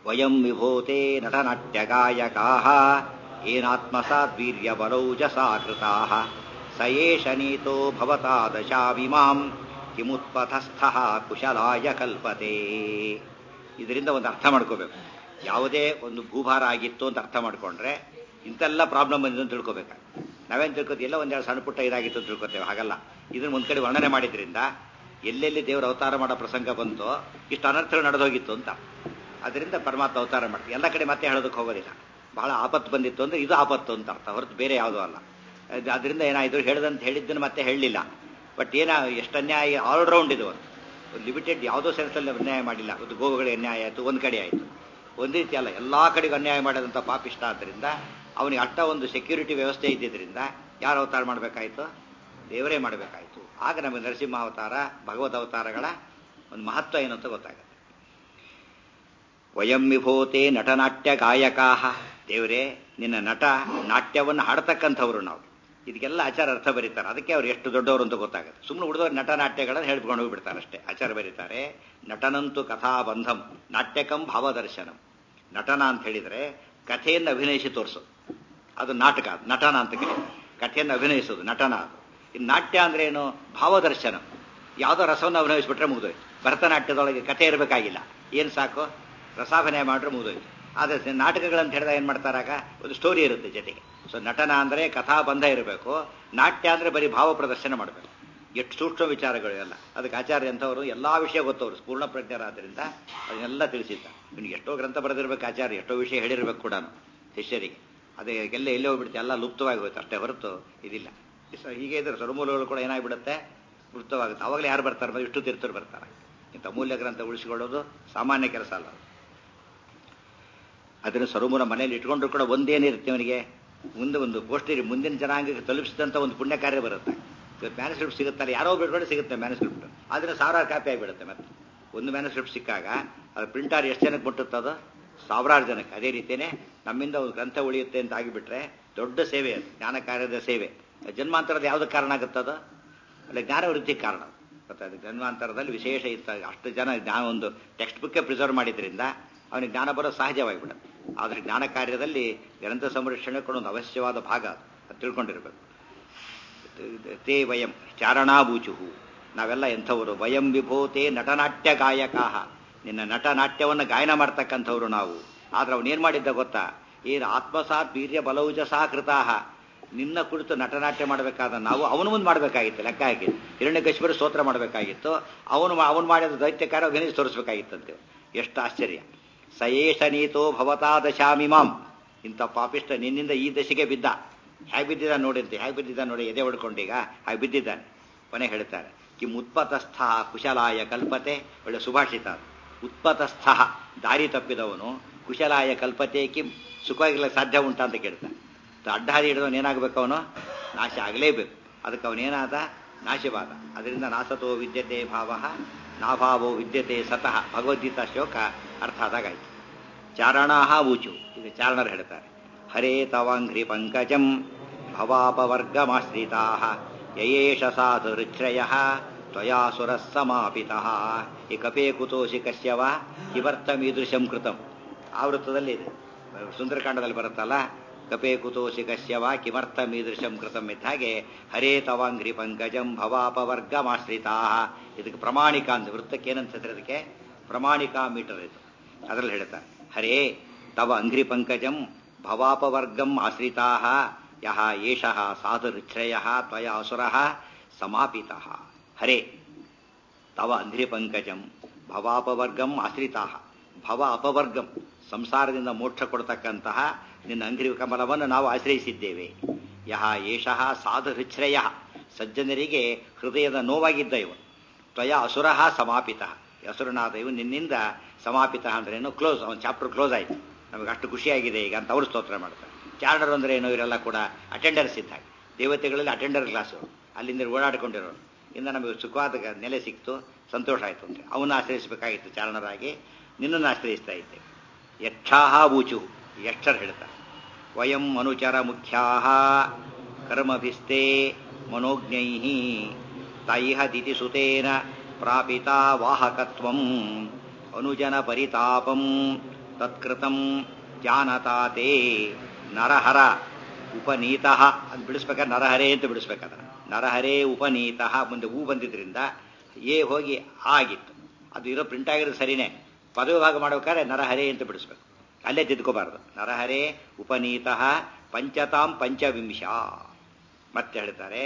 ವಯಂ ವಿಭೂತೆ ನಟನಾಟ್ಯಗಾಯಕಾಃ ಏನಾತ್ಮಸಾತ್ ವೀರ್ಯಬಲೌಜಸಾ ಕೃತಾಃ ಸ ಏಷ ನೀತೋ ಭವತಾ ದಶಾವಿಮಾಂ ಕಿಮುತ್ಪಥಸ್ಥಃ ಕುಶಲಾಯ ಕಲ್ಪತೆ. ಇದರಿಂದ ಒಂದು ಅರ್ಥ ಮಾಡ್ಕೋಬೇಕು. ಯಾವುದೇ ಒಂದು ಭೂಭಾರ ಆಗಿತ್ತು ಅಂತ ಅರ್ಥ ಮಾಡ್ಕೊಂಡ್ರೆ ಇಂತೆಲ್ಲ ಪ್ರಾಬ್ಲಮ್ ಬಂದಿದೆ ಅಂತ ತಿಳ್ಕೊಬೇಕು. ನಾವೇನು ತಿಳ್ಕೊತೀವಿ, ಎಲ್ಲ ಒಂದೆರಡು ಸಣ್ಣ ಪುಟ್ಟ ಇದಾಗಿತ್ತು ಅಂತ ತಿಳ್ಕೊತೇವೆ. ಹಾಗಲ್ಲ, ಇದನ್ನು ಒಂದು ಕಡೆ ವರ್ಣನೆ ಮಾಡಿದ್ರಿಂದ ಎಲ್ಲೆಲ್ಲಿ ದೇವರ ಅವತಾರ ಮಾಡೋ ಪ್ರಸಂಗ ಬಂತೋ ಇಷ್ಟು ಅನರ್ಥಗಳು ನಡೆದೋಗಿತ್ತು ಅಂತ. ಅದರಿಂದ ಪರಮಾತ್ಮ ಅವತಾರ ಮಾಡ್ತೀವಿ. ಎಲ್ಲ ಕಡೆ ಮತ್ತೆ ಹೇಳೋದಕ್ಕೆ ಹೋಗೋದಿಲ್ಲ. ಬಹಳ ಆಪತ್ತು ಬಂದಿತ್ತು ಅಂದರೆ ಇದು ಆಪತ್ತು ಅಂತ ಅರ್ಥ, ಹೊರತು ಬೇರೆ ಯಾವುದೂ ಅಲ್ಲ. ಅದರಿಂದ ಏನಾಯಿತು, ಹೇಳಿದಂತ ಹೇಳಿದ್ದನ್ನು ಮತ್ತೆ ಹೇಳಲಿಲ್ಲ. ಬಟ್ ಏನ ಎಷ್ಟು ಅನ್ಯಾಯ, ಆಲ್ರೌಂಡ್ ಇದು ಒಂದು ಲಿಮಿಟೆಡ್ ಯಾವುದೋ ಸೆನ್ಸಲ್ಲಿ ಅನ್ಯಾಯ ಮಾಡಿಲ್ಲ. ಒಂದು ಗೋವುಗಳಿಗೆ ಅನ್ಯಾಯ ಆಯಿತು, ಒಂದು ಕಡೆ ಆಯಿತು. ಒಂದು ರೀತಿ ಅಲ್ಲ, ಎಲ್ಲ ಕಡೆಗೂ ಅನ್ಯಾಯ ಮಾಡೋದಂಥ ಪಾಪಿಷ್ಟ. ಆದ್ದರಿಂದ ಅವನಿಗೆ ಅಟ್ಟ ಒಂದು ಸೆಕ್ಯೂರಿಟಿ ವ್ಯವಸ್ಥೆ ಇದ್ದಿದ್ದರಿಂದ ಯಾರು ಅವತಾರ ಮಾಡಬೇಕಾಯಿತು, ದೇವರೇ ಮಾಡಬೇಕಾಯಿತು. ಆಗ ನಮಗೆ ನರಸಿಂಹ ಅವತಾರ, ಭಗವದ್ ಅವತಾರಗಳ ಒಂದು ಮಹತ್ವ ಏನು ಅಂತ ಗೊತ್ತಾಗುತ್ತೆ. ವಯಂ ವಿಭೂತೆ ನಟನಾಟ್ಯ ಗಾಯಕಾಹ, ದೇವರೇ ನಿನ್ನ ನಟ ನಾಟ್ಯವನ್ನು ಹಾಡ್ತಕ್ಕಂಥವ್ರು ನಾವು. ಇದಕ್ಕೆಲ್ಲ ಆಚಾರ ಅರ್ಥ ಬರೀತಾರೆ. ಅದಕ್ಕೆ ಅವ್ರು ಎಷ್ಟು ದೊಡ್ಡವರು ಅಂತ ಗೊತ್ತಾಗುತ್ತೆ. ಸುಮ್ಮನೆ ಉಳಿದವ್ರು ನಟನಾಟ್ಯಗಳನ್ನು ಹೇಳ್ಕೊಂಡು ಹೋಗ್ಬಿಡ್ತಾರೆ ಅಷ್ಟೇ. ಆಚಾರ ಬರೀತಾರೆ, ನಟನಂತೂ ಕಥಾಬಂಧಂ ನಾಟ್ಯಕಂ ಭಾವದರ್ಶನಂ. ನಟನ ಅಂತ ಹೇಳಿದರೆ ಕಥೆಯನ್ನು ಅಭಿನಯಿಸಿ ತೋರಿಸೋದು, ಅದು ನಾಟಕ, ನಟನ ಅಂತ ಕರೀ. ಕಥೆಯನ್ನು ಅಭಿನಯಿಸೋದು ನಟನ. ಅದು ಇನ್ನು ನಾಟ್ಯ ಅಂದ್ರೆ ಏನು, ಭಾವದರ್ಶನ. ಯಾವುದೋ ರಸವನ್ನು ಅಭಿನಯಿಸ್ಬಿಟ್ರೆ ಮುಗಿದೋಯ್ತು. ಭರತನಾಟ್ಯದೊಳಗೆ ಕಥೆ ಇರಬೇಕಾಗಿಲ್ಲ, ಏನು ಸಾಕು ರಸಾಭಿನಯ ಮಾಡ್ರೆ ಮುಗಿದೋಯ್ತು. ಆದರೆ ನಾಟಕಗಳಂತ ಹೇಳಿದಾಗ ಏನು ಮಾಡ್ತಾರಾಗ ಒಂದು ಸ್ಟೋರಿ ಇರುತ್ತೆ ಜೊತೆಗೆ. ಸೊ ನಟನ ಅಂದರೆ ಕಥಾಬಂಧ ಇರಬೇಕು, ನಾಟ್ಯ ಅಂದರೆ ಬರೀ ಭಾವ ಪ್ರದರ್ಶನ ಮಾಡಬೇಕು. ಎಷ್ಟು ಸೂಕ್ಷ್ಮ ವಿಚಾರಗಳು ಎಲ್ಲ. ಅದಕ್ಕೆ ಆಚಾರ್ಯ ಅಂತವರು ಎಲ್ಲ ವಿಷಯ ಗೊತ್ತವರು, ಪೂರ್ಣ ಪ್ರಜ್ಞರಾದ್ದರಿಂದ ಅದನ್ನೆಲ್ಲ ತಿಳಿಸಿದ್ದ. ನಿನಗೆ ಎಷ್ಟೋ ಗ್ರಂಥ ಬರೆದಿರ್ಬೇಕು ಆಚಾರ್ಯ, ಎಷ್ಟೋ ವಿಷಯ ಹೇಳಿರ್ಬೇಕು ಕೂಡ ಶಿಷ್ಯರಿಗೆ. ಅದೇ ಎಲ್ಲ ಎಲ್ಲೇ ಹೋಗ್ಬಿಡುತ್ತೆ, ಎಲ್ಲ ಲುಪ್ತವಾಗಿ ಹೋಯ್ತು ಅಷ್ಟೇ ಹೊರತು ಇದಿಲ್ಲ. ಹೀಗೆ ಇದ್ರೆ ಸರ್ವಮೂಲಗಳು ಕೂಡ ಏನಾಗ್ಬಿಡುತ್ತೆ, ಲುಪ್ತವಾಗುತ್ತೆ. ಅವಾಗಲೇ ಯಾರು ಬರ್ತಾರೆ, ಮತ್ತೆ ಇಷ್ಟು ತೀರ್ಥರು ಬರ್ತಾರೆ. ಇಂಥ ಮೂಲ್ಯ ಗ್ರಂಥ ಉಳಿಸಿಕೊಳ್ಳೋದು ಸಾಮಾನ್ಯ ಕೆಲಸ ಅಲ್ಲ. ಅದನ್ನು ಸರ್ವಮೂಲ ಮನೆಯಲ್ಲಿ ಇಟ್ಕೊಂಡ್ರು ಕೂಡ ಒಂದೇನಿರುತ್ತೆ ಅವನಿಗೆ, ಮುಂದೆ ಒಂದು ಪೋಸ್ಟರಿ ಮುಂದಿನ ಜನಾಂಗಕ್ಕೆ ತಲುಪಿಸಿದಂಥ ಒಂದು ಪುಣ್ಯ ಕಾರ್ಯ ಬರುತ್ತೆ. ಇವತ್ತು ಮ್ಯಾನುಸ್ಕ್ರಿಪ್ಟ್ ಸಿಗುತ್ತಲ್ಲ, ಯಾರೋ ಬಿಟ್ಕೊಂಡು ಸಿಗುತ್ತೆ ಮ್ಯಾನುಸ್ಕ್ರಿಪ್ಟ್, ಆದರೆ ಸಾವಿರಾರು ಕಾಪಿ ಆಗಿಬಿಡುತ್ತೆ. ಮತ್ತೆ ಒಂದು ಮ್ಯಾನುಸ್ಕ್ರಿಪ್ಟ್ ಸಿಕ್ಕಾಗ ಅದು ಪ್ರಿಂಟರ್ ಎಷ್ಟು ಜನಕ್ಕೆ ಮುಟ್ಟುತ್ತದೋ, ಸಾವಿರಾರು ಜನಕ್ಕೆ. ಅದೇ ರೀತಿಯೇ ನಮ್ಮಿಂದ ಒಂದು ಗ್ರಂಥ ಉಳಿಯುತ್ತೆ ಅಂತ ಆಗಿಬಿಟ್ರೆ ದೊಡ್ಡ ಸೇವೆ ಅದು, ಜ್ಞಾನ ಕಾರ್ಯದ ಸೇವೆ. ಜನ್ಮಾಂತರದ ಯಾವುದಕ್ಕೆ ಕಾರಣ ಆಗುತ್ತದೋ ಅಲ್ಲ, ಜ್ಞಾನ ವೃದ್ಧಿಗೆ ಕಾರಣ. ಗೊತ್ತಾದ ಜನ್ಮಾಂತರದಲ್ಲಿ ವಿಶೇಷ ಇತ್ತ, ಅಷ್ಟು ಜನ ಜ್ಞಾನ ಒಂದು ಟೆಕ್ಸ್ಟ್ ಬುಕ್ಕೇ ಪ್ರಿಸರ್ವ್ ಮಾಡಿದ್ರಿಂದ ಅವನಿಗೆ ಜ್ಞಾನ ಬರೋ ಸಹಜವಾಗಿಬಿಡುತ್ತೆ. ಆದರೆ ಜ್ಞಾನ ಕಾರ್ಯದಲ್ಲಿ ಗ್ರಂಥ ಸಂರಕ್ಷಣೆ ಕೂಡ ಒಂದು ಅವಶ್ಯವಾದ ಭಾಗ, ಅದು ತಿಳ್ಕೊಂಡಿರ್ಬೇಕು. ತೇ ವಯಂ ಚಾರಣಾಬೂಚುಹು, ನಾವೆಲ್ಲ ಎಂಥವರು. ವಯಂ ವಿಭೂತೆ ನಟನಾಟ್ಯ ಗಾಯಕಾಹ, ನಿನ್ನ ನಟ ನಾಟ್ಯವನ್ನು ಗಾಯನ ಮಾಡ್ತಕ್ಕಂಥವ್ರು ನಾವು. ಆದ್ರೆ ಅವನೇನು ಮಾಡಿದ್ದ ಗೊತ್ತಾ, ಏನು ಆತ್ಮಸಾತ್ ವೀರ್ಯ ಬಲೌಜಸಾ ಕೃತಾಹ, ನಿನ್ನ ಕುರಿತು ನಟನಾಟ್ಯ ಮಾಡಬೇಕಾದ ನಾವು ಅವನು ಮುಂದೆ ಮಾಡಬೇಕಾಗಿತ್ತು. ಲೆಕ್ಕ ಹಾಕಿ ಹಿರಣ್ಯಕಶಿಪರು ಸ್ತೋತ್ರ ಮಾಡಬೇಕಾಗಿತ್ತು, ಅವನು ಅವನು ಮಾಡಿದ ದೈತ್ಯಕಾರ ಅಭಿನಯಿಸಿ ತೋರಿಸ್ಬೇಕಾಗಿತ್ತಂತೆ. ಎಷ್ಟು ಆಶ್ಚರ್ಯ. ಸಯೇಷ ನೀತೋ ಭವತಾ ದಶಾಮಿಮಾಂ, ಇಂಥ ಪಾಪಿಷ್ಟ ನಿನ್ನಿಂದ ಈ ದಶೆಗೆ ಬಿದ್ದ. ಹೇಗೆ ಬಿದ್ದಿದ್ದ ನೋಡಿ ಅಂತ, ಹೇಗೆ ಬಿದ್ದಿದ್ದ ನೋಡಿ, ಎದೆ ಹೊಡ್ಕೊಂಡೀಗ ಹಾಗೆ ಬಿದ್ದಿದ್ದಾನೆ. ಕೊನೆ ಹೇಳ್ತಾರೆ, ಕಿಂ ಉತ್ಪತಸ್ಥ ಕುಶಲಾಯ ಕಲ್ಪತೆ. ಒಳ್ಳೆ ಸುಭಾಷಿತ. ಉತ್ಪತಸ್ಥ ದಾರಿ ತಪ್ಪಿದವನು ಕುಶಲಾಯ ಕಲ್ಪತೆ ಕಿಂ, ಸುಖವಾಗಿರ್ಲಿಕ್ಕೆ ಸಾಧ್ಯ ಉಂಟಾ ಅಂತ ಕೇಳ್ತಾನೆ. ಅಡ್ಡಹಾದಿ ಹಿಡಿದವನು ಏನಾಗಬೇಕು, ಅವನು ನಾಶ ಆಗಲೇಬೇಕು. ಅದಕ್ಕೆ ಅವನೇನಾದ, ನಾಶವಾದ. ಅದರಿಂದ ನಾಸತೋ ವಿದ್ಯತೆ ಭಾವ ನಾಭಾವೋ ವಿದ್ಯತೆ ಸತಃ, ಭಗವದ್ಗೀತಾ ಶ್ಲೋಕ ಅರ್ಥ ಆದಾಗಾಯ್ತು. ಚಾರಣಾಹ ಊಚು, ಈಗ ಚಾರಣರು ಹೇಳ್ತಾರೆ, ಹರೇ ತವಾಂಘ್ರಿ ಪಂಕಜಂ ಭವಾಪವರ್ಗಮಾಶ್ರಿತಾ ಯಯೇಷ ಸಾಧು ಋಚ್ಛ್ರಯ ತ್ವಯಾಸುರಃ ಸಮಾಪಿತಃ. ಈ ಕಪೇ ಕುತೋಷಿ ಕಶ್ಯವ ಕಿಮರ್ಥಮೀದೃಶಂ ಕೃತಂ. ಆವೃತ್ತದಲ್ಲಿ ಇದೆ, ಸುಂದರಕಾಂಡದಲ್ಲಿ ಬರುತ್ತಲ್ಲ, ಕಪೇ ಕುತೋಷಿ ಕಶ್ಯವ ಕಿಮರ್ಥಮೀದೃಶಂ ಕೃತಂ ಇದ್ದ ಹಾಗೆ ಹರೇ ತವಾಂಘ್ರಿ ಪಂಕಜಂ ಭವಾಪವರ್ಗಮಾಶ್ರಿತಾ. ಇದಕ್ಕೆ ಪ್ರಮಾಣಿಕ ಅಂತ, ವೃತ್ತಕ್ಕೆ ಏನಂತಂದ್ರೆ ಅದಕ್ಕೆ ಪ್ರಮಾಣಿಕಾ ಮೀಟರ್ ಇದು. ಅದರಲ್ಲಿ ಹೇಳ್ತಾರೆ, ಹರೇ ತವ ಅಂಘ್ರಿ ಪಂಕಜಂ ಭವಾಪವರ್ಗಂ ಆಶ್ರಿತಾ ಯಹ ಏಷಃ ಸಾಧು ಋಚ್ಛ್ರಯ ತ್ವಯ ಅಸುರಃ ಸಮಾಪಿತಃ. ಹರೇ ತವ ಅಂಘ್ರಿ ಪಂಕಜಂ ಭವಾಪವರ್ಗಂ ಆಶ್ರಿತಾ, ಭವ ಅಪವರ್ಗಂ ಸಂಸಾರದಿಂದ ಮೋಕ್ಷ ಕೊಡ್ತಕ್ಕಂತಹ ನಿನ್ನ ಅಂಘ್ರಿ ಕಮಲವನ್ನು ನಾವು ಆಶ್ರಯಿಸಿದ್ದೇವೆ. ಯಹ ಏಷಃ ಸಾಧು ಋಚ್ಛ್ರಯ, ಸಜ್ಜನರಿಗೆ ಹೃದಯದ ನೋವಾಗಿದ್ದ ಇವ. ತ್ವಯ ಅಸುರಃ ಸಮಾಪಿತ, ಅಸುರನಾದ ಇವು ನಿನ್ನಿಂದ ಸಮಾಪಿತ ಅಂದ್ರೆ ಏನು, ಕ್ಲೋಸ್, ಅವನ ಚಾಪ್ಟರ್ ಕ್ಲೋಸ್ ಆಯಿತು. ನಮಗೆ ಅಷ್ಟು ಖುಷಿಯಾಗಿದೆ ಈಗ ಅಂತ ಅವರು ಸ್ತೋತ್ರ ಮಾಡ್ತಾರೆ. ಚಾರಣರು ಅಂದ್ರೆ ಏನು, ಇವರೆಲ್ಲ ಕೂಡ ಅಟೆಂಡರ್ಸ್ ಇದ್ದ ಹಾಗೆ, ದೇವತೆಗಳಲ್ಲಿ ಅಟೆಂಡರ್ ಕ್ಲಾಸು, ಅಲ್ಲಿಂದ ಓಡಾಡಿಕೊಂಡಿರೋರು. ಇಂದ ನಮಗೆ ಸುಖವಾದ ನೆಲೆ ಸಿಕ್ತು, ಸಂತೋಷ ಆಯಿತು ಅಂತ ಅವನ್ನ ಆಶ್ರಯಿಸಬೇಕಾಗಿತ್ತು ಚಾರಣರಾಗಿ, ನಿನ್ನನ್ನು ಆಶ್ರಯಿಸ್ತಾ ಇದ್ದೆ. ಯಕ್ಷಾಹ ಬೂಚು, ಯಕ್ಷರು ಹೇಳ್ತಾರೆ, ವಯಂ ಅನುಚರ ಮುಖ್ಯಾಹ ಕರ್ಮಭಿಸ್ತೆ ಮನೋಜ್ಞೈ ತೈಹ ದಿತಿ ಸುತೇನ ಪ್ರಾಪಿತಾ ವಾಹಕತ್ವಂ ಅನುಜನ ಪರಿತಾಪಂ ತತ್ಕೃತಂ ಜಾನತಾತೆ ನರಹರ ಉಪನೀತಃ ಅಂತ ಬಿಡಿಸ್ಬೇಕಾದ್ರೆ ನರಹರೇ ಅಂತ ಬಿಡಿಸ್ಬೇಕಾದ್ರೆ ನರಹರೇ ಉಪನೀತಃ ಮುಂದೆ ಹೂ ಬಂದಿದ್ರಿಂದ ಏ ಹೋಗಿ ಆಗಿತ್ತು. ಅದು ಇರೋ ಪ್ರಿಂಟ್ ಆಗಿರೋದು ಸರಿನೇ, ಪದವಿ ಭಾಗ ಮಾಡ್ಬೇಕಾದ್ರೆ ನರಹರೇ ಅಂತ ಬಿಡಿಸ್ಬೇಕು, ಅಲ್ಲೇ ತಿದ್ಕೋಬಾರ್ದು. ನರಹರೇ ಉಪನೀತಃ ಪಂಚತಾಂ ಪಂಚವಿಂಶ. ಮತ್ತೆ ಹೇಳ್ತಾರೆ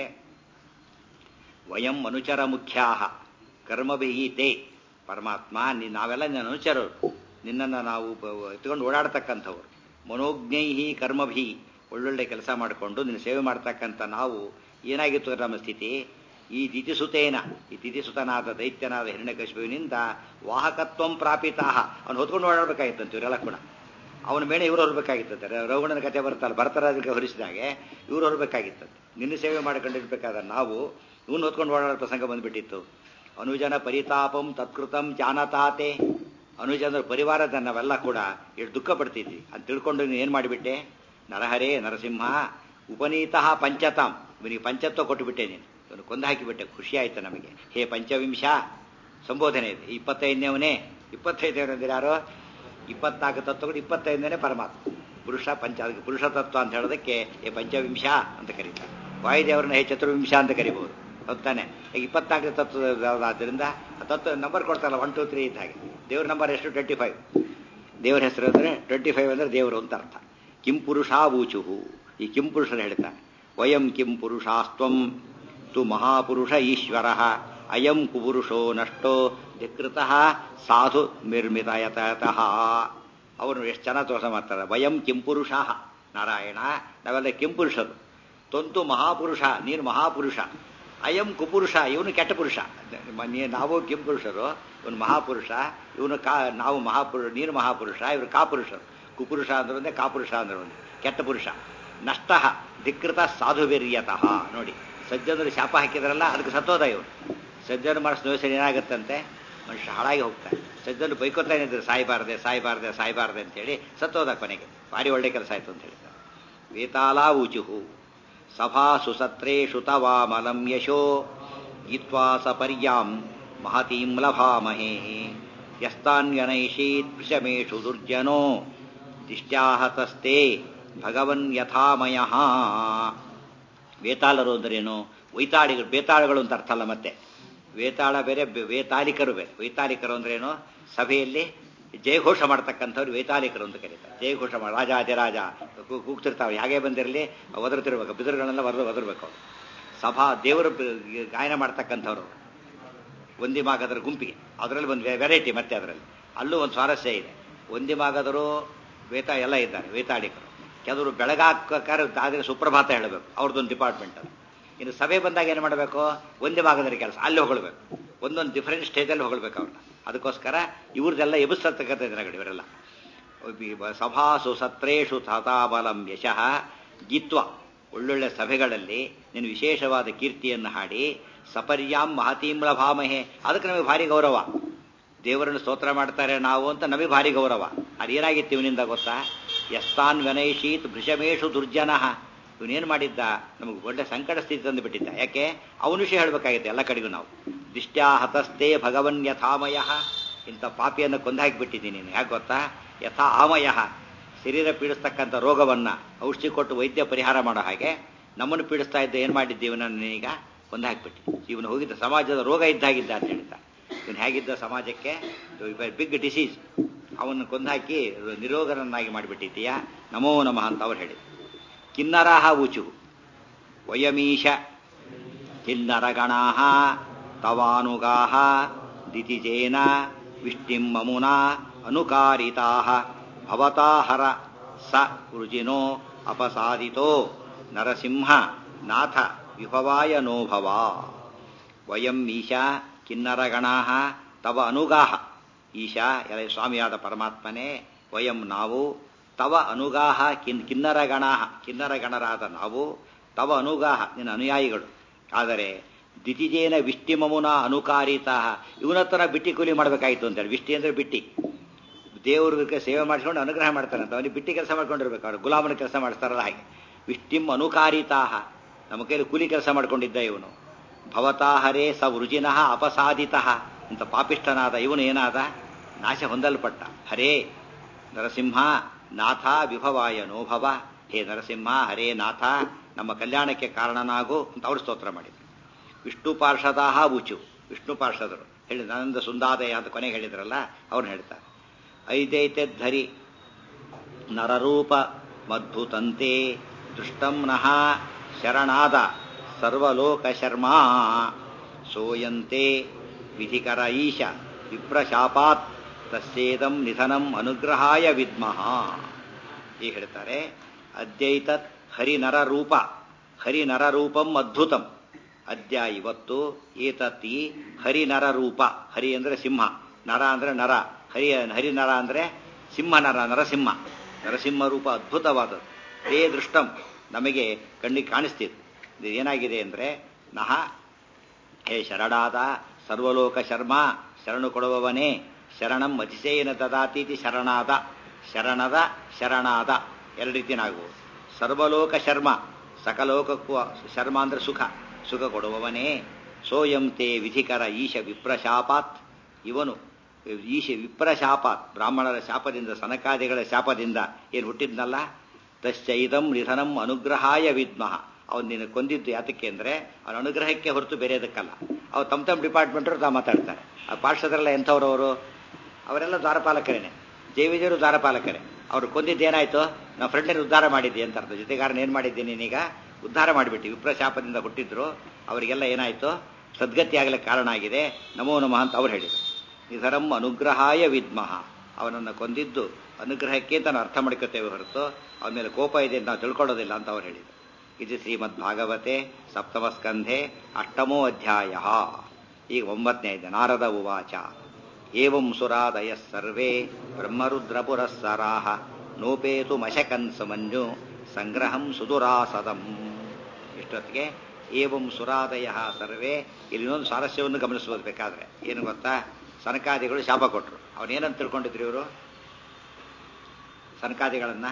ವಯಂ ಅನುಚರ ಮುಖ್ಯಾ ಕರ್ಮಭಿಹೀತೆ. ಪರಮಾತ್ಮ ನೀ ನಾವೆಲ್ಲ ನಿನ್ನ ಅನುಚರರು, ನಿನ್ನನ್ನು ನಾವು ಎತ್ಕೊಂಡು ಓಡಾಡ್ತಕ್ಕಂಥವ್ರು. ಮನೋಜ್ಞೈಹಿ ಕರ್ಮಭಿ, ಒಳ್ಳೊಳ್ಳೆ ಕೆಲಸ ಮಾಡಿಕೊಂಡು ನಿನ್ನ ಸೇವೆ ಮಾಡ್ತಕ್ಕಂಥ ನಾವು ಏನಾಗಿತ್ತು ನಮ್ಮ ಸ್ಥಿತಿ? ಈ ದಿತಿಸುತೇನ, ಈ ದಿತಿಸುತನಾದ ದೈತ್ಯನಾದ ಹಿರಣ್ಯಕಶಿಪುವಿನಿಂದ ವಾಹಕತ್ವಂ ಪ್ರಾಪಿತಾಹ, ಅವನು ಹೊತ್ಕೊಂಡು ಓಡಾಡಬೇಕಾಗಿತ್ತಂತೆ ಇವರೆಲ್ಲ ಕೂಡ. ಅವನ ಮೇಲೆ ಇವರು ಹೊರಬೇಕಾಗಿತ್ತಂತೆ. ರಘುಣನ ಕಥೆ ಬರ್ತಲ್ಲ, ಭರತರಾಜಕ್ಕೆ ಹೊರಿಸಿದಾಗೆ ಇವರು ಹೊರಬೇಕಾಗಿತ್ತಂತೆ. ನಿನ್ನ ಸೇವೆ ಮಾಡಿಕೊಂಡಿರ್ಬೇಕಾದ್ರೆ ನಾವು ಇವನು ಹೊತ್ಕೊಂಡು ಓಡಾಡೋ ಪ್ರಸಂಗ ಬಂದ್ಬಿಟ್ಟಿತ್ತು. ಅನುಜನ ಪರಿತಾಪಂ ತತ್ಕೃತಂ ಜಾನತಾತೆ. ಅನುಜನರ ಪರಿವಾರದ ನಾವೆಲ್ಲ ಕೂಡ ಎಷ್ಟು ದುಃಖ ಪಡ್ತಿದ್ವಿ ಅಂತ ತಿಳ್ಕೊಂಡು ನೀನು ಏನು ಮಾಡಿಬಿಟ್ಟೆ? ನರಹರೇ ನರಸಿಂಹ ಉಪನೀತಃ ಪಂಚತಾಂ, ಇವನಿಗೆ ಪಂಚತ್ವ ಕೊಟ್ಟುಬಿಟ್ಟೆ, ನೀನು ಇವನು ಕೊಂದು ಹಾಕಿಬಿಟ್ಟೆ. ಖುಷಿ ಆಯ್ತು ನಮಗೆ. ಹೇ ಪಂಚವಿಂಶ ಸಂಬೋಧನೆ ಇದೆ. ಇಪ್ಪತ್ತೈದನೇವನೇ ಇಪ್ಪತ್ತೈದನೇ ಅಂದ್ರೆ ಯಾರು? ಇಪ್ಪತ್ನಾಲ್ಕು ತತ್ವಗಳು, ಇಪ್ಪತ್ತೈದನೇ ಪರಮಾತ್ಮ ಪುರುಷ ಪಂಚ. ಅದಕ್ಕೆ ಪುರುಷ ತತ್ವ ಅಂತ ಹೇಳೋದಕ್ಕೆ ಹೇ ಪಂಚವಿಂಶ ಅಂತ ಕರೀತಾರೆ. ವಾಯುದೇವರನ್ನ ಹೇ ಚತುರ್ವಿಂಶ ಅಂತ ಕರಿಬಹುದು, ಹೌದಾನೆ? ಈಗ ಇಪ್ಪತ್ನಾಲ್ಕು ತತ್ವ ಆದ್ದರಿಂದ ತತ್ವ ನಂಬರ್ ಕೊಡ್ತಾರಲ್ಲ, ಒನ್ ಟು ತ್ರೀ ಇದ್ದ ಹಾಗೆ. ದೇವ್ರ ನಂಬರ್ ಎಷ್ಟು? Twenty five. ದೇವ್ರ ಹೆಸರು ಅಂದರೆ ಟ್ವೆಂಟಿ ಫೈವ್ ಅಂದರೆ ದೇವರು ಅಂತ ಅರ್ಥ. ಕಿಂ ಪುರುಷಾ ಊಚುಹು, ಈ ಕಿಂ ಪುರುಷರು ಹೇಳ್ತಾರೆ. ವಯಂ ಕಿಂ ಪುರುಷಾಸ್ತ್ವಂ ತು ಮಹಾಪುರುಷ ಈಶ್ವರ ಅಯಂ ಕುಪುರುಷೋ ನಷ್ಟೋ ಧಿಕೃತಃ ಸಾಧು ನಿರ್ಮಿತಯತಃ. ಅವರು ಎಷ್ಟು ಚೆನ್ನಾಗಿ ತೋರಿಸ ಮಾಡ್ತಾರೆ. ವಯಂ ಕಿಂ ಪುರುಷಾ, ನಾರಾಯಣ ನಾವೆಲ್ಲ ಕಿಂ ಪುರುಷರು. ತೊಂತು ಮಹಾಪುರುಷ, ನೀನು ಮಹಾಪುರುಷ. ಅಯಂ ಕುಪುರುಷ, ಇವನು ಕೆಟ್ಟ ಪುರುಷ. ನಾವು ಕಿಂ ಪುರುಷರು, ಇವನು ಮಹಾಪುರುಷ. ಇವನು ಕಾ ನಾವು ಮಹಾಪುರುಷ, ನೀನು ಮಹಾಪುರುಷ, ಇವರು ಕಾಪುರುಷರು. ಕುಪುರುಷ ಅಂದ್ರೆ ಒಂದೇ, ಕಾಪುರುಷ ಅಂದ್ರೆ ಒಂದೇ, ಕೆಟ್ಟ ಪುರುಷ. ನಷ್ಟ ಧಿಕೃತ ಸಾಧುವೀರ್ಯತಃ. ನೋಡಿ, ಸಜ್ಜನರು ಶಾಪ ಹಾಕಿದ್ರಲ್ಲ, ಅದಕ್ಕೆ ಸತ್ತೋದ ಇವರು. ಸಜ್ಜನ ಮಾಡಿಸ್ ಯೋಚನೆ ಏನಾಗುತ್ತಂತೆ? ಮನುಷ್ಯ ಹಾಳಾಗಿ ಹೋಗ್ತಾರೆ. ಸಜ್ಜನು ಬೈಕೋತಾನೆ ಇದ್ರು, ಸಾಯ್ಬಾರ್ದೆ ಸಾಯ್ಬಾರ್ದೆ ಸಾಯ್ಬಾರ್ದೆ ಅಂತೇಳಿ ಸತ್ತೋದ. ಕೊನೆಗೆ ಭಾರಿ ಒಳ್ಳೆ ಕೆಲಸ ಆಯ್ತು ಅಂತ ಹೇಳ್ತಾರೆ. ವೇತಾಲಾ ಊಚುಹು ಸಭಾಸು ಸತ್ರೇಷು ತವಾಮಲಂ ಯಶೋ ಗೀತ್ವಾ ಸಪರ್ಯಾಂ ಮಹತೀಂ ಲಭಾಮಹೇ ಯಸ್ತಾನ್ಯನೈಷೀತ್ ವೃಷಮೇಷು ದುರ್ಜನೋ ದಿಷ್ಟ್ಯಾಹತಸ್ತೆ ಭಗವನ್ ಯಥಾಮಯಃ. ವೇತಾಳರು ಅಂದ್ರೇನು? ವೈತಾಳಿಗಳು. ಬೇತಾಳಗಳು ಅಂತ ಅರ್ಥ ಅಲ್ಲ. ಮತ್ತೆ ವೇತಾಳ ಬೇರೆ, ವೇತಾಲಿಕರು ಬೇರೆ. ವೈತಾಲಿಕರು ಅಂದ್ರೇನು? ಸಭೆಯಲ್ಲಿ ಜಯಘೋಷ ಮಾಡ್ತಕ್ಕಂಥವ್ರು ವೇತಾಲಿಕರು ಅಂತ ಕರೀತಾರೆ. ಜಯಘೋಷ ಮಾಡಿ ರಾಜ ಅಜರಾಜ ಕೂಗ್ತಿರ್ತಾವೆ. ಹಾಗೆ ಬಂದಿರಲಿ ಒದರ್ತಿರ್ಬೇಕು, ಬಿದಿರುಗಳನ್ನೆಲ್ಲ ಒದ್ರ ಒದರ್ಬೇಕು ಅವರು. ಸಭಾ ದೇವರು ಗಾಯನ ಮಾಡ್ತಕ್ಕಂಥವ್ರು ಒಂದಿಮಾಗದರ ಗುಂಪಿಗೆ. ಅದರಲ್ಲಿ ಒಂದು ವೆರೈಟಿ. ಮತ್ತೆ ಅದರಲ್ಲಿ ಅಲ್ಲೂ ಒಂದು ಸ್ವಾರಸ್ಯ ಇದೆ. ಒಂದಿಮಾಗದರು ವೇತ ಎಲ್ಲ ಇದ್ದಾರೆ ವೇತಾಳಿಕರು. ಕೆಲವರು ಬೆಳಗಾಕಾರ ಆದರೆ ಸುಪ್ರಭಾತ ಹೇಳಬೇಕು, ಅವ್ರದ್ದೊಂದು ಡಿಪಾರ್ಟ್ಮೆಂಟ್ ಅದು. ಇನ್ನು ಸಭೆ ಬಂದಾಗ ಏನು ಮಾಡಬೇಕು? ಒಂದೇ ಭಾಗದಲ್ಲಿ ಕೆಲಸ, ಅಲ್ಲಿ ಹೊಗಳ್ಬೇಕು. ಒಂದೊಂದು ಡಿಫರೆಂಟ್ ಸ್ಟೇಜಲ್ಲಿ ಹೊಗಳ್ಬೇಕು ಅವ್ರನ್ನ. ಅದಕ್ಕೋಸ್ಕರ ಇವ್ರದ್ದೆಲ್ಲ ಎಬ್ಬಿಸ್ತಕ್ಕಂಥ ದಿನಗಳು ಇವರೆಲ್ಲ. ಸಭಾಸು ಸತ್ರೇಷು ತಥಾಬಲಂ ಯಶಃ ಗೀತ್ವ, ಒಳ್ಳೊಳ್ಳೆ ಸಭೆಗಳಲ್ಲಿ ನೀನು ವಿಶೇಷವಾದ ಕೀರ್ತಿಯನ್ನು ಹಾಡಿ ಸಪರ್ಯಾಂ ಮಹತೀಂ ಲಭಾಮಹೆ. ಅದಕ್ಕೆ ನಮಗೆ ಭಾರಿ ಗೌರವ. ದೇವರನ್ನು ಸ್ತೋತ್ರ ಮಾಡ್ತಾರೆ ನಾವು ಅಂತ ನಮಗೆ ಭಾರಿ ಗೌರವ. ಅದೇನಾಗಿತ್ತು ಇವನಿಂದ ಗೊತ್ತಾ? ಯಸ್ತಾನ್ ವನೈಷೀತ್ ಭೃಷಮೇಶು ದುರ್ಜನಃ. ಇವನೇನು ಮಾಡಿದ್ದ? ನಮಗೆ ಒಳ್ಳೆ ಸಂಕಟ ಸ್ಥಿತಿ ತಂದುಬಿಟ್ಟಿದ್ದ. ಯಾಕೆ? ಅವನು ವಿಷಯ ಹೇಳಬೇಕಾಗಿತ್ತು ಎಲ್ಲ ಕಡೆಗೂ ನಾವು. ದಿಷ್ಟ್ಯಾ ಹತಸ್ತೆ ಭಗವನ್ ಯಥಾಮಯ. ಇಂಥ ಪಾಪಿಯನ್ನು ಕೊಂದಾಕಿಬಿಟ್ಟಿದ್ದೀನಿ ನೀನು. ಯಾಕೆ ಗೊತ್ತಾ? ಯಥಾ ಆಮಯ, ಶರೀರ ಪೀಡಿಸ್ತಕ್ಕಂಥ ರೋಗವನ್ನು ಔಷಧಿ ಕೊಟ್ಟು ವೈದ್ಯ ಪರಿಹಾರ ಮಾಡೋ ಹಾಗೆ ನಮ್ಮನ್ನು ಪೀಡಿಸ್ತಾ ಇದ್ದ ಏನು ಮಾಡಿದ್ದೆ ಇವನನ್ನು? ಈಗ ಕೊಂದಾಕಿಬಿಟ್ಟು ಇವನು ಹೋಗಿದ್ದ ಸಮಾಜದ ರೋಗ ಇದ್ದಾಗಿದ್ದ ಅಂತ ಹೇಳ್ತಾ. ಇವನು ಹೇಗಿದ್ದ ಸಮಾಜಕ್ಕೆ ಬಿಗ್ ಡಿಸೀಸ್. ಅವನು ಕೊಂದಾಕಿ ನಿರೋಗರನ್ನಾಗಿ ಮಾಡಿಬಿಟ್ಟಿದ್ದೀಯಾ. ನಮೋ ನಮಃ ಅಂತ ಅವ್ರು ಹೇಳಿದ್ರು. ಕಿನ್ನರಾಹ ಊಚು ವಯಮೀಶ ಕಿನ್ನರಗಣಾಹ ತವಾನುಗಾಹ ದಿತಿಜೇನ ವಿಷ್ಟಿಂ ಮಮುನಾ ಅನುಕಾರಿತಾಹ ಭವತಾಹರ ಸ ವೃಜಿನೋ ಅಪಸಾದಿತೋ ನರಸಿಂಹ ನಾಥ ವಿಭವಾಯ ನೋಭವ. ವಯಂ ಈಶಾ ಕಿನ್ನರಗಣಾಹ ತವ ಅನುಗಾಹ. ಈಶಾ ಎಲ್ಲ ಸ್ವಾಮಿಯಾದ ಪರಮಾತ್ಮನೇ, ವಯಂ ನಾವು, ತವ ಅನುಗಾಹ ಕಿನ್ ಕಿನ್ನರಗಣಾಹ ಕಿನ್ನರಗಣರಾದ ನಾವು, ತವ ಅನುಗಾಹ ನಿನ್ನ ಅನುಯಾಯಿಗಳು. ಆದರೆ ದಿತಿಜೇನ ವಿಷ್ಟಿಮಮುನ ಅನುಕಾರಿತಾಹ, ಇವನತ್ತನ ಬಿಟ್ಟಿ ಕೂಲಿ ಮಾಡಬೇಕಾಗಿತ್ತು ಅಂತೇಳಿ. ವಿಷ್ಟಿ ಅಂದರೆ ಬಿಟ್ಟಿ, ದೇವ್ರಿಗೆ ಸೇವೆ ಮಾಡಿಸ್ಕೊಂಡು ಅನುಗ್ರಹ ಮಾಡ್ತಾನೆ ಅಂತ. ಅವನಿಗೆ ಬಿಟ್ಟಿ ಕೆಲಸ ಮಾಡ್ಕೊಂಡಿರ್ಬೇಕು. ಅವ್ರು ಗುಲಾಮನ ಕೆಲಸ ಮಾಡಿಸ್ತಾರಲ್ಲ ಹಾಗೆ. ವಿಷ್ಟಿಂ ಅನುಕಾರಿತಾಹ, ನಮ್ಮ ಕೈಲಿ ಕೂಲಿ ಕೆಲಸ ಮಾಡ್ಕೊಂಡಿದ್ದ ಇವನು. ಭವತಾಹರೇ ಸ ವೃಜಿನಃ ಅಪಸಾದಿತಃ, ಇಂಥ ಪಾಪಿಷ್ಠನಾದ ಇವನು ಏನಾದ? ನಾಶ ಹೊಂದಲ್ಪಟ್ಟ. ಹರೇ ನರಸಿಂಹ ನಾಥ ವಿಭವಾಯ ನೋಭವ, ಹೇ ನರಸಿಂಹ ಹರೇ ನಾಥ ನಮ್ಮ ಕಲ್ಯಾಣಕ್ಕೆ ಕಾರಣನಾಗು ಅಂತ ಅವರು ಸ್ತೋತ್ರ ಮಾಡಿದರು. ವಿಷ್ಣು ಪಾರ್ಷದಾಹ ಊಚು, ವಿಷ್ಣು ಪಾರ್ಷದರು ಹೇಳಿ ನನಂದ ಸುಂದಾದಯ ಅಂತ ಕೊನೆಗೆ ಹೇಳಿದ್ರಲ್ಲ ಅವ್ರನ್ನ ಹೇಳ್ತಾರೆ. ಐದೈತೆದ್ಧರಿ ನರರೂಪ ಮದ್ಭುತಂತೆ ದೃಷ್ಟಂ ನಃ ಶರಣಾದ ಸರ್ವಲೋಕ ಶರ್ಮಾ ಸೋಯಂತೆ ವಿಧಿಕರ ಈಶ ವಿಪ್ರಶಾಪಾತ್ ತಸ್ಯೇದಂ ನಿಧನಂ ಅನುಗ್ರಹಾಯ ವಿದ್ಮಃ. ಈಗ ಹೇಳ್ತಾರೆ ಅದ್ಯೈತತ್ ಹರಿನರರೂಪ, ಹರಿನರರೂಪಂ ಅದ್ಭುತಂ. ಅದ್ಯ ಇವತ್ತು ಏತತಿ ಹರಿನರರೂಪ, ಹರಿ ಅಂದರೆ ಸಿಂಹ, ನರ ಅಂದರೆ ನರ, ಹರಿ ಹರಿನರ ಅಂದರೆ ಸಿಂಹ ನರ, ನರಸಿಂಹ, ನರಸಿಂಹ ರೂಪ ಅದ್ಭುತವಾದದ್ದು. ತೇ ದೃಷ್ಟಂ ನಮಗೆ ಕಣ್ಣಿಗೆ ಕಾಣಿಸ್ತಿತ್ತು. ಇದು ಏನಾಗಿದೆ ಅಂದರೆ ನಹ ಹೇ ಶರಣಾದ ಸರ್ವಲೋಕ ಶರ್ಮ, ಶರಣು ಕೊಡುವವನೇ, ಶರಣಂ ಅತಿಶಯನ ದದಾತೀತಿ ಶರಣಾದ, ಶರಣದ ಶರಣಾದ ಎರಡು ರೀತಿಯಾಗುವುದು. ಸರ್ವಲೋಕ ಶರ್ಮ, ಸಕಲೋಕಕ್ಕೂ ಶರ್ಮ ಅಂದರೆ ಸುಖ, ಸುಖ ಕೊಡುವವನೇ. ಸೋಯಂತೆ ವಿಧಿಕರ ಈಶ ವಿಪ್ರಶಾಪಾತ್, ಇವನು ಈಶ ವಿಪ್ರಶಾಪಾತ್ ಬ್ರಾಹ್ಮಣರ ಶಾಪದಿಂದ, ಸನಕಾದಿಗಳ ಶಾಪದಿಂದ ಏನು ಹುಟ್ಟಿದ್ನಲ್ಲ, ತಶ್ಚೈದಂ ನಿಧನಂ ಅನುಗ್ರಹಾಯ ವಿದ್ಮಃ. ಅವನು ನಿನ್ನ ಕೊಂದಿದ್ದು ಯಾತಕ್ಕೆ ಅಂದರೆ ಅವನ ಅನುಗ್ರಹಕ್ಕೆ ಹೊರತು ಬೇರೆದಕ್ಕಲ್ಲ. ಅವ್ರು ತಮ್ಮ ತಮ್ಮ ಡಿಪಾರ್ಟ್ಮೆಂಟರು ತಾ ಮಾತಾಡ್ತಾರೆ. ಆ ಪಾರ್ಷದರೆಲ್ಲ ಎಂಥವ್ರವರು, ಅವರೆಲ್ಲ ದ್ವಾರಪಾಲಕರೇನೆ, ಜೈವಿಜರು ದ್ವಾರಪಾಲಕರೇ. ಅವ್ರು ಕೊಂದಿದ್ದೇನಾಯ್ತು, ನಾವು ಫ್ರೆಂಡನ್ನು ಉದ್ಧಾರ ಮಾಡಿದ್ದೆ ಅಂತ ಅರ್ಥ. ಜೊತೆಗಾರನ ಏನು ಮಾಡಿದ್ದೀನಿ ನೀನೀಗ ಉದ್ಧಾರ ಮಾಡಿಬಿಟ್ಟು, ವಿಪ್ರಶಾಪದಿಂದ ಹುಟ್ಟಿದ್ರು ಅವರಿಗೆಲ್ಲ ಏನಾಯ್ತು, ಸದ್ಗತಿ ಆಗಲಿಕ್ಕೆ ಕಾರಣ ಆಗಿದೆ. ನಮೋ ನಮಃ ಅಂತ ಅವ್ರು ಹೇಳಿದರು. ನಿಧರಂ ಅನುಗ್ರಹಾಯ ವಿದ್ಮಃ, ಅವನನ್ನು ಕೊಂದಿದ್ದು ಅನುಗ್ರಹಕ್ಕೆ ಅಂತ ನಾವು ಅರ್ಥ ಮಾಡ್ಕೊತೇವೆ ಹೊರತು ಅವನ ಮೇಲೆ ಕೋಪ ಇದೆ ಅಂತ ನಾವು ತಿಳ್ಕೊಳ್ಳೋದಿಲ್ಲ ಅಂತ ಅವ್ರು ಹೇಳಿದರು. ಇದು ಶ್ರೀಮದ್ ಭಾಗವತೆ ಸಪ್ತಮ ಸ್ಕಂಧೆ ಅಷ್ಟಮೋ ಅಧ್ಯಾಯ. ಈಗ ಒಂಬತ್ತನೇ ಇದೆ. ನಾರದ ಉವಾಚ ಏವಂ ಸುರಾದಯ ಸರ್ವೇ ಬ್ರಹ್ಮರುದ್ರ ಪುರಸ್ಸರಾಹ ನೋಪೇತು ಮಶಕನ್ ಸಮನ್ಯು ಸಂಗ್ರಹಂ ಸುದುರಾಸದಂ. ಇಷ್ಟೊತ್ತಿಗೆ ಏವಂ ಸುರಾದಯ ಸರ್ವೇ, ಇಲ್ಲಿ ಇನ್ನೊಂದು ಸ್ವಾರಸ್ಯವನ್ನು ಗಮನಿಸಬಹುದು ಬೇಕಾದ್ರೆ. ಏನು ಗೊತ್ತಾ, ಸನಕಾದಿಗಳು ಶಾಪ ಕೊಟ್ಟರು. ಅವನೇನಂತ ತಿಳ್ಕೊಂಡಿದ್ರು ಇವರು, ಸನಕಾದಿಗಳನ್ನ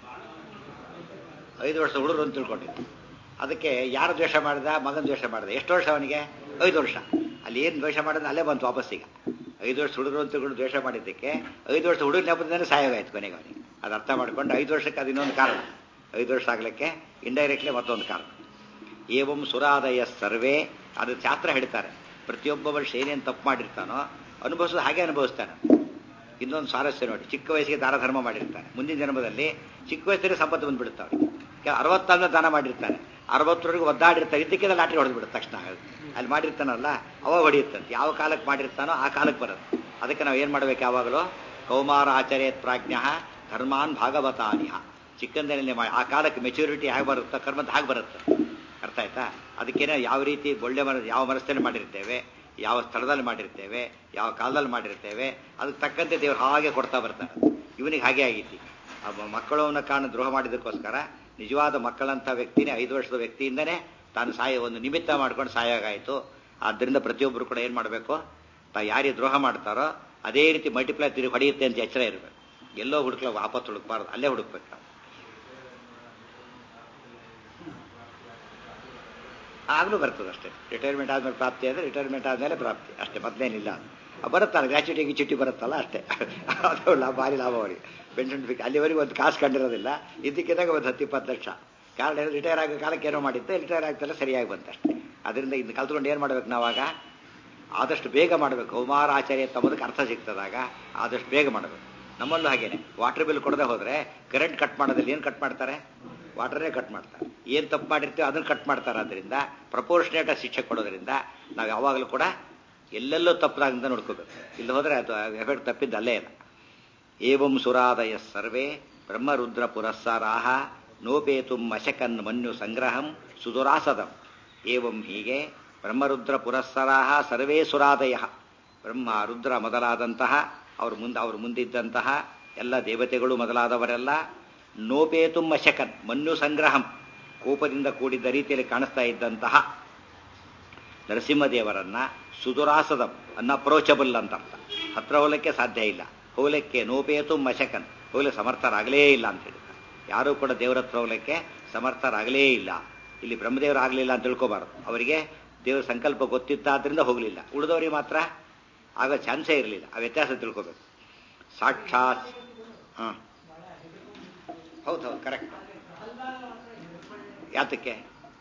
ಐದು ವರ್ಷ ಹುಡುಗರು ಅಂತ ತಿಳ್ಕೊಂಡಿದ್ರು. ಅದಕ್ಕೆ ಯಾರು ದ್ವೇಷ ಮಾಡಿದ, ಮಗನ ದ್ವೇಷ ಮಾಡಿದ. ಎಷ್ಟು ವರ್ಷ ಅವನಿಗೆ, ಐದು ವರ್ಷ. ಅಲ್ಲಿ ಏನು ದ್ವೇಷ ಮಾಡಿದ ಅಲ್ಲೇ ಬಂತು ವಾಪಸ್ಸೀಗ. ಐದು ವರ್ಷ ಹುಡುಗರು ಅಂತ ತಿಳ್ಕೊಂಡು ದ್ವೇಷ ಮಾಡಿದ್ದಕ್ಕೆ ಐದು ವರ್ಷ ಹುಡುಗನ ನೆಪದಿಂದಲೇ ಸಾಯೋಗಾಯ್ತು ಕೊನೆಗೆ ಅವನಿಗೆ. ಅದು ಅರ್ಥ ಮಾಡ್ಕೊಂಡು ಐದು ವರ್ಷಕ್ಕೆ ಅದು ಇನ್ನೊಂದು ಕಾರಣ, ಐದು ವರ್ಷ ಆಗ್ಲಿಕ್ಕೆ ಇಂಡೈರೆಕ್ಟ್ಲಿ ಮತ್ತೊಂದು ಕಾರಣ. ಏವಂ ಸುರಾದಯ ಸರ್ವೇ, ಅದು ಶಾಸ್ತ್ರ ಹೇಳ್ತಾರೆ. ಪ್ರತಿಯೊಬ್ಬ ವರ್ಷ ಏನೇನು ತಪ್ಪು ಮಾಡಿರ್ತಾನೋ ಅನುಭವಿಸೋದು ಹಾಗೆ ಅನುಭವಿಸ್ತಾನೆ. ಇನ್ನೊಂದು ಸ್ವಾರಸ್ಯ ನೋಡಿ, ಚಿಕ್ಕ ವಯಸ್ಸಿಗೆ ದಾನ ಧರ್ಮ ಮಾಡಿರ್ತಾನೆ, ಮುಂದಿನ ಜನ್ಮದಲ್ಲಿ ಚಿಕ್ಕ ವಯಸ್ಸಿಗೆ ಸಂಪತ್ತು ಬಂದ್ಬಿಡುತ್ತೆ ಅವನಿಗೆ. ಅರವತ್ತಾದ್ಮೇಲೆ ದಾನ ಮಾಡಿರ್ತಾನೆ, ಅರವತ್ತರವರೆಗೂ ಒದ್ದಾಡಿರ್ತಾನೆ, ಇದ್ದಕ್ಕಿಂತ ಲಾಟ್ರಿ ಹೊಡೆದ್ಬಿಡುತ್ತೆ ತಕ್ಷಣ. ಅಲ್ಲಿ ಮಾಡಿರ್ತಾನಲ್ಲ ಅವಾಗ ಹೊಡೆಯುತ್ತಂತೆ. ಯಾವ ಕಾಲಕ್ಕೆ ಮಾಡಿರ್ತಾನೋ ಆ ಕಾಲಕ್ಕೆ ಬರುತ್ತೆ. ಅದಕ್ಕೆ ನಾವು ಏನು ಮಾಡಬೇಕು, ಯಾವಾಗಲೂ ಕೌಮಾರ ಆಚರ್ಯತ್ ಪ್ರಾಜ್ಞ ಧರ್ಮಾನ್ ಭಾಗವತಾನಿಹ. ಚಿಕ್ಕಂದಿನಲ್ಲಿ ಆ ಕಾಲಕ್ಕೆ ಮೆಚುರಿಟಿ ಹೇಗೆ ಬರುತ್ತೋ ಕರ್ಮಂತ ಹಾಗೆ ಬರುತ್ತೆ. ಅರ್ಥ ಆಯ್ತಾ? ಅದಕ್ಕೇನೆ ಯಾವ ರೀತಿ ಒಳ್ಳೆ ಮನ, ಯಾವ ಮನಸ್ಸಲ್ಲಿ ಮಾಡಿರ್ತೇವೆ, ಯಾವ ಸ್ಥಳದಲ್ಲಿ ಮಾಡಿರ್ತೇವೆ, ಯಾವ ಕಾಲದಲ್ಲಿ ಮಾಡಿರ್ತೇವೆ, ಅದಕ್ಕೆ ತಕ್ಕಂತೆ ದೇವರು ಹಾಗೆ ಕೊಡ್ತಾ ಬರ್ತಾರೆ. ಇವನಿಗೆ ಹಾಗೆ ಆಗೈತಿ. ಆ ಮಕ್ಕಳನ್ನ ಕಾರಣ ದ್ರೋಹ ಮಾಡಿದಕ್ಕೋಸ್ಕರ ನಿಜವಾದ ಮಕ್ಕಳಂಥ ವ್ಯಕ್ತಿನೇ ಐದು ವರ್ಷದ ವ್ಯಕ್ತಿಯಿಂದನೇ ತಾನು ಸಾಯ ಒಂದು ನಿಮಿತ್ತ ಮಾಡ್ಕೊಂಡು ಸಾಯಾಗಾಯಿತು. ಆದ್ದರಿಂದ ಪ್ರತಿಯೊಬ್ಬರು ಕೂಡ ಏನು ಮಾಡಬೇಕು, ತಾ ಯಾರಿಗೆ ದ್ರೋಹ ಮಾಡ್ತಾರೋ ಅದೇ ರೀತಿ ಮಲ್ಟಿಪ್ಲೈ ತಿರುಗಿ ಹೊಡೆಯುತ್ತೆ ಅಂತ ಎಚ್ಚರ ಇರಬೇಕು. ಎಲ್ಲೋ ಹುಡುಕ್ಲ ವಾಪಸ್ ಹುಡುಕ್ಬಾರ್ದು, ಅಲ್ಲೇ ಹುಡುಕ್ಬೇಕು ನಾವು. ಆಗಲೂ ಬರ್ತದೆ ಅಷ್ಟೇ. ರಿಟೈರ್ಮೆಂಟ್ ಆದ್ಮೇಲೆ ಪ್ರಾಪ್ತಿ ಅಂದರೆ ರಿಟೈರ್ಮೆಂಟ್ ಆದಮೇಲೆ ಪ್ರಾಪ್ತಿ ಅಷ್ಟೇ, ಮೊದಲೇನಿಲ್ಲ. ಬರುತ್ತಲ್ಲ ಗ್ರ್ಯಾಚುಟಿಗೆ ಚಿಟ್ಟಿ ಬರುತ್ತಲ್ಲ ಅಷ್ಟೇ. ಅದು ಲಾಭ, ಭಾರಿ ಲಾಭ ಅವರಿಗೆ. ಪೆನ್ಷನ್ ಫಿಕ್ ಅಲ್ಲಿವರೆಗೂ ಒಂದು ಕಾಸು ಕಂಡಿರೋದಿಲ್ಲ, ಇದಕ್ಕಿದ್ದಾಗ ಒಂದು ಹತ್ತು ಇಪ್ಪತ್ತು ಲಕ್ಷ. ಕಾರಣ ರಿಟೈರ್ ಆಗೋ ಕಾಲಕ್ಕೆ ಏನೋ ಮಾಡಿದ್ದೆ, ರಿಟೈರ್ ಆಗ್ತಲ್ಲ ಸರಿಯಾಗಿ ಬಂತಷ್ಟೇ. ಅದರಿಂದ ಇದು ಕಲ್ತ್ಕೊಂಡು ಏನು ಮಾಡ್ಬೇಕು ನಾವಾಗ, ಆದಷ್ಟು ಬೇಗ ಮಾಡಬೇಕು. ಕೌಮಾರ ಆಚಾರ್ಯ ತಮ್ಮದಕ್ಕೆ ಅರ್ಥ ಸಿಗ್ತದಾಗ ಆದಷ್ಟು ಬೇಗ ಮಾಡಬೇಕು. ನಮ್ಮಲ್ಲೂ ಹಾಗೇನೆ, ವಾಟರ್ ಬಿಲ್ ಕೊಡದೆ ಹೋದರೆ ಕರೆಂಟ್ ಕಟ್ ಮಾಡೋದಿಲ್ಲ. ಏನು ಕಟ್ ಮಾಡ್ತಾರೆ, ವಾಟರೇ ಕಟ್ ಮಾಡ್ತಾರೆ. ಏನು ತಪ್ಪು ಮಾಡಿರ್ತೀವಿ ಅದನ್ನು ಕಟ್ ಮಾಡ್ತಾರೆ. ಅದರಿಂದ ಪ್ರಪೋರ್ಷನೇಟಾಗಿ ಶಿಕ್ಷೆ ಕೊಡೋದ್ರಿಂದ ನಾವು ಯಾವಾಗಲೂ ಕೂಡ ಎಲ್ಲೆಲ್ಲೂ ತಪ್ಪದಾಗಿಂದ ನೋಡ್ಕೋಬೇಕು. ಇಲ್ಲಿ ಹೋದರೆ ಅದು ಎಫೆಕ್ಟ್ ತಪ್ಪಿದ್ದು ಅಲ್ಲೇ ಇಲ್ಲ. ಏವಂ ಸುರಾದಯ ಸರ್ವೇ ಬ್ರಹ್ಮರುದ್ರ ಪುರಸ್ಸರಾಹ ನೋಪೇತು ಮಶಕನ್ ಮನ್ಯು ಸಂಗ್ರಹಂ ಸುದುರಾಸದಂ. ಏವಂ ಹೀಗೆ ಬ್ರಹ್ಮರುದ್ರ ಪುರಸ್ಸರಾಹ ಸರ್ವೇ ಸುರಾದಯ, ಬ್ರಹ್ಮ ರುದ್ರ ಮೊದಲಾದಂತಹ ಅವ್ರ ಮುಂದೆ ಅವ್ರ ಮುಂದಿದ್ದಂತಹ ಎಲ್ಲ ದೇವತೆಗಳು ಮೊದಲಾದವರೆಲ್ಲ ನೋಪೇತು ಮಶಕನ್ ಮನ್ಯು ಸಂಗ್ರಹಂ, ಕೋಪದಿಂದ ಕೂಡಿದ್ದ ರೀತಿಯಲ್ಲಿ ಕಾಣಿಸ್ತಾ ಇದ್ದಂತಹ ನರಸಿಂಹದೇವರನ್ನ ಸುದುರಾಸದಂ, ಅನ್ಅಪ್ರೋಚಬಲ್ ಅಂತ ಅರ್ಥ. ಹತ್ರ ಹೋಗಲಿಕ್ಕೆ ಸಾಧ್ಯ ಇಲ್ಲ, ಹೋಗಲಿಕ್ಕೆ ನೋಪೇತು ಮಶಕನ್, ಹೋಗಲಿಕ್ಕೆ ಸಮರ್ಥರಾಗಲೇ ಇಲ್ಲ ಅಂತ ಹೇಳಿದ್ದಾರೆ. ಯಾರೂ ಕೂಡ ದೇವರ ಹತ್ರ ಹೋಗಲಿಕ್ಕೆ ಸಮರ್ಥರಾಗಲೇ ಇಲ್ಲ. ಇಲ್ಲಿ ಬ್ರಹ್ಮದೇವರು ಆಗಲಿಲ್ಲ ಅಂತ ತಿಳ್ಕೋಬಾರದು. ಅವರಿಗೆ ದೇವರ ಸಂಕಲ್ಪ ಗೊತ್ತಿತ್ತಾದ್ರಿಂದ ಹೋಗಲಿಲ್ಲ. ಉಳಿದವರಿಗೆ ಮಾತ್ರ ಆಗ ಚಾನ್ಸೇ ಇರಲಿಲ್ಲ. ಆ ವ್ಯತ್ಯಾಸ ತಿಳ್ಕೋಬೇಕು. ಸಾಕ್ಷಾತ್ ಹಾಂ ಹೌದು ಹೌದು ಕರೆಕ್ಟ್. ಯಾತಕ್ಕೆ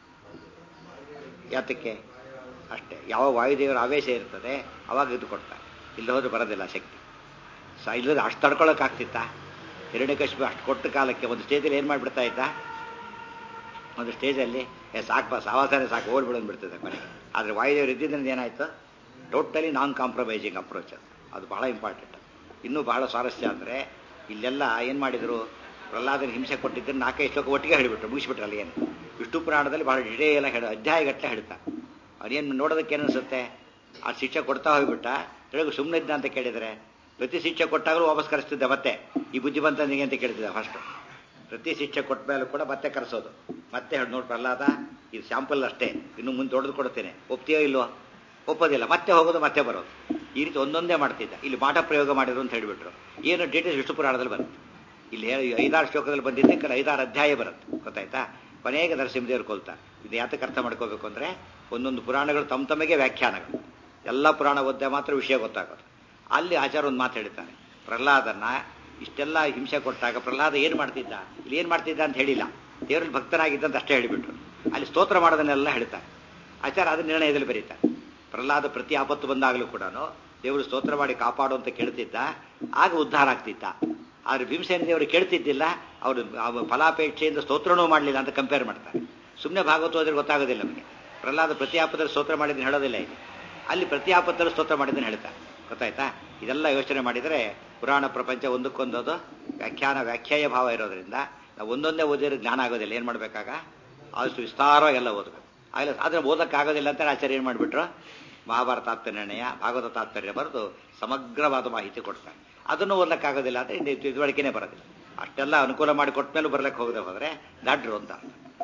ಯಾತಕ್ಕೆ ಅಷ್ಟೇ, ಯಾವ ವಾಯುದೇವರ ಆವೇಶ ಇರ್ತದೆ ಅವಾಗ ಇದು ಕೊಡ್ತಾರೆ, ಇಲ್ಲಿ ಹೋದ್ರೆ ಬರೋದಿಲ್ಲ ಶಕ್ತಿ. ಸ ಇಲ್ಲದ್ರೆ ಅಷ್ಟು ತಡ್ಕೊಳ್ಳೋಕ್ಕಾಗ್ತಿತ್ತಾ? ಹಿರಣ್ಯಕಶಿಪು ಅಷ್ಟು ಕೊಟ್ಟ ಕಾಲಕ್ಕೆ ಒಂದು ಸ್ಟೇಜಲ್ಲಿ ಏನು ಮಾಡಿಬಿಡ್ತಾ ಇದ್ದ, ಒಂದು ಸ್ಟೇಜಲ್ಲಿ ಏ ಸಾಕು ಸಾವಾಸನೆ ಸಾಕು ಓಡ್ಬಿಡೋದು ಬಿಡ್ತದೆ ಕೊನೆಗೆ. ಆದರೆ ವಾಯುದೇವರು ಇದ್ದಿದ್ದರಿಂದ ಏನಾಯಿತು, ಟೋಟಲಿ ನಾನ್ ಕಾಂಪ್ರಮೈಸಿಂಗ್ ಅಪ್ರೋಚ್. ಅದು ಬಹಳ ಇಂಪಾರ್ಟೆಂಟ್. ಇನ್ನೂ ಬಹಳ ಸ್ವಾರಸ್ಯ ಅಂದರೆ ಇಲ್ಲೆಲ್ಲ ಏನು ಮಾಡಿದರು, ಪ್ರಹ್ಲಾದನ ಹಿಂಸೆ ಕೊಟ್ಟಿದ್ದರೆ ನಾಲ್ಕೈದು ಶ್ಲೋಕ ಒಟ್ಟಿಗೆ ಹೇಳಿಬಿಟ್ರು, ಮುಗಿಸ್ಬಿಟ್ರಲ್ಲ. ಏನು ವಿಷ್ಣು ಪುರಾಣದಲ್ಲಿ ಬಹಳ ಡಿಟೇಲ್ ಹೇಳ ಅಧ್ಯಾಯಗಟ್ಟಲೆ ಹೇಳ್ತಾರೆ. ಅವನೇನು ನೋಡೋದಕ್ಕೆ ಏನು ಅನಿಸುತ್ತೆ, ಆ ಶಿಕ್ಷೆ ಕೊಡ್ತಾ ಹೋಗ್ಬಿಟ್ಟ, ಹೇಳೋದು ಸುಮ್ಮನೆ ಇದ್ದ ಅಂತ ಕೇಳಿದರೆ ಪ್ರತಿ ಶಿಕ್ಷೆ ಕೊಟ್ಟಾಗಲೂ ವಾಪಸ್ ಕರೆಸ್ತಿದ್ದೆ, ಮತ್ತೆ ಈ ಬುದ್ಧಿವಂತನಿಗೆ ಅಂತ ಕೇಳ್ತಿದ್ದೆ ಫಸ್ಟು. ಪ್ರತಿ ಶಿಕ್ಷೆ ಕೊಟ್ಟ ಮೇಲೂ ಕೂಡ ಮತ್ತೆ ಕರೆಸೋದು, ಮತ್ತೆ ಹೇಳಿ ನೋಡಿ ಪ್ರಹ್ಲಾದ ಇದು ಸ್ಯಾಂಪಲ್ ಅಷ್ಟೇ, ಇನ್ನು ಮುಂದೆ ದೊಡ್ಡದು ಕೊಡ್ತೇನೆ, ಒಪ್ತೀಯೋ ಇಲ್ವೋ, ಒಪ್ಪೋದಿಲ್ಲ, ಮತ್ತೆ ಹೋಗೋದು ಮತ್ತೆ ಬರೋದು, ಈ ರೀತಿ ಒಂದೊಂದೇ ಮಾಡ್ತಿದ್ದ. ಇಲ್ಲಿ ಮಾಟ ಪ್ರಯೋಗ ಮಾಡಿದ್ರು ಅಂತ ಹೇಳಿಬಿಟ್ರು. ಏನು ಡೀಟೇಲ್ಸ್ ವಿಷ್ಣು ಪುರಾಣದಲ್ಲಿ ಬರುತ್ತೆ. ಇಲ್ಲಿ ಹೇಳಿ ಐದಾರು ಶ್ಲೋಕದಲ್ಲಿ ಬಂದಿದ್ದೆ, ಕಡೆ ಐದಾರು ಅಧ್ಯಾಯ ಬರುತ್ತೆ, ಗೊತ್ತಾಯ್ತಾ. ಕೊನೆಗೆ ನರಸಿಂಹದೇವರು ಕೊಲ್ತಾರೆ. ಇದು ಯಾತಕ್ಕೆ ಅರ್ಥ ಮಾಡ್ಕೋಬೇಕು ಅಂದರೆ, ಒಂದೊಂದು ಪುರಾಣಗಳು ತಮ್ಮ ತಮಗೆ ವ್ಯಾಖ್ಯಾನಗಳು, ಎಲ್ಲ ಪುರಾಣ ಓದ್ದೆ ಮಾತ್ರ ವಿಷಯ ಗೊತ್ತಾಗೋದು. ಅಲ್ಲಿ ಆಚಾರ ಒಂದು ಮಾತು ಹೇಳ್ತಾನೆ, ಪ್ರಹ್ಲಾದನ ಇಷ್ಟೆಲ್ಲ ಹಿಂಸೆ ಕೊಟ್ಟಾಗ ಪ್ರಹ್ಲಾದ ಏನು ಮಾಡ್ತಿದ್ದ, ಇಲ್ಲಿ ಏನು ಮಾಡ್ತಿದ್ದ ಅಂತ ಹೇಳಿಲ್ಲ, ದೇವರಲ್ಲಿ ಭಕ್ತನಾಗಿದ್ದಂತ ಅಷ್ಟೇ ಹೇಳಿಬಿಟ್ರು. ಅಲ್ಲಿ ಸ್ತೋತ್ರ ಮಾಡೋದನ್ನೆಲ್ಲ ಹೇಳ್ತಾರೆ ಆಚಾರ. ಅದನ್ನ ನಿರ್ಣಯದಲ್ಲಿ ಬರೀತಾರೆ. ಪ್ರಹ್ಲಾದ ಪ್ರತಿ ಆಪತ್ತು ಬಂದಾಗಲೂ ಕೂಡ ದೇವರು ಸ್ತೋತ್ರ ಮಾಡಿ ಕಾಪಾಡು ಅಂತ ಕೇಳ್ತಿದ್ದ, ಆಗ ಉದ್ಧಾರ ಆಗ್ತಿದ್ದ. ಆದರೆ ಭೀಮಸೇನ ದೇವರು ಕೇಳ್ತಿದ್ದಿಲ್ಲ, ಅವರು ಫಲಾಪೇಕ್ಷೆಯಿಂದ ಸ್ತೋತ್ರನೂ ಮಾಡಲಿಲ್ಲ ಅಂತ ಕಂಪೇರ್ ಮಾಡ್ತಾರೆ. ಸುಮ್ಮನೆ ಭಾಗವತ ಹೋದ್ರೆ ಗೊತ್ತಾಗೋದಿಲ್ಲ ನಮಗೆ. ಪ್ರಹ್ಲಾದ ಪ್ರತಿ ಆಪತ್ತಲ್ಲಿ ಸ್ತೋತ್ರ ಮಾಡಿದ್ದನ್ನು ಹೇಳೋದಿಲ್ಲ ಇಲ್ಲಿ, ಅಲ್ಲಿ ಪ್ರತಿ ಆಪತ್ತಲ್ಲಿ ಸ್ತೋತ್ರ ಮಾಡಿದ್ದನ್ನು ಹೇಳ್ತಾರೆ, ಗೊತ್ತಾಯ್ತಾ. ಇದೆಲ್ಲ ಯೋಚನೆ ಮಾಡಿದರೆ ಪುರಾಣ ಪ್ರಪಂಚ ಒಂದಕ್ಕೊಂದದು ವ್ಯಾಖ್ಯಾನ ವ್ಯಾಖ್ಯಾಯ ಭಾವ ಇರೋದ್ರಿಂದ ನಾವು ಒಂದೊಂದೇ ಓದಿದ್ರೆ ಜ್ಞಾನ ಆಗೋದಿಲ್ಲ. ಏನು ಮಾಡಬೇಕಾಗ ಆದಷ್ಟು ವಿಸ್ತಾರವಾಗಿ ಎಲ್ಲ ಓದಬೇಕು. ಆಗಲ್ಲ, ಆದರೆ ಓದೋಕ್ಕಾಗೋದಿಲ್ಲ ಅಂತ ಆಚಾರ್ಯ ಏನು ಮಾಡಿಬಿಟ್ರು, ಮಹಾಭಾರತ ತಾತ್ಪರ್ಯ ಭಾಗವತ ತಾತ್ಪರ್ಯ ಬರೆದು ಸಮಗ್ರವಾದ ಮಾಹಿತಿ ಕೊಡ್ತಾರೆ. ಅದನ್ನು ಓದಲಿಕ್ಕಾಗೋದಿಲ್ಲ ಅಂದರೆ ಇನ್ನು ತಿಳುವಳಿಕೆನೇ ಬರೋದಿಲ್ಲ. ಅಷ್ಟೆಲ್ಲ ಅನುಕೂಲ ಮಾಡಿ ಕೊಟ್ಟ ಮೇಲೂ ಬರ್ಲಿಕ್ಕೆ ಹೋಗದೆ ಹೋದರೆ ದಾಡ್ರು ಅಂತ.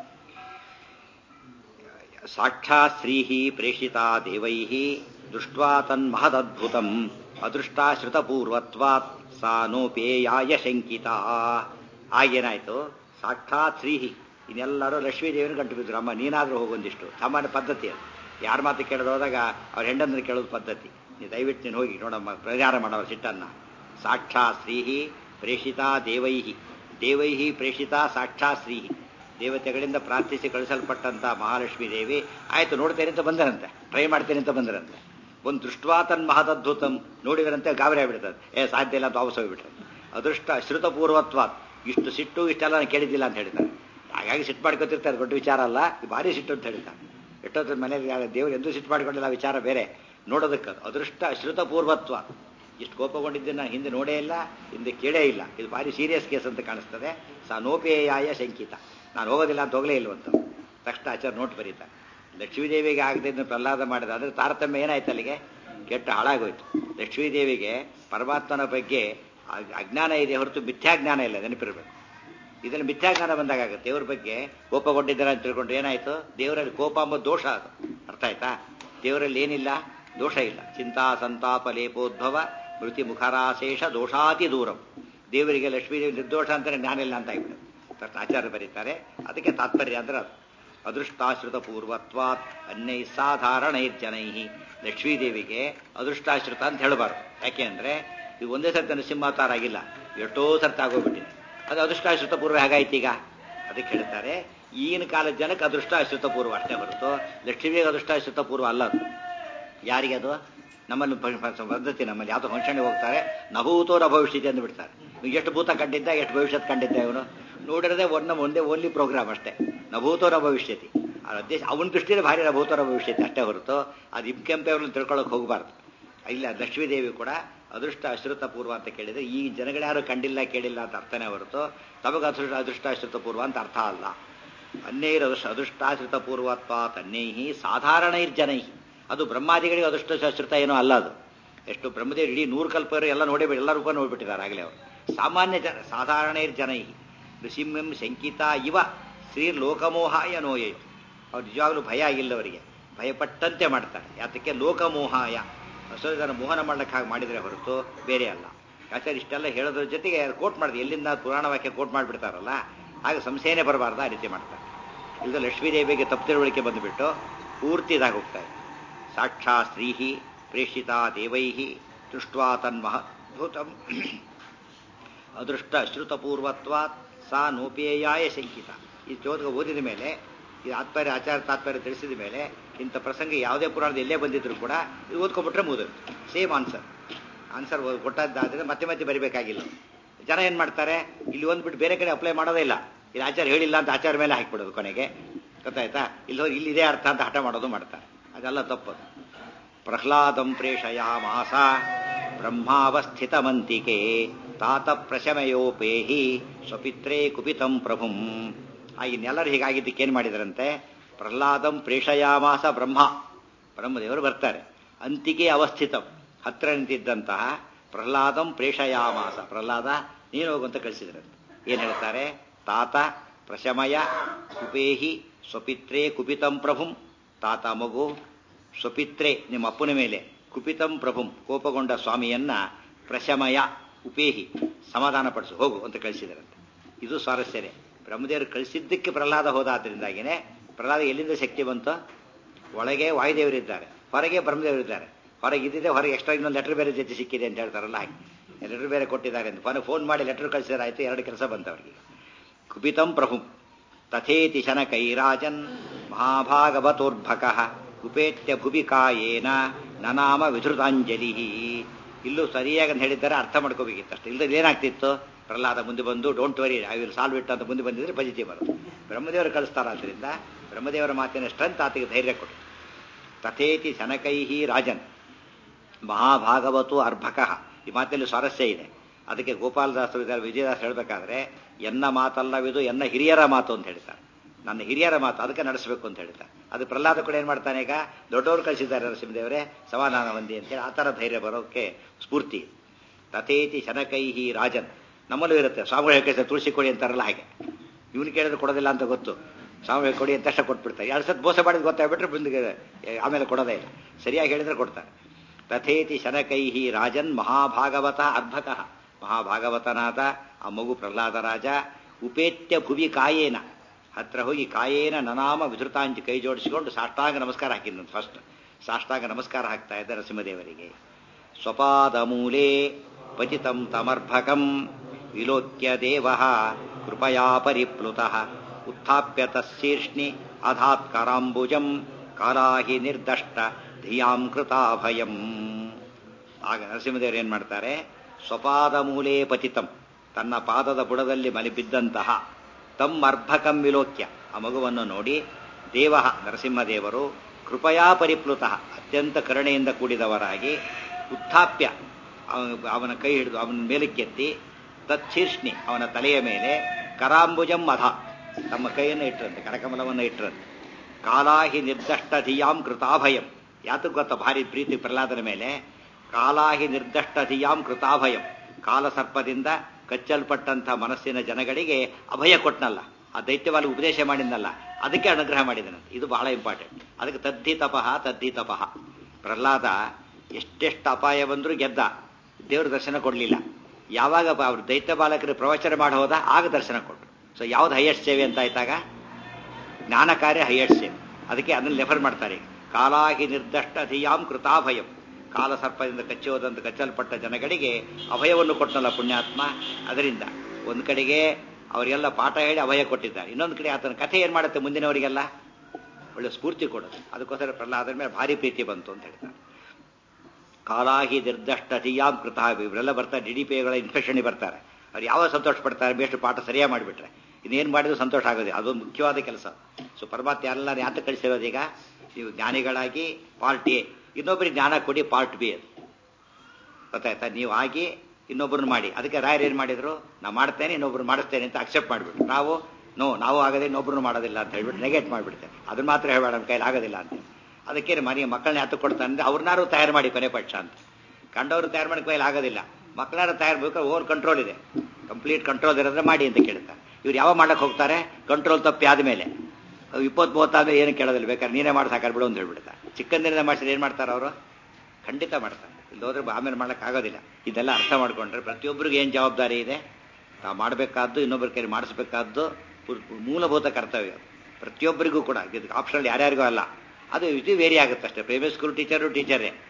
ಸಾಕ್ಷಾತ್ ಶ್ರೀಹಿ ಪ್ರೇಷಿತಾ ದೇವೈಃ ದೃಷ್ಟ್ವಾ ತನ್ಮಹದದ್ಭುತಂ ಅದೃಷ್ಟಾಶ್ರಿತಪೂರ್ವತ್ವಾತ್ ಸಾ ನೋಪೇಯಾಯ ಶಂಕಿತಾ. ಆಗೇನಾಯಿತು, ಸಾಕ್ಷಾತ್ ಶ್ರೀಹಿ, ಇನ್ನೆಲ್ಲರೂ ಲಕ್ಷ್ಮೀದೇವಿನ ಗಂಟು ಬಿದ್ದರು. ಅಮ್ಮ ನೀನಾದರೂ ಹೋಗೊಂದಿಷ್ಟು, ಸಾಮಾನ್ಯ ಪದ್ಧತಿ ಅದು. ಯಾರ ಮಾತು ಕೇಳೋದು ಹೋದಾಗ ಅವ್ರ ಹೆಂಡಂದ್ರೆ ಕೇಳೋದು ಪದ್ಧತಿ. ನೀವು ದಯವಿಟ್ಟು ನೀನು ಹೋಗಿ ನೋಡಮ್ಮ, ಪ್ರಚಾರ ಮಾಡೋರ ಸಿಟ್ಟನ್ನ. ಸಾಕ್ಷಾತ್ ಶ್ರೀಹಿ ಪ್ರೇಷಿತಾ ದೇವೈಹಿ, ದೇವೈಹಿ ಪ್ರೇಷಿತಾ ಸಾಕ್ಷಾತ್ ಶ್ರೀಹಿ, ದೇವತೆಗಳಿಂದ ಪ್ರಾರ್ಥಿಸಿ ಕಳಿಸಲ್ಪಟ್ಟಂಥ ಮಹಾಲಕ್ಷ್ಮೀ ದೇವಿ ಆಯಿತು ನೋಡ್ತೇನೆ ಅಂತ ಬಂದರಂತೆ, ಟ್ರೈ ಮಾಡ್ತೇನೆ ಅಂತ ಬಂದರಂತೆ. ಒಂದು ದೃಷ್ಟ್ವಾ ತನ್ ಮಹದದ್ಭುತಂ, ನೋಡಿದರಂತೆ ಗಾಬರಿ ಆಗ್ಬಿಡ್ತದೆ, ಏ ಸಾಧ್ಯ ಇಲ್ಲ ಅಂತ ವಾಪಸ್ ಹೋಗ್ಬಿಟ್ರೆ. ಅದೃಷ್ಟ ಶ್ರುತಪೂರ್ವತ್ವಾತ್, ಇಷ್ಟು ಸಿಟ್ಟು ಇಷ್ಟೆಲ್ಲ ನಾನು ಕೇಳಿದ್ದಿಲ್ಲ ಅಂತ ಹೇಳ್ತಾರೆ. ಹಾಗಾಗಿ ಸಿಟ್ಟು ಮಾಡ್ಕೊತಿರ್ತಾರೆ, ದೊಡ್ಡ ವಿಚಾರ ಅಲ್ಲ, ಭಾರಿ ಸಿಟ್ಟು ಅಂತ ಹೇಳ್ತಾರೆ. ಎಷ್ಟೊತ್ತ ಮನೇಲಿ ದೇವರು ಎಂದೂ ಸಿಟ್ಟು ಮಾಡ್ಕೊಂಡಿಲ್ಲ, ವಿಚಾರ ಬೇರೆ, ನೋಡೋದಕ್ಕೆ ಅದೃಷ್ಟ ಶ್ರುತಪೂರ್ವತ್ವ. ಇಷ್ಟು ಕೋಪಗೊಂಡಿದ್ದನ್ನು ಹಿಂದೆ ನೋಡೇ ಇಲ್ಲ, ಹಿಂದೆ ಕೇಳೇ ಇಲ್ಲ, ಇದು ಭಾರಿ ಸೀರಿಯಸ್ ಕೇಸ್ ಅಂತ ಕಾಣಿಸ್ತದೆ. ಸಾ ನೋಪೇಯಾಯ ಶಂಕಿತ, ನಾನು ಹೋಗೋದಿಲ್ಲ ಅಂತ ಹೋಗಲೇ ಇಲ್ವಂತ ತಕ್ಷಣ ಆಚಾರ ನೋಟ್ ಬರೀತಾರೆ. ಲಕ್ಷ್ಮೀದೇವಿಗೆ ಆಗದೆ ಪ್ರಹ್ಲಾದ ಮಾಡಿದ ಅಂದರೆ ತಾರತಮ್ಯ ಏನಾಯ್ತು, ಅಲ್ಲಿಗೆ ಕೆಟ್ಟ ಹಾಳಾಗೋಯ್ತು. ಲಕ್ಷ್ಮೀದೇವಿಗೆ ಪರಮಾತ್ಮನ ಬಗ್ಗೆ ಅಜ್ಞಾನ ಇದೆ ಹೊರತು ಮಿಥ್ಯಾಜ್ಞಾನ ಇಲ್ಲ, ನೆನಪಿರಬೇಕು. ಇದನ್ನು ಮಿಥ್ಯಾಜ್ಞಾನ ಬಂದಾಗುತ್ತೆ. ದೇವ್ರ ಬಗ್ಗೆ ಕೋಪಗೊಂಡಿದ್ದಾರೆ ಅಂತ ತಿಳ್ಕೊಂಡ್ರೆ ಏನಾಯಿತು, ದೇವರಲ್ಲಿ ಕೋಪ ಎಂಬ ದೋಷ, ಅದು ಅರ್ಥ ಆಯ್ತಾ. ದೇವರಲ್ಲಿ ಏನಿಲ್ಲ, ದೋಷ ಇಲ್ಲ. ಚಿಂತಾ ಸಂತಾಪ ಲೇಪೋದ್ಭವ ಮೃತಿ ಮುಖರಾಶೇಷ ದೋಷಾತಿ ದೂರಂ. ದೇವರಿಗೆ ಲಕ್ಷ್ಮೀದೇವಿ ನಿರ್ದೋಷ ಅಂತಾನೆ ಜ್ಞಾನ ಇಲ್ಲ ಅಂತ ಆಗ್ಬಿಡುತ್ತೆ. ಆಚಾರ್ಯ ಬರೀತಾರೆ. ಅದಕ್ಕೆ ತಾತ್ಪರ್ಯ ಅಂದ್ರೆ ಅದು ಅದೃಷ್ಟಾಶ್ರಿತ ಪೂರ್ವತ್ವಾತ್ ಅನ್ಯೈ ಸಾಧಾರಣೈರ್ಜನೈ. ಲಕ್ಷ್ಮೀದೇವಿಗೆ ಅದೃಷ್ಟಾಶ್ರಿತ ಅಂತ ಹೇಳಬಾರ್ದು. ಯಾಕೆ ಅಂದರೆ ಇದು ಒಂದೇ ಸರ್ತಿ ನರಸಿಂಹಾವತಾರ ಆಗಿಲ್ಲ, ಎಷ್ಟೋ ಸರ್ತಿ ಆಗೋಗ್ಬಿಟ್ಟಿದೆ. ಅದು ಅದೃಷ್ಟಾಶ್ರಿತ ಪೂರ್ವ ಹೇಗಾಯ್ತು ಈಗ, ಅದಕ್ಕೆ ಹೇಳ್ತಾರೆ ಈಗಿನ ಕಾಲದ ಜನಕ್ಕೆ ಅದೃಷ್ಟಾಶ್ರಿತ ಪೂರ್ವ ಅಷ್ಟೇ ಹೊರತು ಲಕ್ಷ್ಮೀಗೆ ಅದೃಷ್ಟಾಶ್ರಿತ ಪೂರ್ವ ಅಲ್ಲ. ಅದು ಯಾರಿಗೆ ಅದು, ನಮ್ಮಲ್ಲಿ ಪದ್ಧತಿ, ನಮ್ಮಲ್ಲಿ ಯಾವುದೋ ಫಂಕ್ಷನ್ಗೆ ಹೋಗ್ತಾರೆ, ನಭೂತೋರ ಭವಿಷ್ಯತೆ ಅಂತ ಬಿಡ್ತಾರೆ. ನೀವು ಎಷ್ಟು ಭೂತ ಕಂಡಿದ್ದ, ಎಷ್ಟು ಭವಿಷ್ಯತ್ ಕಂಡಿದ್ದ, ಇವನು ನೋಡಿರದೆ ಒಂದು ಒಂದೇ ಓನ್ಲಿ ಪ್ರೋಗ್ರಾಮ್ ಅಷ್ಟೇ, ನಭೂತೋರ ಭವಿಷ್ಯತಿ. ಆ ಉದ್ದೇಶ ಅವನ ದೃಷ್ಟಿಯಲ್ಲಿ ಭಾರಿ ನಭೂತೋರ ಭವಿಷ್ಯತಿ ಅಷ್ಟೇ ಹೊರತು ಅದು ಇಂಕೆಂಪೆ ಅವ್ರನ್ನ ತಿಳ್ಕೊಳ್ಳೋಕೆ ಹೋಗಬಾರ್ದು. ಇಲ್ಲ, ಲಕ್ಷ್ಮೀದೇವಿ ಕೂಡ ಅದೃಷ್ಟ ಅಶ್ರಿತ ಪೂರ್ವ ಅಂತ ಕೇಳಿದರೆ ಈ ಜನಗಳ್ಯಾರು ಕಂಡಿಲ್ಲ ಕೇಳಿಲ್ಲ ಅಂತ ಅರ್ಥನೇ ಹೊರತು ತಮಗೆ ಅದೃಷ್ಟ ಅದೃಷ್ಟಾಶ್ರಿತ ಪೂರ್ವ ಅಂತ ಅರ್ಥ ಅಲ್ಲ. ಅನ್ಯೈರ್ ಅದೃಷ್ಟಾಶ್ರಿತ ಪೂರ್ವತ್ವಾತ್ ಅನ್ಯೈಹಿ ಸಾಧಾರಣೈರ್ಜನೈ. ಅದು ಬ್ರಹ್ಮಾದಿಗಳಿಗೆ ಅದೃಷ್ಟಾಶ್ರಿತ ಏನೋ ಅಲ್ಲ. ಅದು ಎಷ್ಟು ಬ್ರಹ್ಮದೇವರು ಇಡೀ ನೂರು ಕಲ್ಪರು ಎಲ್ಲ ನೋಡೇ ಎಲ್ಲ ರೂಪ ನೋಡ್ಬಿಟ್ಟಿದ್ದಾರೆ ಆಗಲೇ ಅವರು. ಸಾಮಾನ್ಯ ಜನ ಸಾಧಾರಣೈರ್ಜನೈ ನೃಸಿಂಹಂ ಶಂಕಿತ ಇವ ಶ್ರೀ ಲೋಕಮೋಹಾಯ ನೋಯೇ. ಅವ್ರು ನಿಜವಾಗ್ಲೂ ಭಯ ಆಗಿಲ್ಲ, ಅವರಿಗೆ ಭಯಪಟ್ಟಂತೆ ಮಾಡ್ತಾರೆ. ಯಾತಕ್ಕೆ ಲೋಕಮೋಹಾಯ, ಅಸುರನ ಮೋಹನ ಮಾಡ್ಲಿಕ್ಕೆ ಹಾಗೆ ಮಾಡಿದರೆ ಹೊರತು ಬೇರೆ ಅಲ್ಲ. ಯಾಕಂದ್ರೆ ಇಷ್ಟೆಲ್ಲ ಹೇಳೋದ್ರ ಜೊತೆಗೆ ಕೋಟ್ ಮಾಡಿದೆ, ಎಲ್ಲಿಂದ ಪುರಾಣ ವಾಕ್ಯ ಕೋಟ್ ಮಾಡಿಬಿಡ್ತಾರಲ್ಲ, ಹಾಗೆ ಸಂಶಯನೇ ಬರಬಾರ್ದು, ಆ ರೀತಿ ಮಾಡ್ತಾರೆ. ಇಲ್ಲದ ಲಕ್ಷ್ಮೀದೇವಿಗೆ ತಪ್ಪು ತಿಳುವಳಿಕೆ ಬಂದುಬಿಟ್ಟು ಪೂರ್ತಿ ಇದಾಗಿ ಹೋಗ್ತಾ ಇದೆ. ಸಾಕ್ಷಾ ಶ್ರೀಹಿ ಪ್ರೇಷಿತಾ ದೇವೈಹಿ ದೃಷ್ಟ್ವಾ ತನ್ಮಹದ್ಭುತಂ ಅದೃಷ್ಟ ಅಶ್ರುತಪೂರ್ವತ್ವಾತ್ ಸಾ ನೋಪೇಯಾಯ ಶಂಕಿತ. ಈ ಚೋದಕ ಓದಿದ ಮೇಲೆ ಈ ತಾತ್ಪರ್ಯ ಆಚಾರ ತಾತ್ಪರ್ಯ ತಿಳಿಸಿದ ಮೇಲೆ ಇಂಥ ಪ್ರಸಂಗ ಯಾವುದೇ ಪುರಾಣದ ಎಲ್ಲೇ ಬಂದಿದ್ರು ಕೂಡ ಇದು ಓದ್ಕೊಂಡ್ಬಿಟ್ರೆ ಮುಗಿದು ಸೇಮ್ ಆನ್ಸರ್ ಆನ್ಸರ್ ಕೊಟ್ಟದ್ದಾದ್ರೆ ಮತ್ತೆ ಮತ್ತೆ ಬರಿಬೇಕಾಗಿಲ್ಲ. ಜನ ಏನು ಮಾಡ್ತಾರೆ, ಇಲ್ಲಿ ಒಂದ್ಬಿಟ್ಟು ಬೇರೆ ಕಡೆ ಅಪ್ಲೈ ಮಾಡೋದೇ ಇಲ್ಲ. ಇಲ್ಲಿ ಆಚಾರ ಹೇಳಿಲ್ಲ ಅಂತ ಆಚಾರ ಮೇಲೆ ಹಾಕಿಬಿಡೋದು ಕೊನೆಗೆ, ಗೊತ್ತಾಯ್ತಾ? ಇಲ್ಲಿ ಹೋಗಿ ಇಲ್ಲಿ ಇದೇ ಅರ್ಥ ಅಂತ ಹಠ ಮಾಡೋದು ಮಾಡ್ತಾರೆ. ಅದೆಲ್ಲ ತಪ್ಪದು. ಪ್ರಹ್ಲಾದಂ ಪ್ರೇಷಯಾಮಾಸ ಬ್ರಹ್ಮಾವಸ್ಥಿತಮಂತಿಕೆ ತಾತ ಪ್ರಶಮಯೋಪೇಹಿ ಸ್ವಪಿತ್ರೇ ಕುಪಿತಂ ಪ್ರಭುಂ. ಆಗಿನ್ನೆಲ್ಲರೂ ಹೀಗಾಗಿದ್ದಕ್ಕೆ ಏನು ಮಾಡಿದರಂತೆ, ಪ್ರಹ್ಲಾದಂ ಪ್ರೇಷಯಾಮಾಸ ಬ್ರಹ್ಮ, ಬ್ರಹ್ಮದೇವರು ಬರ್ತಾರೆ. ಅಂತಿಕೆ ಅವಸ್ಥಿತಂ, ಹತ್ರ ನಿಂತಿದ್ದಂತಹ ಪ್ರಹ್ಲಾದಂ ಪ್ರೇಷಯಾಮಾಸ, ಪ್ರಹ್ಲಾದ ನೀನು ಹೋಗುವಂತ ಕಳಿಸಿದ್ರಂತೆ. ಏನು ಹೇಳ್ತಾರೆ, ತಾತ ಪ್ರಶಮಯ ಕುಪೇಹಿ ಸ್ವಪಿತ್ರೇ ಕುಪಿತಂ ಪ್ರಭುಂ. ತಾತ ಮಗು, ಸ್ವಪಿತ್ರೇ ನಿಮ್ಮ ಅಪ್ಪನ ಮೇಲೆ, ಕುಪಿತಂ ಪ್ರಭುಂ ಕೋಪಗೊಂಡ ಸ್ವಾಮಿಯನ್ನ ಪ್ರಶಮಯ ಉಪೇಹಿ ಸಮಾಧಾನ ಪಡಿಸು ಹೋಗು ಅಂತ ಕಳಿಸಿದರಂತೆ. ಇದು ಸ್ವಾರಸ್ಯನೇ. ಬ್ರಹ್ಮದೇವರು ಕಳಿಸಿದ್ದಕ್ಕೆ ಪ್ರಹ್ಲಾದ ಹೋದ. ಆದ್ದರಿಂದಾಗಿನೇ ಪ್ರಹ್ಲಾದ ಎಲ್ಲಿಂದ ಶಕ್ತಿ ಬಂತು? ಒಳಗೆ ವಾಯುದೇವರಿದ್ದಾರೆ, ಹೊರಗೆ ಬ್ರಹ್ಮದೇವರಿದ್ದಾರೆ. ಹೊರಗೆ ಇದ್ದಿದೆ, ಹೊರಗೆ ಎಕ್ಸ್ಟ್ರಾ ಇನ್ನೊಂದು ಲೆಟರ್ ಬೇರೆ ಜೊತೆ ಸಿಕ್ಕಿದೆ ಅಂತ ಹೇಳ್ತಾರಲ್ಲ ಹಾಗೆ, ಲೆಟರ್ ಬೇರೆ ಕೊಟ್ಟಿದ್ದಾರೆ ಅಂತ ಕೊನೆ ಫೋನ್ ಮಾಡಿ ಲೆಟರ್ ಕಳಿಸಿದಾರಾಯ್ತು, ಎರಡು ಕೆಲಸ ಬಂತವರಿಗೆ. ಕುಪಿತಂ ಪ್ರಭು ತಥೇತಿ ಶನಕೈರಾಜನ್ ಮಹಾಭಾಗವತೋರ್ಭಕಃ ಉಪೇತ್ಯ ಭುವಿ ಕಾಯೇನ ನನಾಮ ವಿಧೃತಾಂಜಲಿ. ಇಲ್ಲೂ ಸರಿಯಾಗಿ ಅಂತ ಹೇಳಿದ್ದಾರೆ, ಅರ್ಥ ಮಾಡ್ಕೋಬೇಕಿತ್ತು ಅಷ್ಟೇ. ಇಲ್ಲದ ಏನಾಗ್ತಿತ್ತು, ಪ್ರಹ್ಲಾದ ಮುಂದೆ ಬಂದು don't worry I will solve it ಅಂತ ಮುಂದೆ ಬಂದಿದ್ರೆ ಪಜಿತಿ ಬರೋದು. ಬ್ರಹ್ಮದೇವರು ಕಳಿಸ್ತಾರಾದ್ರಿಂದ ಬ್ರಹ್ಮದೇವರ ಮಾತಿನ ಸ್ಟ್ರೆಂತ್ ಆತಗೆ ಧೈರ್ಯ ಕೊಟ್ಟು. ತಥೇತಿ ಶನಕೈಹಿ ರಾಜನ್ ಮಹಾಭಾಗವತು ಅರ್ಭಕಃ. ಈ ಮಾತಿನಲ್ಲಿ ಸ್ವಾರಸ್ಯ ಇದೆ. ಅದಕ್ಕೆ ಗೋಪಾಲದಾಸರು ವಿಜಯದಾಸ್ ಹೇಳಬೇಕಾದ್ರೆ ಎನ್ನ ಮಾತಲ್ಲವಿದು ಎನ್ನ ಹಿರಿಯರ ಮಾತು ಅಂತ ಹೇಳ್ತಾರೆ. ನನ್ನ ಹಿರಿಯರ ಮಾತು, ಅದಕ್ಕೆ ನಡೆಸಬೇಕು ಅಂತ ಹೇಳ್ತಾರೆ. ಅದು ಪ್ರಹ್ಲಾದ ಕೂಡ ಏನು ಮಾಡ್ತಾನೆ, ಈಗ ದೊಡ್ಡವರು ಕಳಿಸಿದ್ದಾರೆ ನರಸಿಂಹದೇವರೇ ಸಮಾಧಾನ ಹೊಂದಿ ಅಂತೇಳಿ ಆ ಥರ ಧೈರ್ಯ ಬರೋಕ್ಕೆ ಸ್ಫೂರ್ತಿ. ತಥೇತಿ ಶನಕೈಹಿ ರಾಜನ್. ನಮ್ಮಲ್ಲೂ ಇರುತ್ತೆ, ಸ್ವಾಮಿಗಳು ಹೇಳ್ಕಳಿಸ ತುಳಸಿ ಕೊಡಿ ಅಂತಾರಲ್ಲ ಹಾಗೆ. ಇವನು ಕೇಳಿದ್ರೆ ಕೊಡೋದಿಲ್ಲ ಅಂತ ಗೊತ್ತು, ಸ್ವಾಮಿಗಳು ಕೊಡಿ ಅಂತ ತಕ್ಷಣ ಕೊಟ್ಬಿಡ್ತಾರೆ. ಎರಡು ಸತ್ ಮೋಸ ಮಾಡಿದ್ ಗೊತ್ತಾಗ್ಬಿಟ್ರೆ ಬಂದಿಗೆ ಆಮೇಲೆ ಕೊಡೋದೇ ಇಲ್ಲ, ಸರಿಯಾಗಿ ಹೇಳಿದ್ರೆ ಕೊಡ್ತಾರೆ. ತಥೇತಿ ಶನಕೈಹಿ ರಾಜನ್ ಮಹಾಭಾಗವತ ಅರ್ಭಕಃ. ಮಹಾಭಾಗವತನಾದ ಆ ಮಗು ಪ್ರಹ್ಲಾದ ರಾಜ ಉಪೇತ್ಯ ಭುವಿ ಕಾಯೇನ, ಹತ್ರ ಹೋಗಿ ಕಾಯೇನ ನನಾಮ ವಿಧೃತಾಂಜಿ ಕೈ ಜೋಡಿಸಿಕೊಂಡು ಸಾಷ್ಟಾಂಗ ನಮಸ್ಕಾರ ಹಾಕಿದ್ನಂತ. ಫಸ್ಟ್ ಸಾಷ್ಟಾಂಗ ನಮಸ್ಕಾರ ಹಾಕ್ತಾ ಇದ್ದ ನರಸಿಂಹದೇವರಿಗೆ. ಸ್ವಪಾದ ಮೂಲೆ ಪತಿತಂ ತಮರ್ಭಕಂ ವಿಲೋಕ್ಯ ದೇವ ಕೃಪಯಾ ಪರಿಪ್ಲುತಃ ಉತ್ಥಾಪ್ಯ ತಶೀರ್ಷ್ಣಿ ಅಧಾತ್ ಕರಾಂಬುಜಂ ಕಾಲಾಹಿ ನಿರ್ದಷ್ಟ ಧಿಯಾಂ ಕೃತಾಭಯಂ. ಆಗ ನರಸಿಂಹದೇವರು ಏನ್ ಮಾಡ್ತಾರೆ, ಸ್ವಪಾದ ಮೂಲೆ ಪತಿತಂ, ತನ್ನ ಪಾದದ ಬುಡದಲ್ಲಿ ಮಲಿ ಬಿದ್ದಂತಹ ತಮ್ಮ ಅರ್ಭಕಂ ವಿಲೋಕ್ಯ, ಆ ಮಗುವನ್ನು ನೋಡಿ ದೇವ ನರಸಿಂಹದೇವರು ಕೃಪಯಾ ಪರಿಪ್ಲುತಃ, ಅತ್ಯಂತ ಕರುಣೆಯಿಂದ ಕೂಡಿದವರಾಗಿ ಉತ್ಥಾಪ್ಯ ಅವನ ಕೈ ಹಿಡಿದು ಅವನ ಮೇಲಕ್ಕೆತ್ತಿ ತತ್ಶೀರ್ಷ್ಣಿ ಅವನ ತಲೆಯ ಮೇಲೆ ಕರಾಂಬುಜಂ ಅಧ ತಮ್ಮ ಕೈಯನ್ನು ಇಟ್ಟರಂತೆ, ಕರಕಮಲವನ್ನು ಇಟ್ಟರಂತೆ. ಕಾಲಾಹಿ ನಿರ್ದಷ್ಟ ಧಿಯಾಂ ಕೃತಾಭಯಂ. ಯಾತಕ್ಕೆ ಗೊತ್ತ ಭಾರಿ ಪ್ರೀತಿ ಪ್ರಹ್ಲಾದನ ಮೇಲೆ? ಕಾಲಾಹಿ ನಿರ್ದಷ್ಟ ಧಿಯಾಂ ಕೃತಾಭಯಂ, ಕಾಲಸರ್ಪದಿಂದ ಕಚ್ಚಲ್ಪಟ್ಟಂತಹ ಮನಸ್ಸಿನ ಜನಗಳಿಗೆ ಅಭಯ ಕೊಟ್ಟನಲ್ಲ, ಆ ದೈತ್ಯವಾಗಿ ಉಪದೇಶ ಮಾಡಿದ್ನಲ್ಲ, ಅದಕ್ಕೆ ಅನುಗ್ರಹ ಮಾಡಿದನಂತೆ. ಇದು ಬಹಳ ಇಂಪಾರ್ಟೆಂಟ್. ಅದಕ್ಕೆ ತದ್ಧಿ ತಪಃ ತದ್ಧಿ ತಪಃ. ಪ್ರಹ್ಲಾದ ಎಷ್ಟೆಷ್ಟು ಅಪಾಯ ಬಂದರೂ ಗೆದ್ದ, ದೇವ್ರ ದರ್ಶನ ಕೊಡಲಿಲ್ಲ. ಯಾವಾಗ ಅವ್ರು ದೈತ್ಯ ಬಾಲಕರು ಪ್ರವಚನ ಮಾಡಿ ಹೋದ ಆಗ ದರ್ಶನ ಕೊಟ್ಟರು. ಸೊ ಯಾವ್ದು ಹೈಯೆಸ್ಟ್ ಸೇವೆ ಅಂತ ಆಯ್ತಾಗ ಜ್ಞಾನ ಕಾರ್ಯ ಹೈಯೆಸ್ಟ್ ಸೇವೆ. ಅದಕ್ಕೆ ಅದನ್ನು ರೆಫರ್ ಮಾಡ್ತಾರೆ. ಕಾಲಾಹಿ ನಿರ್ದಷ್ಟ ಧಿಯಾಂ ಕೃತಾಭಯಂ, ಕಾಲ ಸರ್ಪದಿಂದ ಕಚ್ಚೋದಂತ ಕಚ್ಚಲ್ಪಟ್ಟ ಜನಗಳಿಗೆ ಅಭಯವನ್ನು ಕೊಟ್ಟನಲ್ಲ ಪುಣ್ಯಾತ್ಮ. ಅದರಿಂದ ಒಂದು ಕಡೆಗೆ ಅವರಿಗೆಲ್ಲ ಪಾಠ ಹೇಳಿ ಅಭಯ ಕೊಟ್ಟಿದ್ದಾರೆ, ಇನ್ನೊಂದು ಕಡೆ ಆತನ ಕಥೆ ಏನ್ ಮಾಡುತ್ತೆ ಮುಂದಿನವರಿಗೆಲ್ಲ ಒಳ್ಳೆ ಸ್ಫೂರ್ತಿ ಕೊಡೋದು. ಅದಕ್ಕೋಸ್ಕರ ಪ್ರಹ್ಲಾದರ ಮೇಲೆ ಭಾರಿ ಪ್ರೀತಿ ಬಂತು ಅಂತ ಹೇಳ್ತಾರೆ. ಕಾಲಾಹಿ ನಿರ್ದಷ್ಟ ಧಿಯಾಂ ಕೃತ. ಇವರೆಲ್ಲ ಬರ್ತಾರೆ, ಡಿ ಡಿ ಪಿ ಗಳ ಇನ್ಫೆಕ್ಷನ್ ಬರ್ತಾರೆ. ಅವ್ರು ಯಾವಾಗ ಸಂತೋಷ ಪಡ್ತಾರೆ, ಬೇಷ್ಟು ಪಾಠ ಸರಿಯಾಗಿ ಮಾಡಿಬಿಟ್ರೆ ಇನ್ನೇನು ಮಾಡಿದ್ರು ಸಂತೋಷ ಆಗೋದು. ಅದೊಂದು ಮುಖ್ಯವಾದ ಕೆಲಸ. ಸೊ ಪರಮಾತ್ಮ ಎಲ್ಲ ಯಾತ ಕಳಿಸಿರೋದೀಗ, ನೀವು ಜ್ಞಾನಿಗಳಾಗಿ ಪಾರ್ಟ್ ಎ, ಇನ್ನೊಬ್ಬರಿಗೆ ಜ್ಞಾನ ಕೊಡಿ ಪಾರ್ಟ್ ಬಿ. ಅದು ಗೊತ್ತಾಯ್ತಾ? ನೀವು ಆಗಿ ಇನ್ನೊಬ್ಬರನ್ನ ಮಾಡಿ. ಅದಕ್ಕೆ ರಾಯರ್ ಏನ್ ಮಾಡಿದ್ರು, ನಾ ಮಾಡ್ತೇನೆ ಇನ್ನೊಬ್ರು ಮಾಡಿಸ್ತೇನೆ ಅಂತ ಅಕ್ಸೆಪ್ಟ್ ಮಾಡಿಬಿಟ್ರು. ನಾವು ನೋ ನಾವು ಆಗದೆ ಇನ್ನೊಬ್ರು ಮಾಡೋದಿಲ್ಲ ಅಂತ ಹೇಳ್ಬಿಟ್ಟು ನೆಗೆಟ್ ಮಾಡಿಬಿಡ್ತೇವೆ. ಅದನ್ನ ಮಾತ್ರ ಹೇಳಬೇಡ, ನಮ್ಮ ಕೈಲಿ ಆಗೋದಿಲ್ಲ ಅಂತ. ಅದಕ್ಕೆ ಮನೆ ಮಕ್ಕಳನ್ನ ಹತ್ತು ಕೊಡ್ತಾನೆ ಅಂದ್ರೆ ಅವ್ರನ್ನಾರು ತಯಾರು ಮಾಡಿ ಕೊನೆ ಪಕ್ಷ ಅಂತ. ಕಂಡವರು ತಯಾರು ಮಾಡಿ ಕೈಲಿ ಆಗೋದಿಲ್ಲ, ಮಕ್ಕಳಾರು ತಯಾರು ಬೇಕಾದ್ರೆ ಓವರ್ ಕಂಟ್ರೋಲ್ ಇದೆ, ಕಂಪ್ಲೀಟ್ ಕಂಟ್ರೋಲ್ ಇರೋದ್ರೆ ಮಾಡಿ ಅಂತ ಕೇಳ್ತಾರೆ. ಇವ್ರು ಯಾವ ಮಾಡಕ್ಕೆ ಹೋಗ್ತಾರೆ, ಕಂಟ್ರೋಲ್ ತಪ್ಪಿ ಆದ್ಮೇಲೆ ಇಪ್ಪತ್ತು ಮೂವತ್ತಾದ್ಮೇಲೆ ಏನು ಕೇಳೋದಿಲ್ಲ, ಬೇಕಾದ್ರೆ ನೀನೇ ಮಾಡಿ ಸಾಕಾಡ್ಬಿಡು ಅಂತ ಹೇಳ್ಬಿಡ್ತಾರೆ. ಚಿಕ್ಕಂದಿನಿಂದ ಮಾಡಿಸಿದ್ರೆ ಏನು ಮಾಡ್ತಾರೆ ಅವರು, ಖಂಡಿತ ಮಾಡ್ತಾರೆ. ಇಲ್ಲಿ ಹೋದ್ರೆ ಆಮೇಲೆ ಮಾಡಕ್ಕೆ ಆಗೋದಿಲ್ಲ. ಇದೆಲ್ಲ ಅರ್ಥ ಮಾಡ್ಕೊಂಡ್ರೆ ಪ್ರತಿಯೊಬ್ಬರಿಗೆ ಏನು ಜವಾಬ್ದಾರಿ ಇದೆ, ತಾವು ಮಾಡಬೇಕಾದ್ದು ಇನ್ನೊಬ್ಬರ ಕೈ ಮಾಡಿಸ್ಬೇಕಾದ್ದು ಮೂಲಭೂತ ಕರ್ತವ್ಯ ಪ್ರತಿಯೊಬ್ಬರಿಗೂ ಕೂಡ. ಇದಕ್ಕೆ ಆಪ್ಷನಲ್ ಯಾರ್ಯಾರಿಗೂ ಅಲ್ಲ, ಅದು ಇದು ವೇರಿ ಆಗುತ್ತೆ ಅಷ್ಟೇ. ಪ್ರೈವೇಟ್ ಸ್ಕೂಲ್ ಟೀಚರು ಟೀಚರೇ,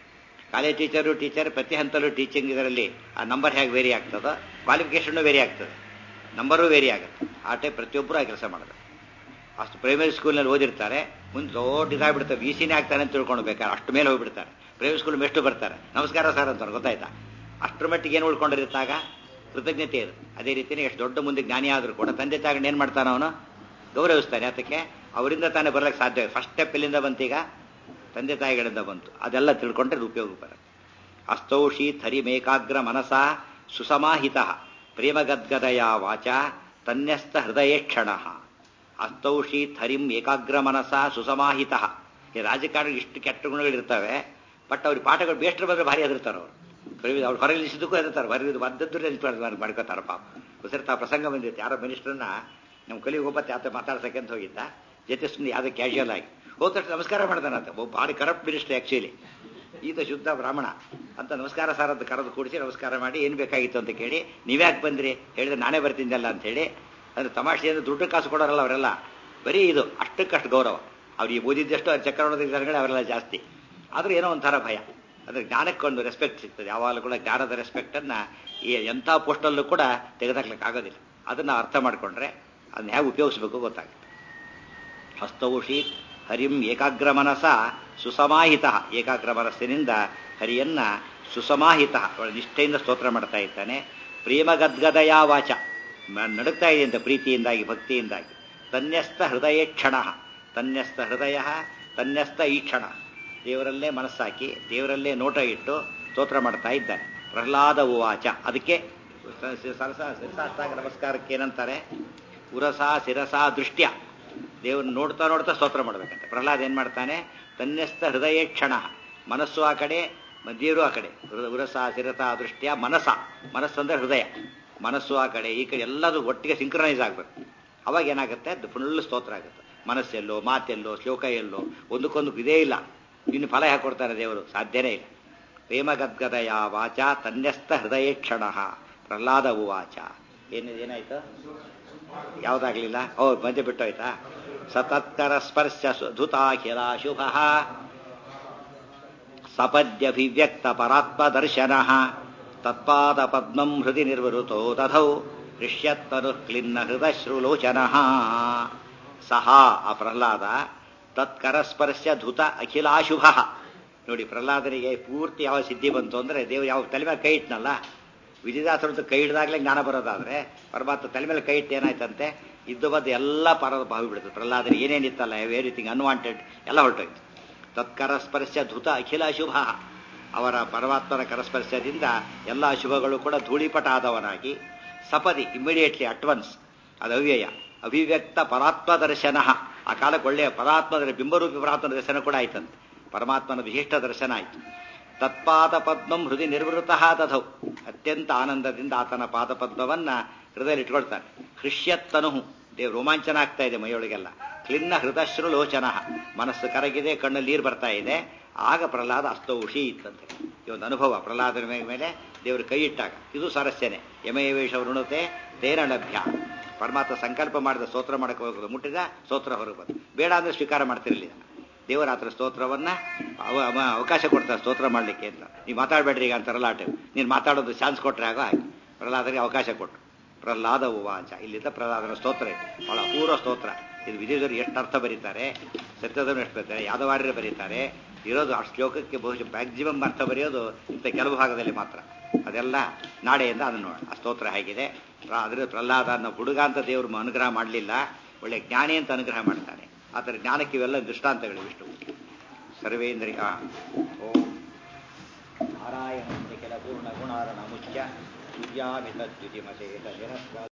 ಕಾಲೇಜ್ ಟೀಚರು ಟೀಚರ್ ಪ್ರತಿ ಹಂತಲ್ಲೂ ಟೀಚಿಂಗ್ ಇದರಲ್ಲಿ ಆ ನಂಬರ್ ಹೇಗೆ ವೇರಿ ಆಗ್ತದೋ ಕ್ವಾಲಿಫಿಕೇಷನ್ನು ವೇರಿ ಆಗ್ತದೆ, ನಂಬರು ವೇರಿ ಆಗುತ್ತೆ. ಆ ಟೈಪ್ ಪ್ರತಿಯೊಬ್ಬರು ಆ ಕೆಲಸ ಮಾಡೋದು. ಅಷ್ಟು ಪ್ರೈಮರಿ ಸ್ಕೂಲ್ನಲ್ಲಿ ಓದಿರ್ತಾರೆ, ಮುಂದೆ ದೊಡ್ಡ ಇದಾಗ್ಬಿಡ್ತಾರೆ, ವಿ ಸಿನೇ ಆಗ್ತಾನೆ ಅಂತ ತಿಳ್ಕೊಳ್ಬೇಕಾರೆ ಅಷ್ಟು ಮೇಲೆ ಹೋಗ್ಬಿಡ್ತಾರೆ. ಪ್ರೈಮರಿ ಸ್ಕೂಲ್ ಎಷ್ಟು ಬರ್ತಾರೆ, ನಮಸ್ಕಾರ ಸರ್ ಅಂತಾರೆ, ಗೊತ್ತಾಯ್ತಾ? ಅಷ್ಟರ ಮಟ್ಟಿಗೆ ಏನು ಉಳ್ಕೊಂಡಿರುತ್ತಾಗ ಕೃತಜ್ಞತೆ ಇರುತ್ತೆ. ಅದೇ ರೀತಿಯೇ ಎಷ್ಟು ದೊಡ್ಡ ಮುಂದೆ ಜ್ಞಾನಿ ಆದರೂ ಕೂಡ ತಂದೆ ತಾಯಿಗಳನ್ನ ಏನು ಮಾಡ್ತಾನೆ ಅವನು, ಗೌರವಿಸ್ತಾನೆ. ಅದಕ್ಕೆ ಅವರಿಂದ ತಾನೇ ಬರಲಿಕ್ಕೆ ಸಾಧ್ಯ. ಫಸ್ಟ್ ಸ್ಟೆಪ್ ಎಲ್ಲಿಂದ ಬಂತೀಗ, ತಂದೆ ತಾಯಿಗಳಿಂದ ಬಂತು. ಅದೆಲ್ಲ ತಿಳ್ಕೊಂಡ್ರೆ ಉಪಯೋಗ ಬರುತ್ತೆ. ಅಸ್ತೌಷಿ ಥರಿಮೇಕಾಗ್ರ ಮನಸ ಸುಸಮಾಹಿತ ಪ್ರೇಮಗದ್ಗದಯ ವಾಚ ತನ್ಯಸ್ತ ಹೃದಯೇ ಕ್ಷಣ. ಅಸ್ತೌಷಿ ಥರಿಂ ಏಕಾಗ್ರ ಮನಸ ಸುಸಮಾಹಿತ. ಈ ರಾಜಕಾರಣ ಇಷ್ಟು ಕೆಟ್ಟ ಗುಣಗಳಿರ್ತವೆ, ಬಟ್ ಅವ್ರಿಗೆ ಪಾಠಗಳು ಬೇಷ್ಟರ ಬಂದರೆ ಭಾರಿ ಹೆದರ್ತಾರೆ ಅವರು. ಅವ್ರು ಹೊರಗೆ ನಿಲ್ಲಿಸಿದ್ದಕ್ಕೂ ಹೆದರ್ತಾರೆ, ಹೊರಗೆ ಬದ್ದದ್ದು ಮಾಡ್ಕೋತಾರೆ ಪಾಪ. ಉಸಿರ್ತಾ ಪ್ರಸಂಗ ಬಂದಿತ್ತು, ಯಾರೋ ಮಿನಿಸ್ಟರ್ನ ನಮ್ಮ ಕಲಿಗೆ ಒಬ್ಬತ್ತೆ ಆತ ಮಾತಾಡ್ಸಕ್ಕೆ ಅಂತ ಹೋಗಿದ್ದ, ಜೊತೆ ಸುಮ್ಮನೆ ಯಾವುದೇ ಕ್ಯಾಶುಯಲ್ ಆಗಿ ಹೋದ ತಕ್ಷಣ ನಮಸ್ಕಾರ ಮಾಡ್ತಾನಂತ. ಒಬ್ಬ ಭಾರಿ ಕರಪ್ಟ್ ಮಿನಿಸ್ಟರ್ ಆ್ಯಕ್ಚುಲಿ, ಈತ ಶುದ್ಧ ಬ್ರಾಹ್ಮಣ ಅಂತ ನಮಸ್ಕಾರ ಸಾರ್ ಅಂತ ಕರೆದು ಕೂಡಿಸಿ ನಮಸ್ಕಾರ ಮಾಡಿ ಏನು ಬೇಕಾಗಿತ್ತು ಅಂತ ಕೇಳಿ, ನೀವ್ಯಾಕೆ ಬಂದ್ರಿ ಹೇಳಿದ್ರೆ ನಾನೇ ಬರ್ತಿದ್ದಲ್ಲ ಅಂತ ಹೇಳಿ. ಅಂದರೆ ತಮಾಷೆಯಿಂದ ದುಡ್ಡು ಕಾಸು ಕೊಡೋರಲ್ಲ ಅವರೆಲ್ಲ, ಬರೀ ಇದು ಅಷ್ಟಕ್ಕಷ್ಟು ಗೌರವ. ಅವ್ರಿಗೆ ಓದಿದ್ದಷ್ಟು ಅವ್ರ ಚಕ್ರವರ್ತಿ ಜನಗಳೇ ಅವರೆಲ್ಲ ಜಾಸ್ತಿ. ಆದರೂ ಏನೋ ಒಂಥರ ಭಯ. ಅಂದರೆ ಜ್ಞಾನಕ್ಕೊಂದು ರೆಸ್ಪೆಕ್ಟ್ ಸಿಗ್ತದೆ. ಯಾವಾಗಲೂ ಕೂಡ ಜ್ಞಾನದ ರೆಸ್ಪೆಕ್ಟನ್ನು ಈ ಎಂಥ ಪೋಸ್ಟಲ್ಲೂ ಕೂಡ ತೆಗೆದಾಕ್ಲಿಕ್ಕೆ ಆಗೋದಿಲ್ಲ. ಅದನ್ನು ಅರ್ಥ ಮಾಡಿಕೊಂಡ್ರೆ ಅದನ್ನ ಹೇಗೆ ಉಪಯೋಗಿಸ್ಬೇಕು ಗೊತ್ತಾಗುತ್ತೆ. ಹಸ್ತೌಷಿ ಹರಿಂ ಏಕಾಗ್ರ ಮನಸ ಸುಸಮಾಹಿತ. ಏಕಾಗ್ರ ಮನಸ್ಸಿನಿಂದ ಹರಿಯನ್ನ ಸುಸಮಾಹಿತ ಒಳ್ಳೆ ನಿಷ್ಠೆಯಿಂದ ಸ್ತೋತ್ರ ಮಾಡ್ತಾ ಇದ್ದಾನೆ. ಪ್ರೇಮ ಗದ್ಗದಯ ವಾಚ, ನಡುಕ್ತಾ ಇದೆ ಅಂತ ಪ್ರೀತಿಯಿಂದಾಗಿ ಭಕ್ತಿಯಿಂದಾಗಿ. ತನ್ಯಸ್ತ ಹೃದಯ ಕ್ಷಣ, ತನ್ಯಸ್ತ ಹೃದಯ ತನ್ಯಸ್ತ ಈ ಕ್ಷಣ. ದೇವರಲ್ಲೇ ಮನಸ್ಸಾಕಿ ದೇವರಲ್ಲೇ ನೋಟ ಇಟ್ಟು ಸ್ತೋತ್ರ ಮಾಡ್ತಾ ಇದ್ದಾನೆ. ಪ್ರಹ್ಲಾದ ಉವಾಚ, ಅದಕ್ಕೆ ಸರಸ ಶಿರಸಾಷ್ಟಾಂಗ ನಮಸ್ಕಾರಕ್ಕೆ ಏನಂತಾರೆ, ಉರಸ ಶಿರಸ ದೃಷ್ಟ್ಯ. ದೇವ್ರನ್ನ ನೋಡ್ತಾ ನೋಡ್ತಾ ಸ್ತೋತ್ರ ಮಾಡ್ಬೇಕಂತೆ. ಪ್ರಹ್ಲಾದ್ ಏನ್ ಮಾಡ್ತಾನೆ, ತನ್ಯಸ್ತ ಹೃದಯ ಕ್ಷಣ, ಮನಸ್ಸು ಆ ಕಡೆ ದೇವರು ಆ ಕಡೆ. ಉರಸ ಶಿರಸ ದೃಷ್ಟ್ಯ ಮನಸ, ಮನಸ್ಸಂದ್ರೆ ಹೃದಯ, ಮನಸ್ಸು ಆ ಕಡೆ ಈ ಕಡೆ ಎಲ್ಲದೂ ಒಟ್ಟಿಗೆ ಸಿಂಕ್ರನೈಸ್ ಆಗ್ಬೇಕು. ಅವಾಗ ಏನಾಗುತ್ತೆ, ಅದು ಫುಲ್ ಸ್ತೋತ್ರ ಆಗುತ್ತೆ. ಮನಸ್ಸೆಲ್ಲೋ ಮಾತೆಲ್ಲೋ ಶ್ಲೋಕ ಎಲ್ಲೋ ಒಂದಕ್ಕೊಂದು ಇದೇ ಇಲ್ಲ. ಇನ್ನು ಫಲ ಹಾಕೊಡ್ತಾರೆ ದೇವರು, ಸಾಧ್ಯನೇ ಇಲ್ಲ. ಪ್ರೇಮ ಗದ್ಗದಯ ವಾಚ ತನ್ಯಸ್ತ ಹೃದಯ ಕ್ಷಣ. ಪ್ರಹ್ಲಾದ ಉವಾಚ, ಏನಿದೆ ಏನಾಯ್ತು, ಯಾವುದಾಗ್ಲಿಲ್ಲ, ಓ ಮಧ್ಯೆ ಬಿಟ್ಟೋಯ್ತಾ. ಸತತ್ಕರ ಸ್ಪರ್ಶ ಧುತಾಖಿಲ ಶುಭ ಸಪದ್ಯಭಿವ್ಯಕ್ತ ಪರಾತ್ಮ ದರ್ಶನ ತತ್ಪಾದ ಪದ್ಮಂ ಹೃದಯ ನಿರ್ವೃತೋ ದಧೌ ಋಷ್ಯತ್ತನು ಕ್ಲಿನ್ನ ಹೃದಶ್ರುಲೋಚನ. ಸಹ ಆ ಪ್ರಹ್ಲಾದ ತತ್ಕರಸ್ಪರ್ಶ ಧುತ ಅಖಿಲಾಶುಭ. ನೋಡಿ, ಪ್ರಹ್ಲಾದನಿಗೆ ಪೂರ್ತಿ ಯಾವ ಸಿದ್ಧಿ ಬಂತು ಅಂದ್ರೆ, ದೇವರು ಯಾವ ತಲೆ ಮೇಲೆ ಕೈ ಇಟ್ನಲ್ಲ, ವಿಜಯದಾಸರಂತೂ ಕೈ ಹಿಡಿದಾಗಲೇ ಜ್ಞಾನ ಬರೋದಾದ್ರೆ, ಪರಮಾತ್ಮ ತಲೆ ಮೇಲೆ ಕೈ ಇಟ್ಟು ಏನಾಯ್ತಂತೆ, ಇದ್ದು ಬಂದು ಎಲ್ಲ ಪರದ ಭಾವಿ ಬಿಡುತ್ತೆ. ಪ್ರಹ್ಲಾದನಿಗೆ ಏನೇನಿತ್ತಲ್ಲ ಎವ್ರಿಥಿಂಗ್ ಅನ್ವಾಂಟೆಡ್ ಎಲ್ಲ ಹೊರಟೋಯ್ತು. ತತ್ಕರಸ್ಪರ್ಶ ಧುತ ಅಖಿಲ ಅಶುಭ. ಅವರ ಪರಮಾತ್ಮನ ಕರಸ್ಪರ್ಶದಿಂದ ಎಲ್ಲ ಅಶುಭಗಳು ಕೂಡ ಧೂಳಿಪಟ ಆದವನಾಗಿ, ಸಪದಿ ಇಮಿಡಿಯೇಟ್ಲಿ ಅಟ್ವನ್ಸ್, ಅದು ಅವ್ಯಯ ಅಭಿವ್ಯಕ್ತ ಪರಾತ್ಮ ದರ್ಶನ. ಆ ಕಾಲಕ್ಕೆ ಒಳ್ಳೆಯ ಪರಾತ್ಮದ ಬಿಂಬರೂಪಿ ಪರಾತ್ಮನ ದರ್ಶನ ಕೂಡ ಆಯ್ತಂತೆ. ಪರಮಾತ್ಮನ ವಿಶಿಷ್ಟ ದರ್ಶನ ಆಯಿತು. ತತ್ಪಾದ ಪದ್ಮಂ ಹೃದಯ ನಿರ್ವೃತ ದಧೌ. ಅತ್ಯಂತ ಆನಂದದಿಂದ ಆತನ ಪಾದಪದ್ಮವನ್ನ ಹೃದಯ ಇಟ್ಕೊಳ್ತಾನೆ. ಹೃಷ್ಯತ್ತನು, ದೇವ್ ರೋಮಾಂಚನ ಆಗ್ತಾ ಇದೆ ಮೈಯೊಳಗೆಲ್ಲ. ಕ್ಲಿನ್ನ ಹೃದಶ್ರು ಲೋಚನ, ಮನಸ್ಸು ಕರಗಿದೆ, ಕಣ್ಣಲ್ಲಿ ನೀರು ಬರ್ತಾ ಇದೆ. ಆಗ ಪ್ರಹ್ಲಾದ ಅಸ್ತೌಷಿ ಇತ್ತಂತೆ. ಈ ಒಂದು ಅನುಭವ ಪ್ರಹ್ಲಾದನ ಮೇಲೆ ದೇವರು ಕೈ ಇಟ್ಟಾಗ, ಇದು ಸರಸ್ಯನೆ. ಯಮಯವೇಶ ವೃಣತೆ ತೇನ ಲಭ್ಯ. ಪರಮಾತ್ಮ ಸಂಕಲ್ಪ ಮಾಡಿದ ಸ್ತೋತ್ರ ಮಾಡಕ್ಕೆ ಹೋಗೋದು, ಮುಟ್ಟಿದ ಸ್ತೋತ್ರ ಹೊರಗೆ ಬಂದು, ಬೇಡ ಅಂದ್ರೆ ಸ್ವೀಕಾರ ಮಾಡ್ತಿರಲಿಲ್ಲ. ದೇವರ ಆತರ ಸ್ತೋತ್ರವನ್ನ ಅವಕಾಶ ಕೊಡ್ತಾರೆ ಸ್ತೋತ್ರ ಮಾಡ್ಲಿಕ್ಕೆ ಅಂತ. ನೀವು ಮಾತಾಡಬೇಡ್ರಿ ಈಗ ಅಂತಾರಲ್ಲ, ಆ ಟೈಮ್ ನೀನು ಮಾತಾಡೋದು ಚಾನ್ಸ್ ಕೊಟ್ರೆ ಆಗ ಆಯ್ತು. ಪ್ರಹ್ಲಾದನಿಗೆ ಅವಕಾಶ ಕೊಟ್ಟು ಪ್ರಹ್ಲಾದ ಉವಾಚ. ಇಲ್ಲಿದ್ದ ಪ್ರಹ್ಲಾದನ ಸ್ತೋತ್ರ ಇದೆ, ಬಹಳ ಅಪೂರ್ವ ಸ್ತೋತ್ರ ಇದು. ವಿಜಯದರು ಎಷ್ಟು ಅರ್ಥ ಬರೀತಾರೆ, ಸತ್ಯದನ್ನು ಎಷ್ಟು ಬರೀತಾರೆ, ಯಾದವಾರ್ಯರು ಬರೀತಾರೆ. ಇರೋದು ಆ ಶ್ಲೋಕಕ್ಕೆ ಬಹುಶಃ ಮ್ಯಾಕ್ಸಿಮಮ್ ಅರ್ಥ ಬರೆಯೋದು ಇಂಥ ಕೆಲವು ಭಾಗದಲ್ಲಿ ಮಾತ್ರ. ಅದೆಲ್ಲ ನಾಳೆಯಿಂದ ಅದನ್ನು ನೋಡಿ ಆ ಸ್ತೋತ್ರ ಹೇಗಿದೆ. ಅದ್ರ ಪ್ರಹ್ಲಾದ ಅನ್ನೋ ಹುಡುಗ ಅಂತ ದೇವರು ಅನುಗ್ರಹ ಮಾಡಲಿಲ್ಲ, ಒಳ್ಳೆ ಜ್ಞಾನಿ ಅಂತ ಅನುಗ್ರಹ ಮಾಡ್ತಾನೆ. ಆ ಥರ ಜ್ಞಾನಕ್ಕೆ ಇವೆಲ್ಲ ದೃಷ್ಟಾಂತಗಳು ಇಷ್ಟು. ಸರ್ವೇಂದ್ರಿಯ ಓಂ ನಾರಾಯಣ ಕೆಲ ಪೂರ್ಣ ಗುಣಾರಣ ಮುಖ್ಯ ಸೂರ್ಯಾಮಿತ ದ್ಯುತಿಮಶೇಷ